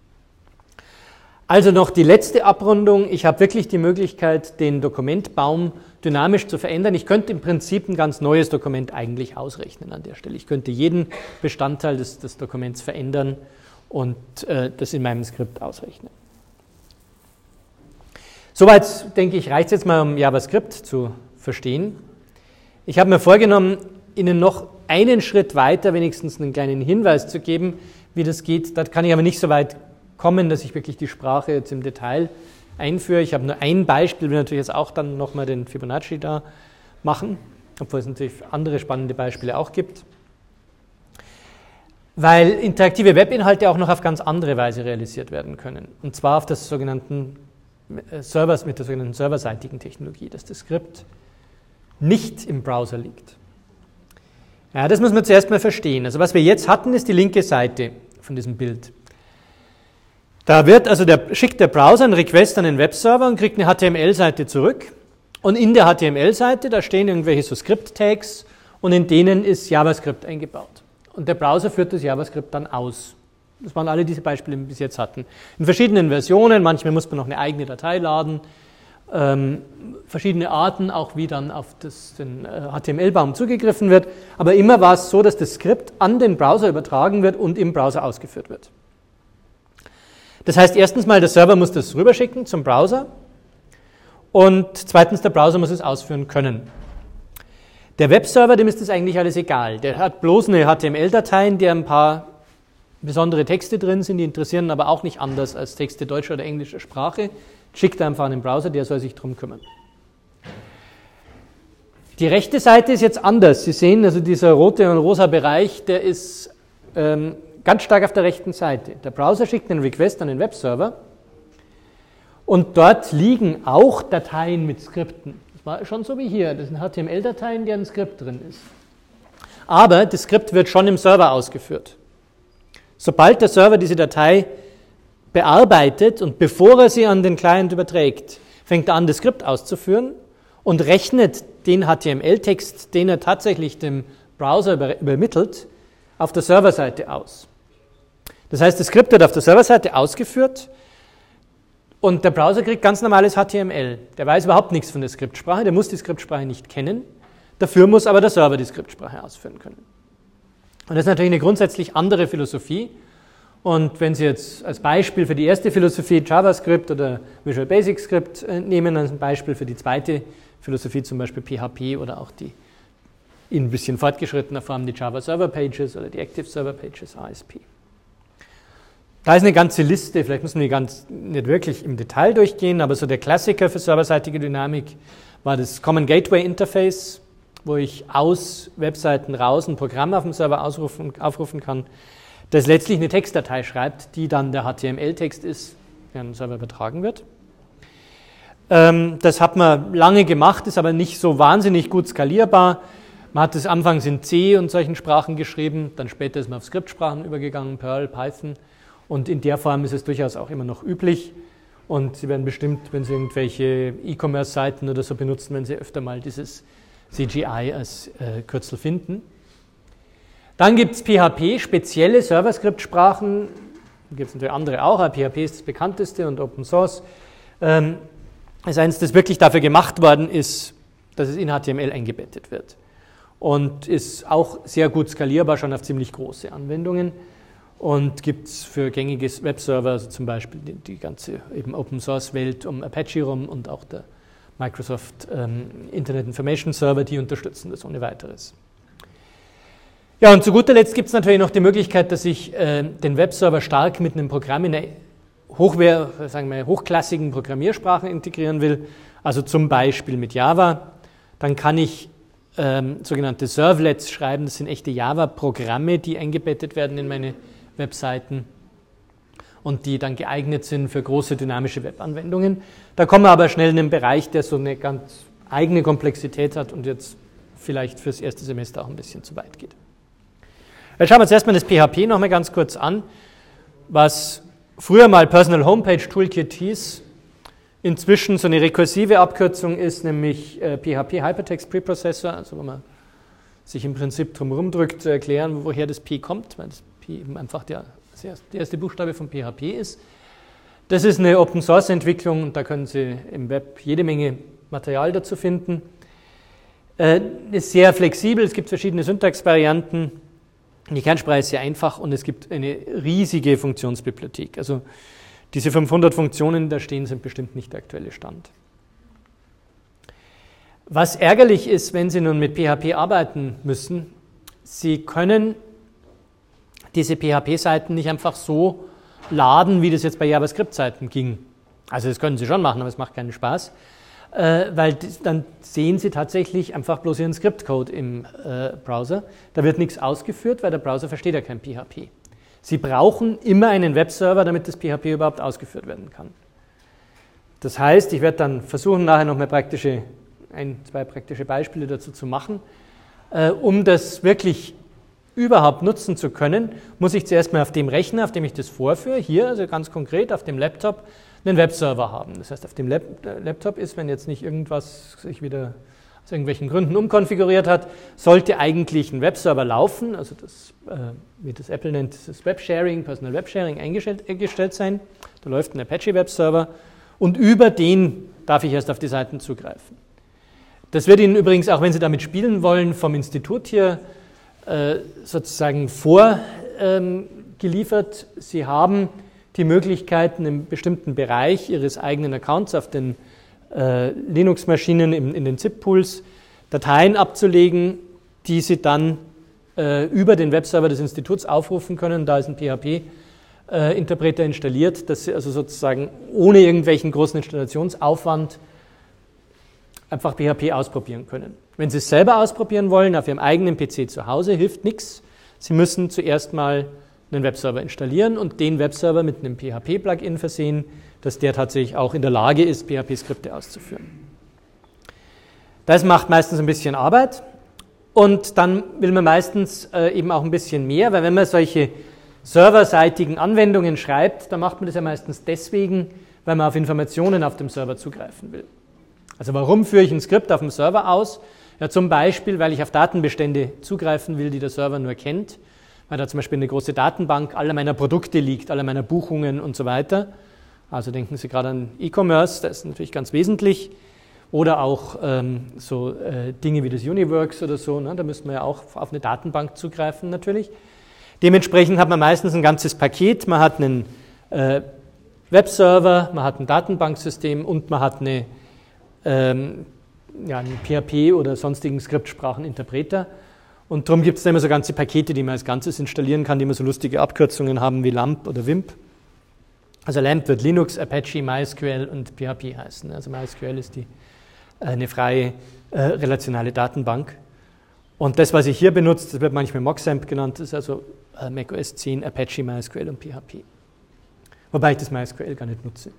Also noch die letzte Abrundung. Ich habe wirklich die Möglichkeit, den Dokumentbaum dynamisch zu verändern. Ich könnte im Prinzip ein ganz neues Dokument eigentlich ausrechnen an der Stelle. Ich könnte jeden Bestandteil des Dokuments verändern und das in meinem Skript ausrechnen. Soweit, denke ich, reicht es jetzt mal, um JavaScript zu verstehen. Ich habe mir vorgenommen, Ihnen noch einen Schritt weiter wenigstens einen kleinen Hinweis zu geben, wie das geht. Da kann ich aber nicht so weit kommen, dass ich wirklich die Sprache jetzt im Detail einführe. Ich habe nur ein Beispiel, will natürlich jetzt auch dann nochmal den Fibonacci da machen, obwohl es natürlich andere spannende Beispiele auch gibt. Weil interaktive Webinhalte auch noch auf ganz andere Weise realisiert werden können. Und zwar auf das sogenannten Servers, mit der sogenannten serverseitigen Technologie, dass das Skript nicht im Browser liegt. Ja, das muss man zuerst mal verstehen. Also was wir jetzt hatten, ist die linke Seite von diesem Bild. Da schickt der Browser einen Request an den Webserver und kriegt eine HTML-Seite zurück. Und in der HTML-Seite, da stehen irgendwelche so Script-Tags und in denen ist JavaScript eingebaut. Und der Browser führt das JavaScript dann aus. Das waren alle diese Beispiele, die wir bis jetzt hatten. In verschiedenen Versionen, manchmal muss man noch eine eigene Datei laden, verschiedene Arten, auch wie dann auf den HTML-Baum zugegriffen wird. Aber immer war es so, dass das Skript an den Browser übertragen wird und im Browser ausgeführt wird. Das heißt, erstens mal, der Server muss das rüberschicken zum Browser und zweitens, der Browser muss es ausführen können. Der Webserver, dem ist das eigentlich alles egal. Der hat bloß eine HTML-Datei, in der ein paar besondere Texte drin sind, die interessieren aber auch nicht anders als Texte deutscher oder englischer Sprache. Schickt einfach an den Browser, der soll sich drum kümmern. Die rechte Seite ist jetzt anders. Sie sehen, also dieser rote und rosa Bereich, der ist ganz stark auf der rechten Seite. Der Browser schickt einen Request an den Webserver und dort liegen auch Dateien mit Skripten. Das war schon so wie hier. Das sind HTML-Dateien, in deren ein Skript drin ist. Aber das Skript wird schon im Server ausgeführt. Sobald der Server diese Datei bearbeitet und bevor er sie an den Client überträgt, fängt er an, das Skript auszuführen und rechnet den HTML-Text, den er tatsächlich dem Browser übermittelt, auf der Serverseite aus. Das heißt, das Skript wird auf der Serverseite ausgeführt und der Browser kriegt ganz normales HTML. Der weiß überhaupt nichts von der Skriptsprache, der muss die Skriptsprache nicht kennen. Dafür muss aber der Server die Skriptsprache ausführen können. Und das ist natürlich eine grundsätzlich andere Philosophie. Und wenn Sie jetzt als Beispiel für die erste Philosophie JavaScript oder Visual Basic Script nehmen, als ein Beispiel für die zweite Philosophie zum Beispiel PHP oder auch die in ein bisschen fortgeschrittener Form die Java Server Pages oder die Active Server Pages, ASP. Da ist eine ganze Liste, vielleicht müssen wir nicht wirklich im Detail durchgehen, aber so der Klassiker für serverseitige Dynamik war das Common Gateway Interface, wo ich aus Webseiten raus ein Programm auf dem Server aufrufen kann, das letztlich eine Textdatei schreibt, die dann der HTML-Text ist, der an den Server übertragen wird. Das hat man lange gemacht, ist aber nicht so wahnsinnig gut skalierbar. Man hat es anfangs in C und solchen Sprachen geschrieben, dann später ist man auf Skriptsprachen übergegangen, Perl, Python. Und in der Form ist es durchaus auch immer noch üblich. Und Sie werden bestimmt, wenn Sie irgendwelche E-Commerce-Seiten oder so benutzen, wenn Sie öfter mal dieses CGI als Kürzel finden. Dann gibt es PHP, spezielle Server-Script-Sprachen. Da gibt es natürlich andere auch, aber PHP ist das bekannteste und Open Source. Das ist eines, das wirklich dafür gemacht worden ist, dass es in HTML eingebettet wird. Und ist auch sehr gut skalierbar, schon auf ziemlich große Anwendungen. und gibt es für gängige Webserver, also zum Beispiel die ganze eben Open-Source-Welt um Apache rum und auch der Microsoft Internet Information Server, die unterstützen das ohne weiteres. Ja, und zu guter Letzt gibt es natürlich noch die Möglichkeit, dass ich den Webserver stark mit einem Programm in einer hochklassigen Programmiersprache integrieren will, also zum Beispiel mit Java. Dann kann ich sogenannte Servlets schreiben, das sind echte Java-Programme, die eingebettet werden in meine Webseiten und die dann geeignet sind für große dynamische Webanwendungen. Da kommen wir aber schnell in einen Bereich, der so eine ganz eigene Komplexität hat und jetzt vielleicht fürs erste Semester auch ein bisschen zu weit geht. Jetzt schauen wir uns erstmal das PHP noch mal ganz kurz an, was früher mal Personal Homepage Toolkit hieß, inzwischen so eine rekursive Abkürzung ist, nämlich PHP Hypertext Preprocessor, also wo man sich im Prinzip drum rumdrückt, zu erklären, woher das P kommt, weil das P eben einfach der erste Buchstabe von PHP ist. Das ist eine Open-Source-Entwicklung und da können Sie im Web jede Menge Material dazu finden. Ist sehr flexibel, es gibt verschiedene Syntaxvarianten. Die Kernsprache ist sehr einfach und es gibt eine riesige Funktionsbibliothek. Also diese 500 Funktionen, die da stehen, sind bestimmt nicht der aktuelle Stand. Was ärgerlich ist, wenn Sie nun mit PHP arbeiten müssen, Sie können diese PHP-Seiten nicht einfach so laden, wie das jetzt bei JavaScript-Seiten ging. Also das können Sie schon machen, aber es macht keinen Spaß, weil dann sehen Sie tatsächlich einfach bloß Ihren Skriptcode im Browser. Da wird nichts ausgeführt, weil der Browser versteht ja kein PHP. Sie brauchen immer einen Webserver, damit das PHP überhaupt ausgeführt werden kann. Das heißt, ich werde dann versuchen, nachher noch mal zwei praktische Beispiele dazu zu machen. Um das wirklich überhaupt nutzen zu können, muss ich zuerst mal auf dem Rechner, auf dem ich das vorführe, hier, also ganz konkret auf dem Laptop, einen Webserver haben. Das heißt, auf dem Laptop ist, wenn jetzt nicht irgendwas sich wieder aus irgendwelchen Gründen umkonfiguriert hat, sollte eigentlich ein Webserver laufen, also das, wie das Apple nennt, das Websharing, Personal Websharing eingestellt sein. Da läuft ein Apache Webserver und über den darf ich erst auf die Seiten zugreifen. Das wird Ihnen übrigens, auch wenn Sie damit spielen wollen, vom Institut hier sozusagen vorgeliefert. Sie haben die Möglichkeit, in einem bestimmten Bereich Ihres eigenen Accounts auf den Linux-Maschinen in den ZIP-Pools Dateien abzulegen, die Sie dann über den Webserver des Instituts aufrufen können. Da ist ein PHP-Interpreter installiert, dass Sie also sozusagen ohne irgendwelchen großen Installationsaufwand einfach PHP ausprobieren können. Wenn Sie es selber ausprobieren wollen, auf Ihrem eigenen PC zu Hause, hilft nichts. Sie müssen zuerst mal einen Webserver installieren und den Webserver mit einem PHP-Plugin versehen, dass der tatsächlich auch in der Lage ist, PHP-Skripte auszuführen. Das macht meistens ein bisschen Arbeit und dann will man meistens eben auch ein bisschen mehr, weil wenn man solche serverseitigen Anwendungen schreibt, dann macht man das ja meistens deswegen, weil man auf Informationen auf dem Server zugreifen will. Also warum führe ich ein Skript auf dem Server aus? Ja, zum Beispiel, weil ich auf Datenbestände zugreifen will, die der Server nur kennt, weil da zum Beispiel eine große Datenbank aller meiner Produkte liegt, aller meiner Buchungen und so weiter. Also denken Sie gerade an E-Commerce, das ist natürlich ganz wesentlich. Oder auch Dinge wie das Uniworks oder so, ne? Da müsste man ja auch auf eine Datenbank zugreifen natürlich. Dementsprechend hat man meistens ein ganzes Paket. Man hat einen Webserver, man hat ein Datenbanksystem und man hat einen PHP oder sonstigen Skriptspracheninterpreter. Und darum gibt es da immer so ganze Pakete, die man als Ganzes installieren kann, die immer so lustige Abkürzungen haben wie LAMP oder WIMP. Also LAMP wird Linux, Apache, MySQL und PHP heißen. Also MySQL ist eine freie relationale Datenbank. Und das, was ich hier benutze, das wird manchmal MockSamp genannt, ist also macOS 10, Apache, MySQL und PHP. Wobei ich das MySQL gar nicht nutze.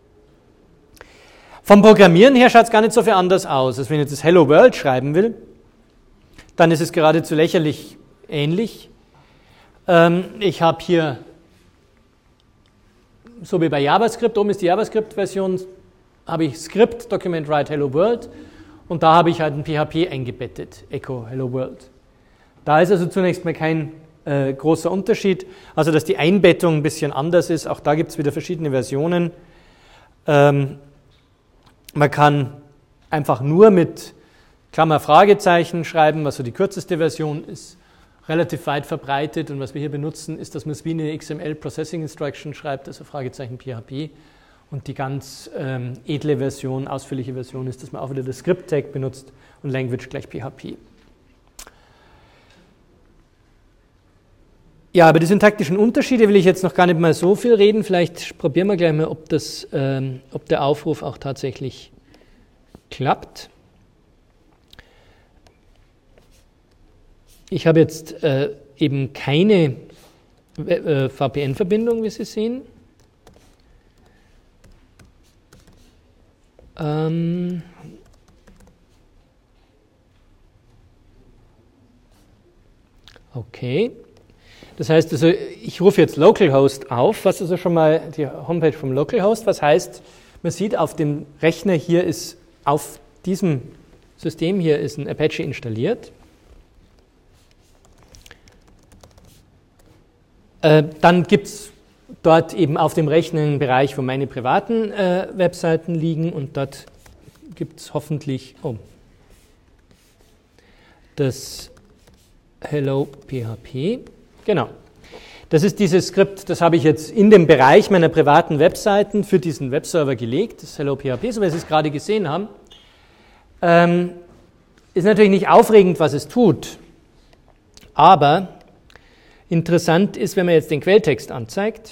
Vom Programmieren her schaut es gar nicht so viel anders aus. Also wenn ich jetzt das Hello World schreiben will, dann ist es geradezu lächerlich ähnlich. Ich habe hier, so wie bei JavaScript, oben ist die JavaScript-Version, habe ich Script, Document Write Hello World und da habe ich halt ein PHP eingebettet, Echo Hello World. Da ist also zunächst mal kein großer Unterschied, also dass die Einbettung ein bisschen anders ist, auch da gibt es wieder verschiedene Versionen. Man kann einfach nur mit Klammer Fragezeichen schreiben, was so die kürzeste Version ist. relativ weit verbreitet und was wir hier benutzen, ist, dass man es wie eine XML Processing Instruction schreibt, also Fragezeichen PHP. Und die ganz edle Version, ausführliche Version ist, dass man auch wieder das Script-Tag benutzt und Language gleich PHP. Ja, über die syntaktischen Unterschiede will ich jetzt noch gar nicht mal so viel reden. Vielleicht probieren wir gleich mal, ob der Aufruf auch tatsächlich klappt. Ich habe jetzt eben keine VPN-Verbindung, wie Sie sehen. Okay. Das heißt also, ich rufe jetzt Localhost auf, was also schon mal die Homepage vom Localhost, was heißt, man sieht auf dem Rechner hier ist, auf diesem System hier ist ein Apache installiert. Dann gibt es dort eben auf dem Rechner einen Bereich, wo meine privaten Webseiten liegen und dort gibt es hoffentlich das Hello PHP. Genau. Das ist dieses Skript, das habe ich jetzt in dem Bereich meiner privaten Webseiten für diesen Webserver gelegt, das Hello PHP, so wie Sie es gerade gesehen haben. Ist natürlich nicht aufregend, was es tut, aber interessant ist, wenn man jetzt den Quelltext anzeigt,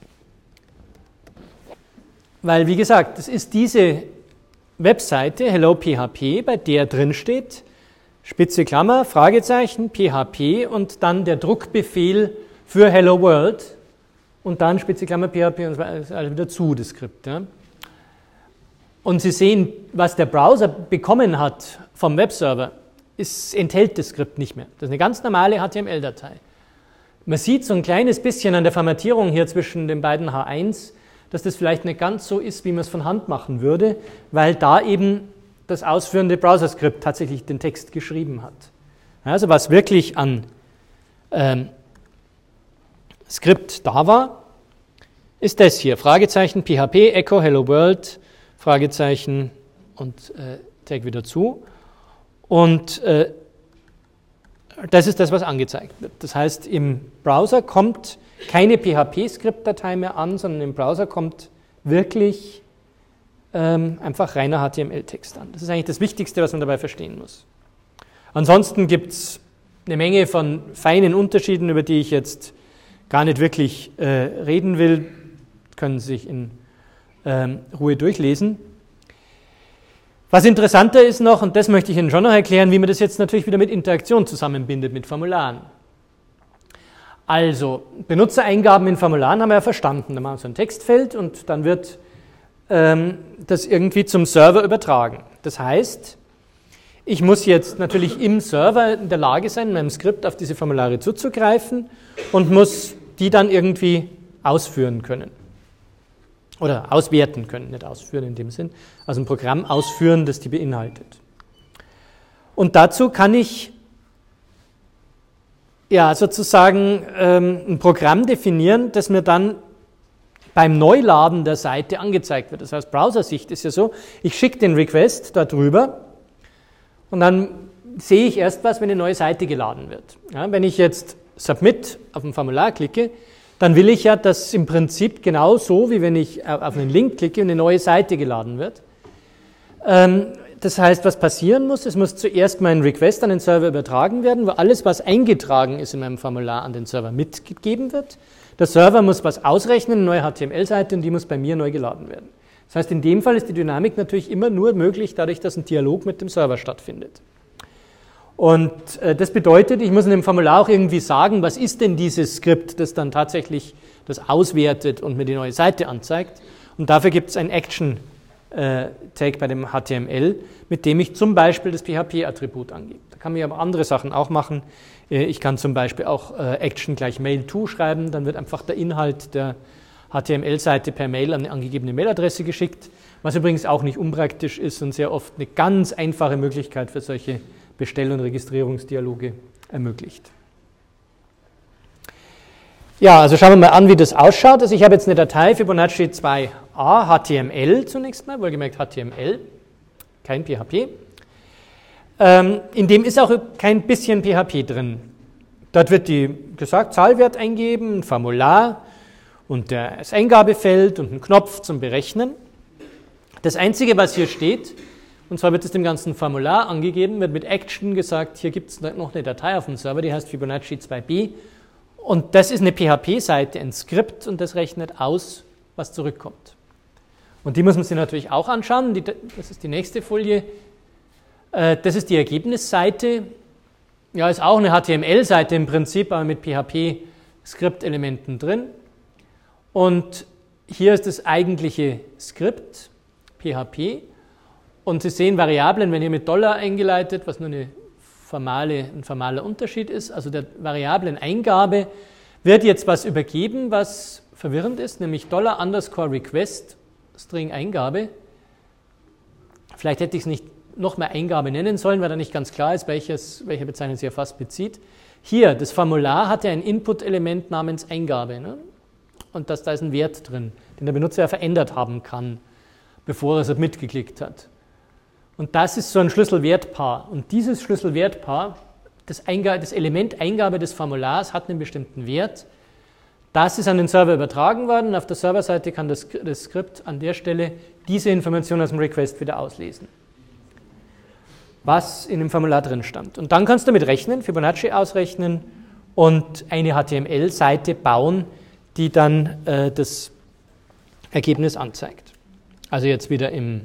weil, wie gesagt, das ist diese Webseite, Hello PHP, bei der drin steht, Spitze Klammer, Fragezeichen, PHP und dann der Druckbefehl für Hello World und dann Spitze Klammer, PHP und so weiter, also wieder zu, das Skript. Ja. Und Sie sehen, was der Browser bekommen hat vom Webserver, enthält das Skript nicht mehr. Das ist eine ganz normale HTML-Datei. Man sieht so ein kleines bisschen an der Formatierung hier zwischen den beiden H1, dass das vielleicht nicht ganz so ist, wie man es von Hand machen würde, weil da eben das ausführende Browser-Skript tatsächlich den Text geschrieben hat. Also was wirklich an Skript da war, ist das hier, Fragezeichen, PHP, Echo, Hello World, Fragezeichen und Tag wieder zu. Und das ist das, was angezeigt wird. Das heißt, im Browser kommt keine PHP-Skript-Datei mehr an, sondern im Browser kommt wirklich einfach reiner HTML-Text an. Das ist eigentlich das Wichtigste, was man dabei verstehen muss. Ansonsten gibt es eine Menge von feinen Unterschieden, über die ich jetzt gar nicht wirklich reden will. Können Sie sich in Ruhe durchlesen. Was interessanter ist noch, und das möchte ich Ihnen schon noch erklären, wie man das jetzt natürlich wieder mit Interaktion zusammenbindet, mit Formularen. Also, Benutzereingaben in Formularen haben wir ja verstanden. Da machen wir so ein Textfeld und dann wird das irgendwie zum Server übertragen. Das heißt, ich muss jetzt natürlich im Server in der Lage sein, in meinem Skript auf diese Formulare zuzugreifen und muss die dann irgendwie ausführen können. Oder auswerten können, nicht ausführen in dem Sinn, also ein Programm ausführen, das die beinhaltet. Und dazu kann ich ja sozusagen ein Programm definieren, das mir dann beim Neuladen der Seite angezeigt wird. Das heißt, Browser-Sicht ist ja so, ich schicke den Request da drüber und dann sehe ich erst was, wenn eine neue Seite geladen wird. Ja, wenn ich jetzt Submit auf ein Formular klicke, dann will ich ja, dass im Prinzip genauso, wie wenn ich auf einen Link klicke und eine neue Seite geladen wird. Das heißt, was passieren muss, es muss zuerst mein Request an den Server übertragen werden, wo alles, was eingetragen ist in meinem Formular, an den Server mitgegeben wird. Der Server muss was ausrechnen, eine neue HTML-Seite, und die muss bei mir neu geladen werden. Das heißt, in dem Fall ist die Dynamik natürlich immer nur möglich, dadurch, dass ein Dialog mit dem Server stattfindet. Und das bedeutet, ich muss in dem Formular auch irgendwie sagen, was ist denn dieses Skript, das dann tatsächlich das auswertet und mir die neue Seite anzeigt. Und dafür gibt es ein Action-Tag bei dem HTML, mit dem ich zum Beispiel das PHP-Attribut angebe. Da kann man aber andere Sachen auch machen. Ich kann zum Beispiel auch Action gleich Mail to schreiben, dann wird einfach der Inhalt der HTML-Seite per Mail an eine angegebene Mailadresse geschickt, was übrigens auch nicht unpraktisch ist und sehr oft eine ganz einfache Möglichkeit für solche Bestell- und Registrierungsdialoge ermöglicht. Ja, also schauen wir mal an, wie das ausschaut. Also ich habe jetzt eine Datei Fibonacci 2a HTML zunächst mal, wohlgemerkt HTML, kein PHP. In dem ist auch kein bisschen PHP drin. Dort wird gesagt, Zahlwert eingeben, ein Formular und das Eingabefeld und ein Knopf zum Berechnen. Das Einzige, was hier steht, und zwar wird es dem ganzen Formular angegeben, wird mit Action gesagt, hier gibt es noch eine Datei auf dem Server, die heißt Fibonacci 2b. Und das ist eine PHP-Seite, ein Skript, und das rechnet aus, was zurückkommt. Und die muss man sich natürlich auch anschauen. Das ist die nächste Folie. Das ist die Ergebnisseite. Ja, ist auch eine HTML-Seite im Prinzip, aber mit PHP-Skriptelementen drin. Und hier ist das eigentliche Skript, PHP. Und Sie sehen Variablen, wenn hier mit $, eingeleitet, was nur ein formaler Unterschied ist, also der Variablen-Eingabe, wird jetzt was übergeben, was verwirrend ist, nämlich $_request, String-Eingabe. Vielleicht hätte ich es nicht nochmal Eingabe nennen sollen, weil da nicht ganz klar ist, welche Bezeichnung sie erfasst bezieht. Hier, das Formular hat ja ein Input-Element namens Eingabe. Ne? Und da ist ein Wert drin, den der Benutzer ja verändert haben kann, bevor er Submit geklickt hat. Und das ist so ein Schlüssel-Wert-Paar. Und dieses Schlüssel-Wert-Paar, das Element Eingabe des Formulars hat einen bestimmten Wert. Das ist an den Server übertragen worden. Auf der Serverseite kann das Skript an der Stelle diese Information aus dem Request wieder auslesen, was in dem Formular drin stand. Und dann kannst du damit rechnen, Fibonacci ausrechnen und eine HTML-Seite bauen, die dann das Ergebnis anzeigt. Also jetzt wieder im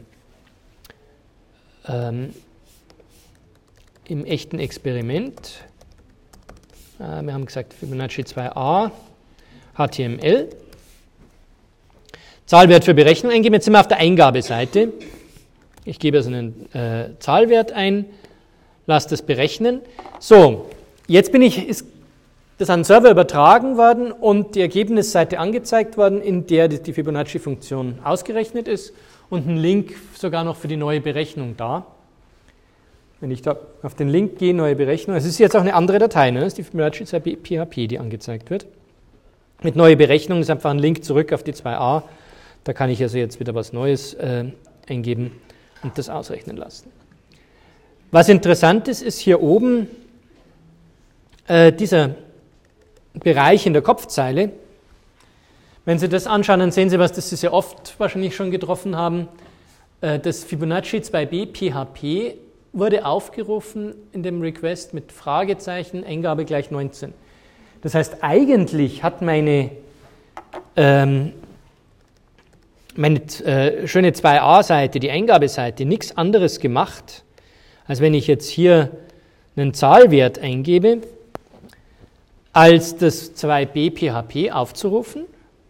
echten Experiment. Wir haben gesagt Fibonacci 2a, HTML. Zahlwert für Berechnung eingeben. Jetzt sind wir auf der Eingabeseite. Ich gebe also einen Zahlwert ein, lasse das berechnen. So, jetzt ist das an den Server übertragen worden und die Ergebnisseite angezeigt worden, in der die Fibonacci-Funktion ausgerechnet ist und ein Link sogar noch für die neue Berechnung da. Wenn ich da auf den Link gehe, neue Berechnung, es ist jetzt auch eine andere Datei, ne? Das ist die Fibonacci PHP, die angezeigt wird. Mit neue Berechnung ist einfach ein Link zurück auf die 2a. Da kann ich also jetzt wieder was Neues eingeben und das ausrechnen lassen. Was interessant ist, ist hier oben dieser Bereich in der Kopfzeile. Wenn Sie das anschauen, dann sehen Sie, was das Sie sehr oft wahrscheinlich schon getroffen haben. Das Fibonacci 2b PHP wurde aufgerufen in dem Request mit Fragezeichen, Eingabe gleich 19. Das heißt, eigentlich hat meine schöne 2a-Seite, die Eingabeseite, nichts anderes gemacht, als wenn ich jetzt hier einen Zahlwert eingebe, als das 2b PHP aufzurufen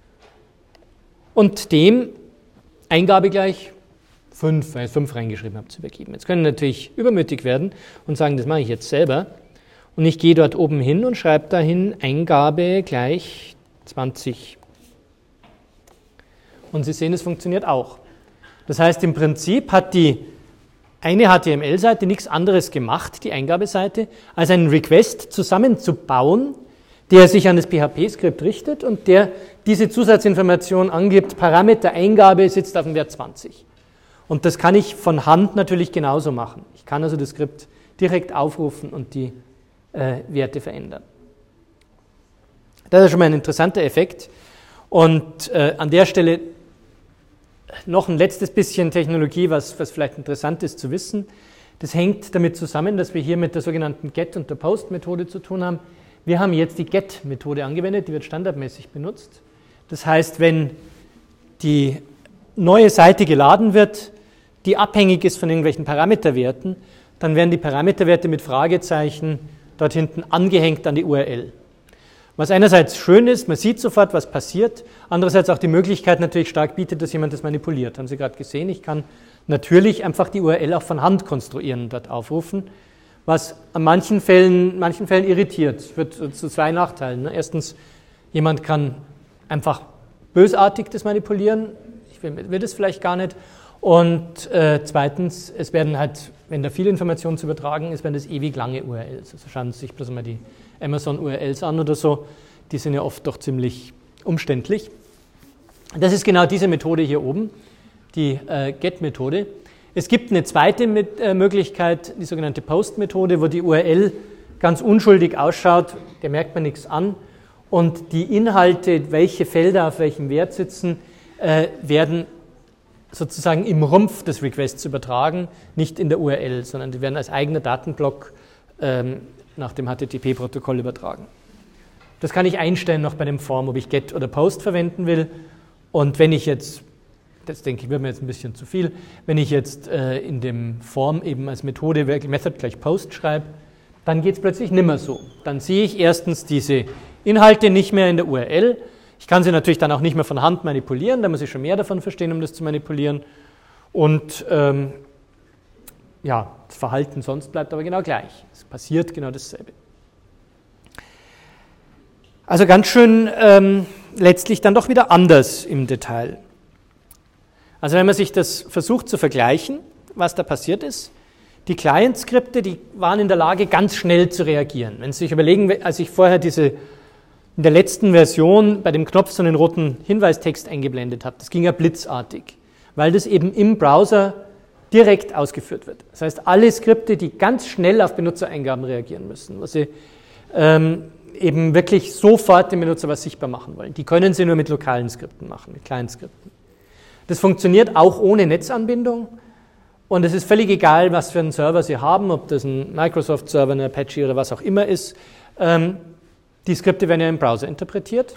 und dem Eingabe gleich 5, weil ich 5 reingeschrieben habe, zu übergeben. Jetzt können wir natürlich übermütig werden und sagen, das mache ich jetzt selber. Und ich gehe dort oben hin und schreibe dahin Eingabe gleich 20. Und Sie sehen, es funktioniert auch. Das heißt, im Prinzip hat die eine HTML-Seite nichts anderes gemacht, die Eingabeseite, als einen Request zusammenzubauen, der sich an das PHP-Skript richtet und der diese Zusatzinformation angibt, Parameter Eingabe sitzt auf dem Wert 20. Und das kann ich von Hand natürlich genauso machen. Ich kann also das Skript direkt aufrufen und die Werte verändern. Das ist schon mal ein interessanter Effekt. Und an der Stelle noch ein letztes bisschen Technologie, was vielleicht interessant ist zu wissen. Das hängt damit zusammen, dass wir hier mit der sogenannten Get- und der Post-Methode zu tun haben. Wir haben jetzt die Get-Methode angewendet, die wird standardmäßig benutzt. Das heißt, wenn die neue Seite geladen wird, die abhängig ist von irgendwelchen Parameterwerten, dann werden die Parameterwerte mit Fragezeichen dort hinten angehängt an die URL. Was einerseits schön ist, man sieht sofort, was passiert, andererseits auch die Möglichkeit natürlich stark bietet, dass jemand das manipuliert. Haben Sie gerade gesehen, ich kann natürlich einfach die URL auch von Hand konstruieren und dort aufrufen, was an manchen Fällen irritiert. Es wird zu zwei Nachteilen. Erstens, jemand kann einfach bösartig das manipulieren, ich will das vielleicht gar nicht. Und zweitens, es werden halt, wenn da viele Informationen zu übertragen ist, werden das ewig lange URLs. Also schauen Sie sich bloß mal die Amazon-URLs an oder so, die sind ja oft doch ziemlich umständlich. Das ist genau diese Methode hier oben, die Get-Methode. Es gibt eine zweite Möglichkeit, die sogenannte Post-Methode, wo die URL ganz unschuldig ausschaut, der merkt man nichts an. Und die Inhalte, welche Felder auf welchem Wert sitzen, werden sozusagen im Rumpf des Requests übertragen, nicht in der URL, sondern die werden als eigener Datenblock nach dem HTTP-Protokoll übertragen. Das kann ich einstellen noch bei dem Form, ob ich Get oder Post verwenden will. Und wenn ich jetzt, das denke ich, wird mir jetzt ein bisschen zu viel, wenn ich jetzt in dem Form eben als Methode Method gleich Post schreibe, dann geht es plötzlich nicht mehr so. Dann sehe ich erstens diese Inhalte nicht mehr in der URL. Ich kann sie natürlich dann auch nicht mehr von Hand manipulieren, da muss ich schon mehr davon verstehen, um das zu manipulieren. Und ja, das Verhalten sonst bleibt aber genau gleich. Es passiert genau dasselbe. Also ganz schön letztlich dann doch wieder anders im Detail. Also wenn man sich das versucht zu vergleichen, was da passiert ist, die Client-Skripte, die waren in der Lage, ganz schnell zu reagieren. Wenn Sie sich überlegen, als ich vorher in der letzten Version bei dem Knopf so einen roten Hinweistext eingeblendet habe, das ging ja blitzartig, weil das eben im Browser direkt ausgeführt wird. Das heißt, alle Skripte, die ganz schnell auf Benutzereingaben reagieren müssen, was sie eben wirklich sofort dem Benutzer was sichtbar machen wollen, die können sie nur mit lokalen Skripten machen, mit Client-Skripten. Das funktioniert auch ohne Netzanbindung. Und es ist völlig egal, was für einen Server Sie haben, ob das ein Microsoft-Server, ein Apache oder was auch immer ist. Die Skripte werden ja im Browser interpretiert.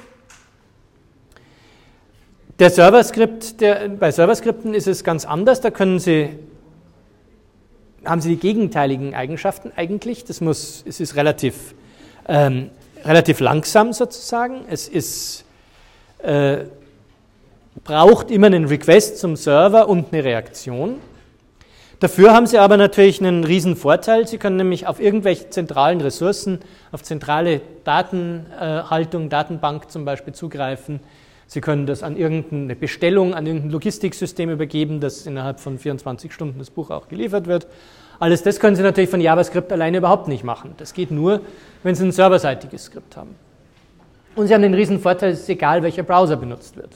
Bei Server-Skripten ist es ganz anders. Da haben Sie die gegenteiligen Eigenschaften eigentlich. Es ist relativ langsam sozusagen. Es braucht immer einen Request zum Server und eine Reaktion. Dafür haben Sie aber natürlich einen riesen Vorteil. Sie können nämlich auf irgendwelche zentralen Ressourcen, auf zentrale Datenhaltung, Datenbank zum Beispiel zugreifen. Sie können das an irgendeine Bestellung, an irgendein Logistiksystem übergeben, das innerhalb von 24 Stunden das Buch auch geliefert wird. Alles das können Sie natürlich von JavaScript alleine überhaupt nicht machen. Das geht nur, wenn Sie ein serverseitiges Skript haben. Und Sie haben den riesen Vorteil, es ist egal, welcher Browser benutzt wird.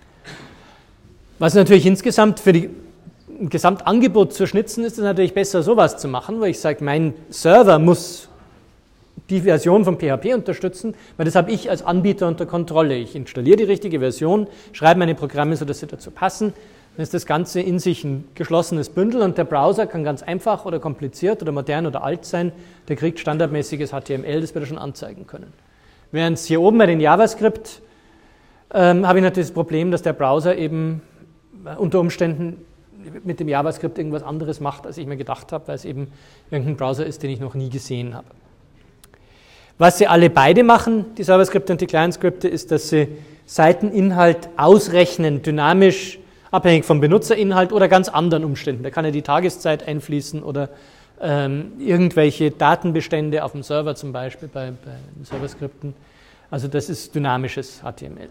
Was natürlich insgesamt für ein Gesamtangebot zu schnitzen ist, ist natürlich besser, sowas zu machen, weil ich sage, mein Server muss die Version von PHP unterstützen, weil das habe ich als Anbieter unter Kontrolle. Ich installiere die richtige Version, schreibe meine Programme, sodass sie dazu passen. Dann ist das Ganze in sich ein geschlossenes Bündel und der Browser kann ganz einfach oder kompliziert oder modern oder alt sein. Der kriegt standardmäßiges HTML, das wir da schon anzeigen können. Während hier oben bei den JavaScript habe ich natürlich das Problem, dass der Browser eben unter Umständen mit dem JavaScript irgendwas anderes macht, als ich mir gedacht habe, weil es eben irgendein Browser ist, den ich noch nie gesehen habe. Was sie alle beide machen, die Server-Skripte und die Client-Skripte, ist, dass sie Seiteninhalt ausrechnen, dynamisch, abhängig vom Benutzerinhalt oder ganz anderen Umständen. Da kann ja die Tageszeit einfließen oder irgendwelche Datenbestände auf dem Server zum Beispiel bei Server-Skripten. Also das ist dynamisches HTML.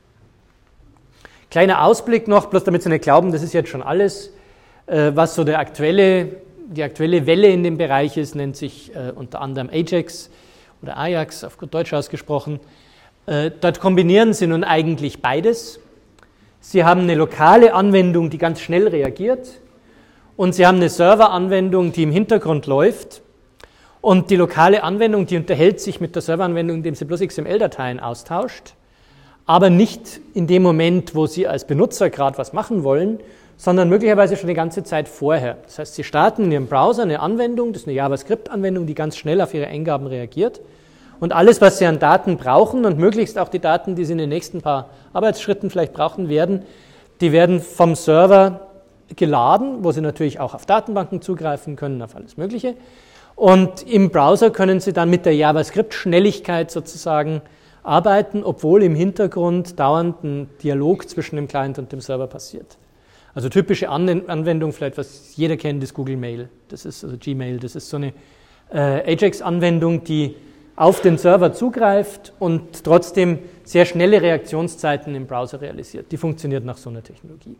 Kleiner Ausblick noch, bloß damit Sie nicht glauben, das ist jetzt schon alles. Was so die aktuelle Welle in dem Bereich ist, nennt sich unter anderem Ajax oder Ajax, auf gut Deutsch ausgesprochen. Dort kombinieren Sie nun eigentlich beides. Sie haben eine lokale Anwendung, die ganz schnell reagiert, und Sie haben eine Serveranwendung, die im Hintergrund läuft. Und die lokale Anwendung, die unterhält sich mit der Serveranwendung, indem sie bloß XML-Dateien austauscht, aber nicht in dem Moment, wo Sie als Benutzer gerade was machen wollen, sondern möglicherweise schon die ganze Zeit vorher. Das heißt, Sie starten in Ihrem Browser eine Anwendung, das ist eine JavaScript-Anwendung, die ganz schnell auf Ihre Eingaben reagiert. Und alles, was Sie an Daten brauchen und möglichst auch die Daten, die Sie in den nächsten paar Arbeitsschritten vielleicht brauchen werden, die werden vom Server geladen, wo Sie natürlich auch auf Datenbanken zugreifen können, auf alles Mögliche. Und im Browser können Sie dann mit der JavaScript-Schnelligkeit sozusagen arbeiten, obwohl im Hintergrund dauernd ein Dialog zwischen dem Client und dem Server passiert. Also typische Anwendung, vielleicht was jeder kennt, ist Google Mail. Das ist also Gmail. Das ist so eine Ajax-Anwendung, die auf den Server zugreift und trotzdem sehr schnelle Reaktionszeiten im Browser realisiert. Die funktioniert nach so einer Technologie.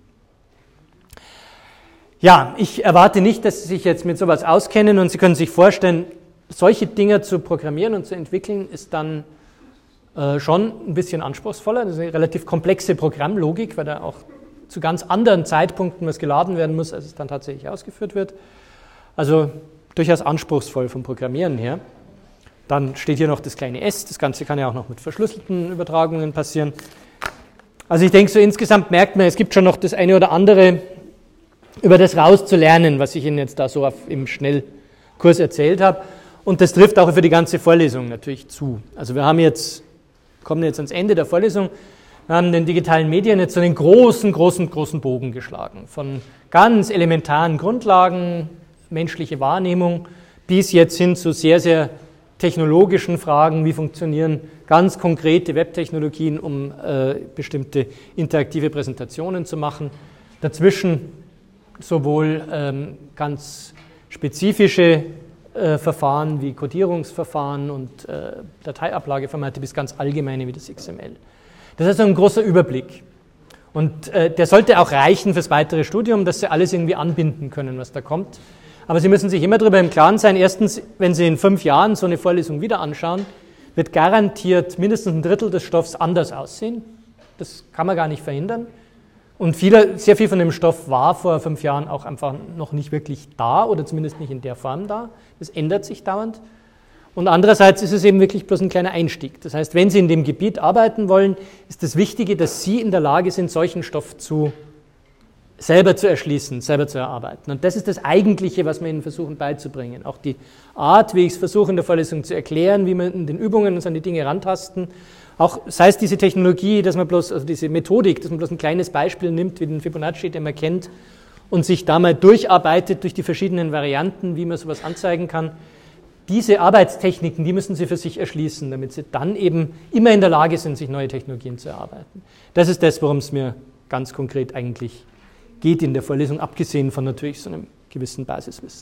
Ja, ich erwarte nicht, dass Sie sich jetzt mit sowas auskennen und Sie können sich vorstellen, solche Dinge zu programmieren und zu entwickeln, ist dann schon ein bisschen anspruchsvoller. Das ist eine relativ komplexe Programmlogik, weil da auch zu ganz anderen Zeitpunkten was geladen werden muss, als es dann tatsächlich ausgeführt wird. Also durchaus anspruchsvoll vom Programmieren her. Dann steht hier noch das kleine S, das Ganze kann ja auch noch mit verschlüsselten Übertragungen passieren. Also ich denke, so insgesamt merkt man, es gibt schon noch das eine oder andere über das rauszulernen, was ich Ihnen jetzt da so im Schnellkurs erzählt habe. Und das trifft auch für die ganze Vorlesung natürlich zu. Also wir kommen jetzt ans Ende der Vorlesung. Wir haben den digitalen Medien jetzt so einen großen Bogen geschlagen. Von ganz elementaren Grundlagen, menschliche Wahrnehmung, bis jetzt hin zu sehr, sehr technologischen Fragen, wie funktionieren ganz konkrete Webtechnologien, um bestimmte interaktive Präsentationen zu machen. Dazwischen sowohl ganz spezifische Verfahren wie Codierungsverfahren und Dateiablageformate bis ganz allgemeine wie das XML. Das ist also ein großer Überblick. Und der sollte auch reichen fürs weitere Studium, dass Sie alles irgendwie anbinden können, was da kommt. Aber Sie müssen sich immer darüber im Klaren sein, erstens, wenn Sie in 5 Jahren so eine Vorlesung wieder anschauen, wird garantiert mindestens ein Drittel des Stoffs anders aussehen. Das kann man gar nicht verhindern. Und sehr viel von dem Stoff war vor 5 Jahren auch einfach noch nicht wirklich da oder zumindest nicht in der Form da. Das ändert sich dauernd. Und andererseits ist es eben wirklich bloß ein kleiner Einstieg. Das heißt, wenn Sie in dem Gebiet arbeiten wollen, ist das Wichtige, dass Sie in der Lage sind, solchen Stoff selber zu erschließen, selber zu erarbeiten. Und das ist das Eigentliche, was wir Ihnen versuchen beizubringen. Auch die Art, wie ich es versuche in der Vorlesung zu erklären, wie wir in den Übungen uns an die Dinge rantasten. Auch sei es diese Technologie, also diese Methodik, dass man bloß ein kleines Beispiel nimmt, wie den Fibonacci, den man kennt, und sich da mal durcharbeitet durch die verschiedenen Varianten, wie man sowas anzeigen kann. Diese Arbeitstechniken, die müssen Sie für sich erschließen, damit Sie dann eben immer in der Lage sind, sich neue Technologien zu erarbeiten. Das ist das, worum es mir ganz konkret eigentlich geht in der Vorlesung, abgesehen von natürlich so einem gewissen Basiswissen.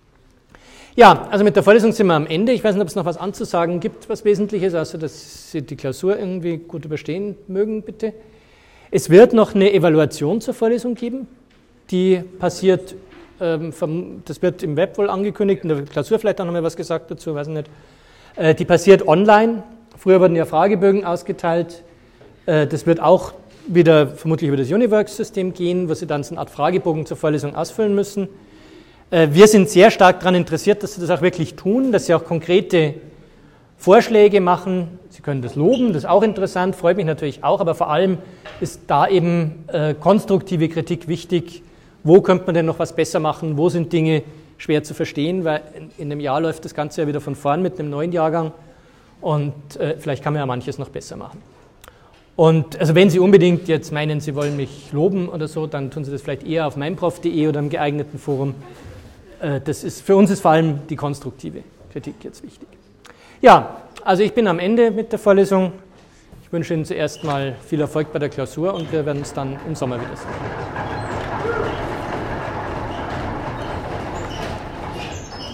Ja, also mit der Vorlesung sind wir am Ende. Ich weiß nicht, ob es noch was anzusagen gibt, was Wesentliches, außer dass Sie die Klausur irgendwie gut überstehen mögen, bitte. Es wird noch eine Evaluation zur Vorlesung geben, die passiert, das wird im Web wohl angekündigt, in der Klausur vielleicht auch noch mal was gesagt dazu, weiß ich nicht. Die passiert online. Früher wurden ja Fragebögen ausgeteilt. Das wird auch wieder vermutlich über das Uniworks-System gehen, wo Sie dann so eine Art Fragebogen zur Vorlesung ausfüllen müssen. Wir sind sehr stark daran interessiert, dass Sie das auch wirklich tun, dass Sie auch konkrete Vorschläge machen. Sie können das loben, das ist auch interessant, freut mich natürlich auch, aber vor allem ist da eben konstruktive Kritik wichtig. Wo könnte man denn noch was besser machen? Wo sind Dinge schwer zu verstehen? Weil in einem Jahr läuft das Ganze ja wieder von vorn mit einem neuen Jahrgang und vielleicht kann man ja manches noch besser machen. Und also wenn Sie unbedingt jetzt meinen, Sie wollen mich loben oder so, dann tun Sie das vielleicht eher auf meinprof.de oder im geeigneten Forum. Für uns ist vor allem die konstruktive Kritik jetzt wichtig. Ja, also ich bin am Ende mit der Vorlesung. Ich wünsche Ihnen zuerst mal viel Erfolg bei der Klausur und wir werden uns dann im Sommer wiedersehen.